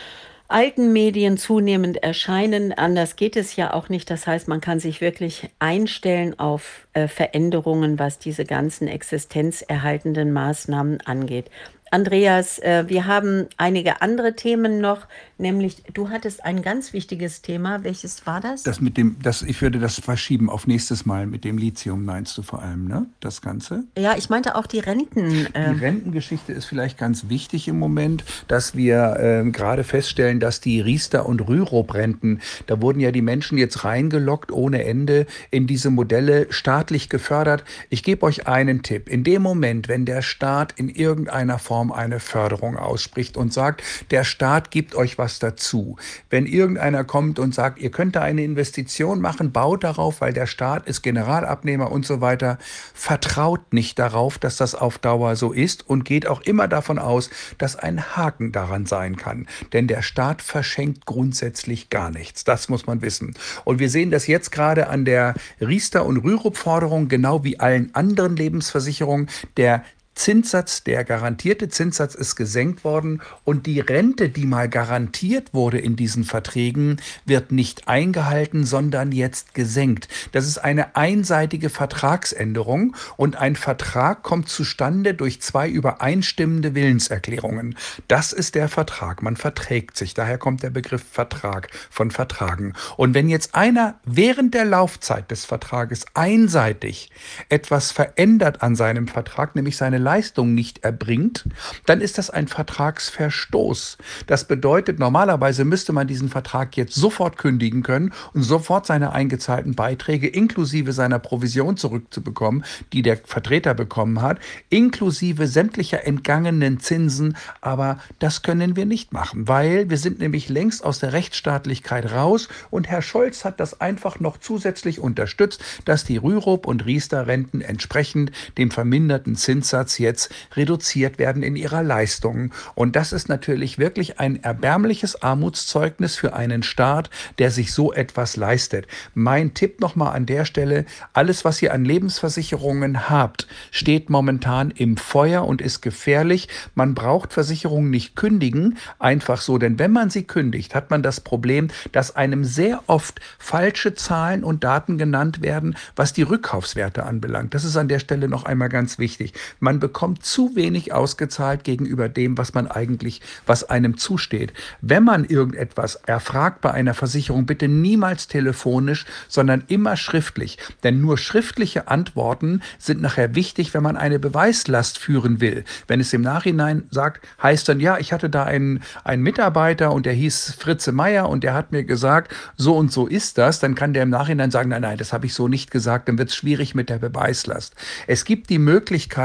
alten Medien zunehmend erscheinen. Anders geht es ja auch nicht. Das heißt, man kann sich wirklich einstellen auf äh, Veränderungen, was diese ganzen existenzerhaltenden Maßnahmen angeht. Andreas, äh, wir haben einige andere Themen noch, nämlich du hattest ein ganz wichtiges Thema. Welches war das? Das mit dem, das, ich würde das verschieben auf nächstes Mal mit dem Lithium, meinst du vor allem, ne? Das Ganze? Ja, ich meinte auch die Renten. Die Äh, Rentengeschichte ist vielleicht ganz wichtig im Moment, dass wir ähm, gerade feststellen, dass die Riester- und Rürup-Renten, da wurden ja die Menschen jetzt reingelockt ohne Ende in diese Modelle, staatlich gefördert. Ich gebe euch einen Tipp. In dem Moment, wenn der Staat in irgendeiner Form eine Förderung ausspricht und sagt, der Staat gibt euch was dazu. Wenn irgendeiner kommt und sagt, ihr könnt da eine Investition machen, baut darauf, weil der Staat ist Generalabnehmer und so weiter, vertraut nicht darauf, dass das auf Dauer so ist und geht auch immer davon aus, dass ein Haken daran sein kann. Denn der Staat verschenkt grundsätzlich gar nichts. Das muss man wissen. Und wir sehen das jetzt gerade an der Riester- und Rürup-Forderung, genau wie allen anderen Lebensversicherungen. Der Zinssatz, der garantierte Zinssatz ist gesenkt worden und die Rente, die mal garantiert wurde in diesen Verträgen, wird nicht eingehalten, sondern jetzt gesenkt. Das ist eine einseitige Vertragsänderung und ein Vertrag kommt zustande durch zwei übereinstimmende Willenserklärungen. Das ist der Vertrag. Man verträgt sich. Daher kommt der Begriff Vertrag von Vertragen. Und wenn jetzt einer während der Laufzeit des Vertrages einseitig etwas verändert an seinem Vertrag, nämlich seine Leistung nicht erbringt, dann ist das ein Vertragsverstoß. Das bedeutet, normalerweise müsste man diesen Vertrag jetzt sofort kündigen können und sofort seine eingezahlten Beiträge inklusive seiner Provision zurückzubekommen, die der Vertreter bekommen hat, inklusive sämtlicher entgangenen Zinsen. Aber das können wir nicht machen, weil wir sind nämlich längst aus der Rechtsstaatlichkeit raus und Herr Scholz hat das einfach noch zusätzlich unterstützt, dass die Rürup- und Riester-Renten entsprechend dem verminderten Zinssatz jetzt reduziert werden in ihrer Leistung. Und das ist natürlich wirklich ein erbärmliches Armutszeugnis für einen Staat, der sich so etwas leistet. Mein Tipp nochmal an der Stelle, alles, was ihr an Lebensversicherungen habt, steht momentan im Feuer und ist gefährlich. Man braucht Versicherungen nicht kündigen, einfach so, denn wenn man sie kündigt, hat man das Problem, dass einem sehr oft falsche Zahlen und Daten genannt werden, was die Rückkaufswerte anbelangt. Das ist an der Stelle noch einmal ganz wichtig. Man bekommt zu wenig ausgezahlt gegenüber dem, was man eigentlich, was einem zusteht. Wenn man irgendetwas erfragt bei einer Versicherung, bitte niemals telefonisch, sondern immer schriftlich. Denn nur schriftliche Antworten sind nachher wichtig, wenn man eine Beweislast führen will. Wenn es im Nachhinein sagt, heißt dann, ja, ich hatte da einen, einen Mitarbeiter und der hieß Fritze Meier und der hat mir gesagt, so und so ist das, dann kann der im Nachhinein sagen, nein, nein, das habe ich so nicht gesagt, dann wird es schwierig mit der Beweislast. Es gibt die Möglichkeit, anstatt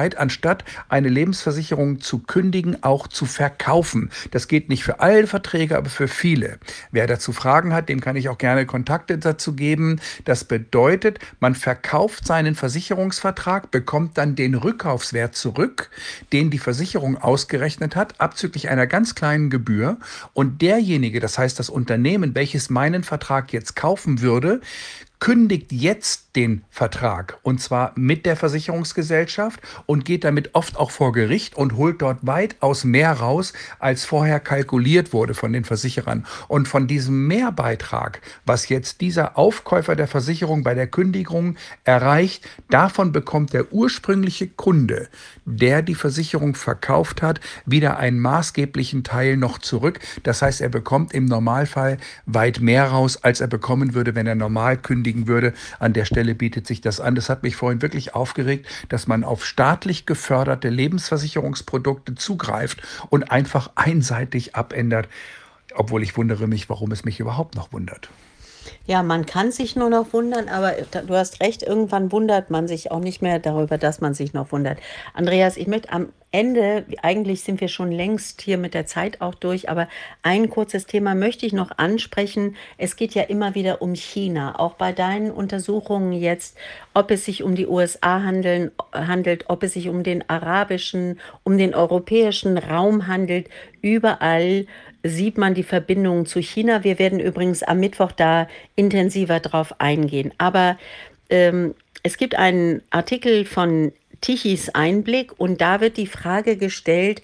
statt eine Lebensversicherung zu kündigen, auch zu verkaufen. Das geht nicht für alle Verträge, aber für viele. Wer dazu Fragen hat, dem kann ich auch gerne Kontakte dazu geben. Das bedeutet, man verkauft seinen Versicherungsvertrag, bekommt dann den Rückkaufswert zurück, den die Versicherung ausgerechnet hat, abzüglich einer ganz kleinen Gebühr. Und derjenige, das heißt das Unternehmen, welches meinen Vertrag jetzt kaufen würde, kündigt jetzt den Vertrag, und zwar mit der Versicherungsgesellschaft, und geht damit oft auch vor Gericht und holt dort weitaus mehr raus, als vorher kalkuliert wurde von den Versicherern. Und von diesem Mehrbeitrag, was jetzt dieser Aufkäufer der Versicherung bei der Kündigung erreicht, davon bekommt der ursprüngliche Kunde, der die Versicherung verkauft hat, wieder einen maßgeblichen Teil noch zurück. Das heißt, er bekommt im Normalfall weit mehr raus, als er bekommen würde, wenn er normal kündigen würde. An der Stelle bietet sich das an. Das hat mich vorhin wirklich aufgeregt, dass man auf staatlich geförderte Lebensversicherungsprodukte zugreift und einfach einseitig abändert, obwohl ich wundere mich, warum es mich überhaupt noch wundert. Ja, man kann sich nur noch wundern, aber da- du hast recht, irgendwann wundert man sich auch nicht mehr darüber, dass man sich noch wundert. Andreas, ich möchte am Ende, eigentlich sind wir schon längst hier mit der Zeit auch durch, aber ein kurzes Thema möchte ich noch ansprechen. Es geht ja immer wieder um China, auch bei deinen Untersuchungen jetzt, ob es sich um die U S A handeln, handelt, ob es sich um den arabischen, um den europäischen Raum handelt. Überall sieht man die Verbindungen zu China. Wir werden übrigens am Mittwoch da intensiver drauf eingehen. Aber ähm, es gibt einen Artikel von Tichys Einblick, und da wird die Frage gestellt,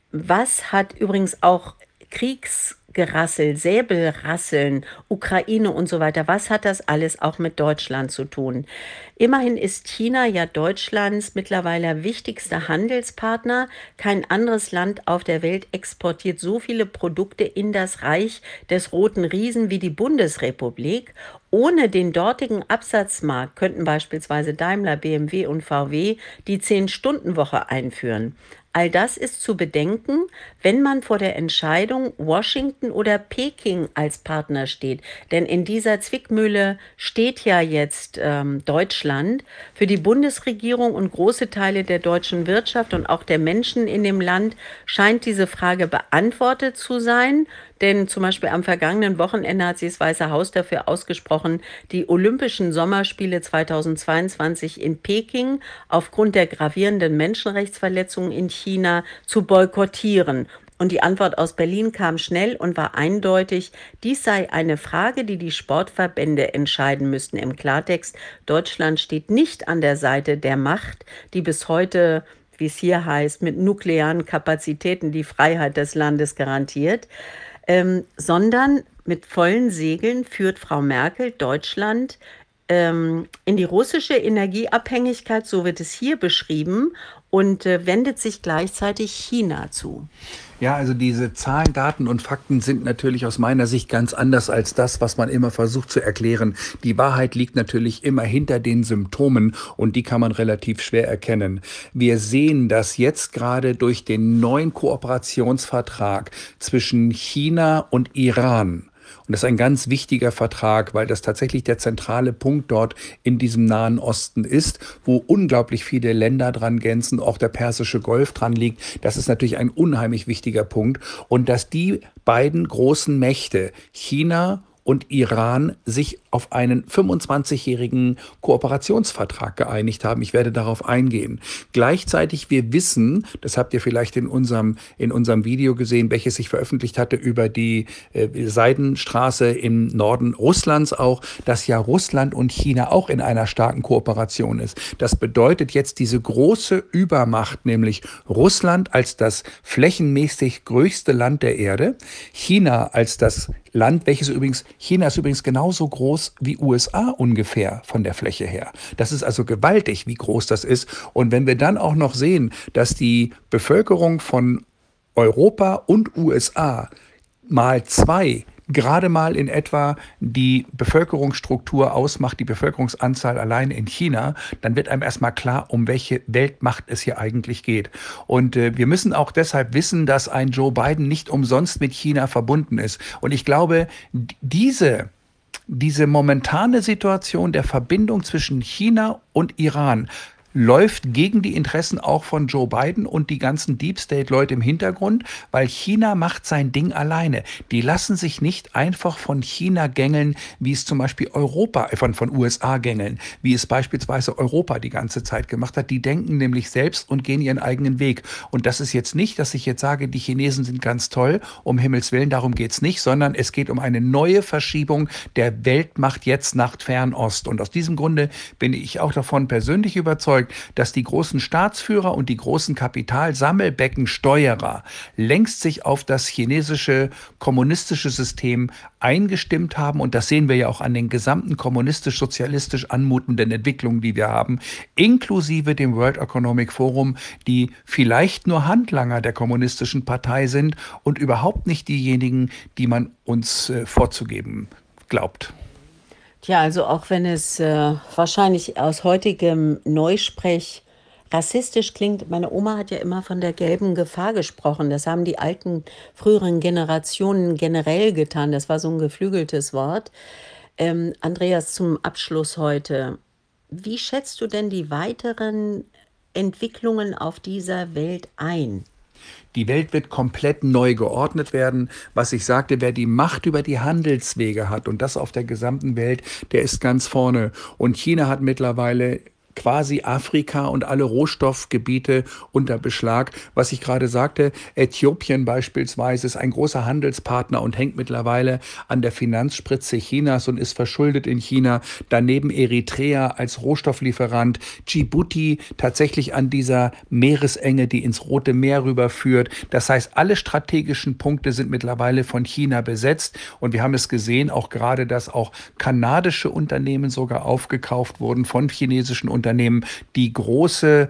was hat übrigens auch Kriegsgerassel, Säbelrasseln, Ukraine und so weiter, was hat das alles auch mit Deutschland zu tun? Immerhin ist China ja Deutschlands mittlerweile wichtigster Handelspartner. Kein anderes Land auf der Welt exportiert so viele Produkte in das Reich des Roten Riesen wie die Bundesrepublik. Ohne den dortigen Absatzmarkt könnten beispielsweise Daimler, B M W und V W die Zehn-Stunden-Woche einführen. All das ist zu bedenken, wenn man vor der Entscheidung Washington oder Peking als Partner steht. Denn in dieser Zwickmühle steht ja jetzt ähm, Deutschland. Für die Bundesregierung und große Teile der deutschen Wirtschaft und auch der Menschen in dem Land scheint diese Frage beantwortet zu sein. Denn zum Beispiel am vergangenen Wochenende hat sich das Weiße Haus dafür ausgesprochen, die Olympischen Sommerspiele zweitausendzweiundzwanzig in Peking aufgrund der gravierenden Menschenrechtsverletzungen in China zu boykottieren. Und die Antwort aus Berlin kam schnell und war eindeutig, dies sei eine Frage, die die Sportverbände entscheiden müssten. Im Klartext, Deutschland steht nicht an der Seite der Macht, die bis heute, wie es hier heißt, mit nuklearen Kapazitäten die Freiheit des Landes garantiert. Ähm, sondern mit vollen Segeln führt Frau Merkel Deutschland ähm, in die russische Energieabhängigkeit, so wird es hier beschrieben, und äh, wendet sich gleichzeitig China zu. Ja, also diese Zahlen, Daten und Fakten sind natürlich aus meiner Sicht ganz anders als das, was man immer versucht zu erklären. Die Wahrheit liegt natürlich immer hinter den Symptomen, und die kann man relativ schwer erkennen. Wir sehen, dass jetzt gerade durch den neuen Kooperationsvertrag zwischen China und Iran, und das ist ein ganz wichtiger Vertrag, weil das tatsächlich der zentrale Punkt dort in diesem Nahen Osten ist, wo unglaublich viele Länder dran grenzen, auch der Persische Golf dran liegt. Das ist natürlich ein unheimlich wichtiger Punkt. Und dass die beiden großen Mächte, China und Iran, sich auf einen fünfundzwanzigjährigen Kooperationsvertrag geeinigt haben. Ich werde darauf eingehen. Gleichzeitig, wir wissen, das habt ihr vielleicht in unserem, in unserem Video gesehen, welches ich veröffentlicht hatte über die äh, Seidenstraße im Norden Russlands auch, dass ja Russland und China auch in einer starken Kooperation ist. Das bedeutet jetzt diese große Übermacht, nämlich Russland als das flächenmäßig größte Land der Erde, China als das Land, welches übrigens, China ist übrigens genauso groß wie U S A ungefähr von der Fläche her. Das ist also gewaltig, wie groß das ist. Und wenn wir dann auch noch sehen, dass die Bevölkerung von Europa und U S A mal zwei gerade mal in etwa die Bevölkerungsstruktur ausmacht, die Bevölkerungsanzahl allein in China, dann wird einem erstmal klar, um welche Weltmacht es hier eigentlich geht. Und äh, wir müssen auch deshalb wissen, dass ein Joe Biden nicht umsonst mit China verbunden ist. Und ich glaube, diese Diese momentane Situation der Verbindung zwischen China und Iran läuft gegen die Interessen auch von Joe Biden und die ganzen Deep State-Leute im Hintergrund, weil China macht sein Ding alleine. Die lassen sich nicht einfach von China gängeln, wie es zum Beispiel Europa, äh, von, von U S A gängeln, wie es beispielsweise Europa die ganze Zeit gemacht hat. Die denken nämlich selbst und gehen ihren eigenen Weg. Und das ist jetzt nicht, dass ich jetzt sage, die Chinesen sind ganz toll, um Himmels Willen, darum geht es nicht, sondern es geht um eine neue Verschiebung der Weltmacht jetzt nach Fernost. Und aus diesem Grunde bin ich auch davon persönlich überzeugt, dass die großen Staatsführer und die großen Kapitalsammelbeckensteuerer längst sich auf das chinesische kommunistische System eingestimmt haben. Und das sehen wir ja auch an den gesamten kommunistisch-sozialistisch anmutenden Entwicklungen, die wir haben, inklusive dem World Economic Forum, die vielleicht nur Handlanger der kommunistischen Partei sind und überhaupt nicht diejenigen, die man uns äh, vorzugeben glaubt. Tja, also auch wenn es äh, wahrscheinlich aus heutigem Neusprech rassistisch klingt, meine Oma hat ja immer von der gelben Gefahr gesprochen. Das haben die alten, früheren Generationen generell getan. Das war so ein geflügeltes Wort. Ähm, Andreas, zum Abschluss heute. Wie schätzt du denn die weiteren Entwicklungen auf dieser Welt ein? Die Welt wird komplett neu geordnet werden. Was ich sagte, wer die Macht über die Handelswege hat und das auf der gesamten Welt, der ist ganz vorne. Und China hat mittlerweile quasi Afrika und alle Rohstoffgebiete unter Beschlag. Was ich gerade sagte, Äthiopien beispielsweise ist ein großer Handelspartner und hängt mittlerweile an der Finanzspritze Chinas und ist verschuldet in China. Daneben Eritrea als Rohstofflieferant, Djibouti tatsächlich an dieser Meeresenge, die ins Rote Meer rüberführt. Das heißt, alle strategischen Punkte sind mittlerweile von China besetzt. Und wir haben es gesehen, auch gerade, dass auch kanadische Unternehmen sogar aufgekauft wurden von chinesischen Unternehmen. Unternehmen, die große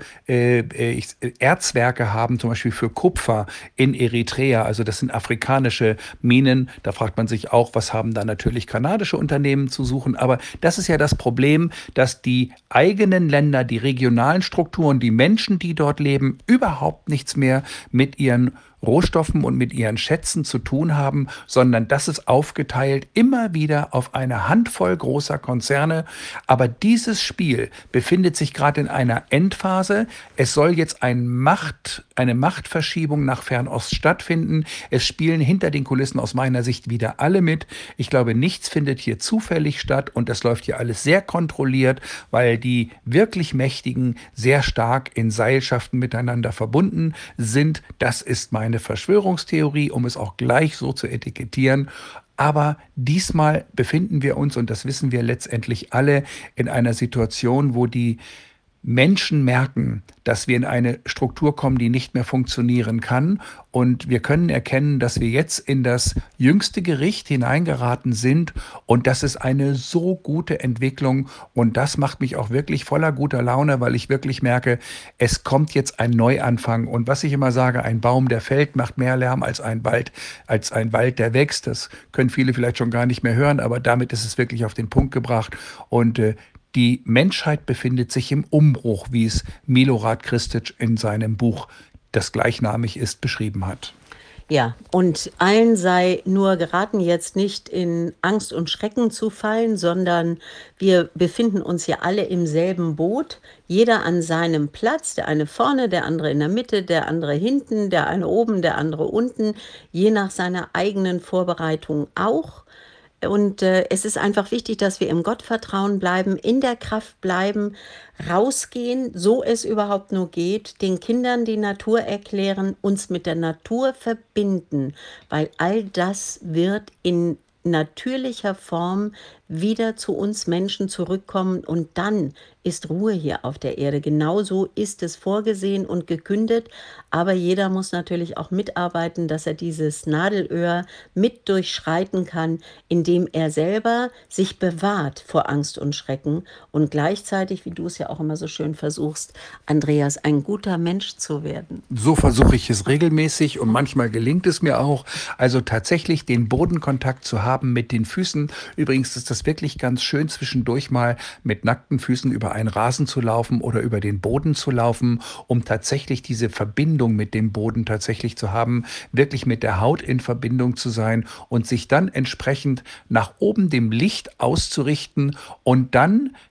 äh, Erzwerke haben, zum Beispiel für Kupfer in Eritrea. Also das sind afrikanische Minen. Da fragt man sich auch, was haben da natürlich kanadische Unternehmen zu suchen. Aber das ist ja das Problem, dass die eigenen Länder, die regionalen Strukturen, die Menschen, die dort leben, überhaupt nichts mehr mit ihren Rohstoffen und mit ihren Schätzen zu tun haben, sondern das ist aufgeteilt immer wieder auf eine Handvoll großer Konzerne. Aber dieses Spiel befindet sich gerade in einer Endphase. Es soll jetzt ein Macht, eine Machtverschiebung nach Fernost stattfinden. Es spielen hinter den Kulissen aus meiner Sicht wieder alle mit. Ich glaube, nichts findet hier zufällig statt und das läuft hier alles sehr kontrolliert, weil die wirklich Mächtigen sehr stark in Seilschaften miteinander verbunden sind. Das ist mein eine Verschwörungstheorie, um es auch gleich so zu etikettieren. Aber diesmal befinden wir uns, und das wissen wir letztendlich alle, in einer Situation, wo die Menschen merken, dass wir in eine Struktur kommen, die nicht mehr funktionieren kann. Und wir können erkennen, dass wir jetzt in das jüngste Gericht hineingeraten sind. Und das ist eine so gute Entwicklung. Und das macht mich auch wirklich voller guter Laune, weil ich wirklich merke, es kommt jetzt ein Neuanfang. Und was ich immer sage, ein Baum, der fällt, macht mehr Lärm als ein Wald, als ein Wald, der wächst. Das können viele vielleicht schon gar nicht mehr hören, aber damit ist es wirklich auf den Punkt gebracht. Und äh, Die Menschheit befindet sich im Umbruch, wie es Milorad Kristic in seinem Buch, das gleichnamig ist, beschrieben hat. Ja, und allen sei nur geraten, jetzt nicht in Angst und Schrecken zu fallen, sondern wir befinden uns ja alle im selben Boot, jeder an seinem Platz, der eine vorne, der andere in der Mitte, der andere hinten, der eine oben, der andere unten, je nach seiner eigenen Vorbereitung auch. Und äh, es ist einfach wichtig, dass wir im Gottvertrauen bleiben, in der Kraft bleiben, rausgehen, so es überhaupt nur geht, den Kindern die Natur erklären, uns mit der Natur verbinden, weil all das wird in natürlicher Form wieder zu uns Menschen zurückkommen und dann ist Ruhe hier auf der Erde. Genauso ist es vorgesehen und gekündet, aber jeder muss natürlich auch mitarbeiten, dass er dieses Nadelöhr mit durchschreiten kann, indem er selber sich bewahrt vor Angst und Schrecken und gleichzeitig, wie du es ja auch immer so schön versuchst, Andreas, ein guter Mensch zu werden. So versuche ich es regelmäßig und manchmal gelingt es mir auch. Also tatsächlich den Bodenkontakt zu haben mit den Füßen. Übrigens ist das wirklich ganz schön, zwischendurch mal mit nackten Füßen über einen Rasen zu laufen oder über den Boden zu laufen, um tatsächlich diese Verbindung mit dem Boden tatsächlich zu haben, wirklich mit der Haut in Verbindung zu sein und sich dann entsprechend nach oben dem Licht auszurichten und dann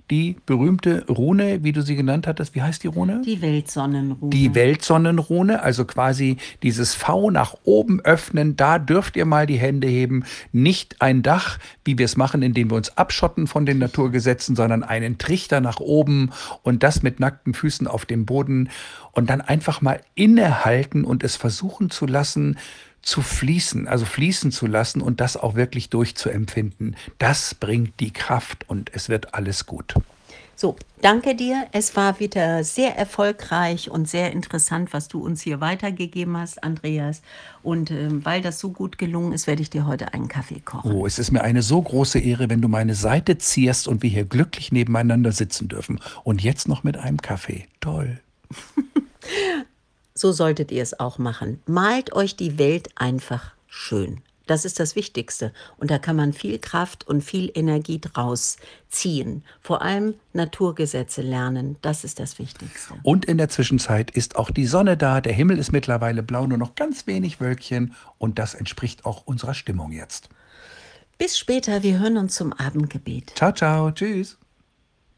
die berühmte Rune, wie du sie genannt hattest. Wie heißt die Rune? Die Weltsonnenrune. Die Weltsonnenrune, also quasi dieses V nach oben öffnen, da dürft ihr mal die Hände heben. Nicht ein Dach, wie wir es machen, indem wir uns abschotten von den Naturgesetzen, sondern einen Trichter nach oben und das mit nackten Füßen auf dem Boden und dann einfach mal innehalten und es versuchen zu lassen, zu fließen, also fließen zu lassen und das auch wirklich durchzuempfinden. Das bringt die Kraft und es wird alles gut. So, danke dir. Es war wieder sehr erfolgreich und sehr interessant, was du uns hier weitergegeben hast, Andreas. Und ähm, weil das so gut gelungen ist, werde ich dir heute einen Kaffee kochen. Oh, es ist mir eine so große Ehre, wenn du meine Seite zierst und wir hier glücklich nebeneinander sitzen dürfen. Und jetzt noch mit einem Kaffee. Toll. So solltet ihr es auch machen. Malt euch die Welt einfach schön. Das ist das Wichtigste. Und da kann man viel Kraft und viel Energie draus ziehen. Vor allem Naturgesetze lernen. Das ist das Wichtigste. Und in der Zwischenzeit ist auch die Sonne da. Der Himmel ist mittlerweile blau, nur noch ganz wenig Wölkchen. Und das entspricht auch unserer Stimmung jetzt. Bis später. Wir hören uns zum Abendgebet. Ciao, ciao. Tschüss.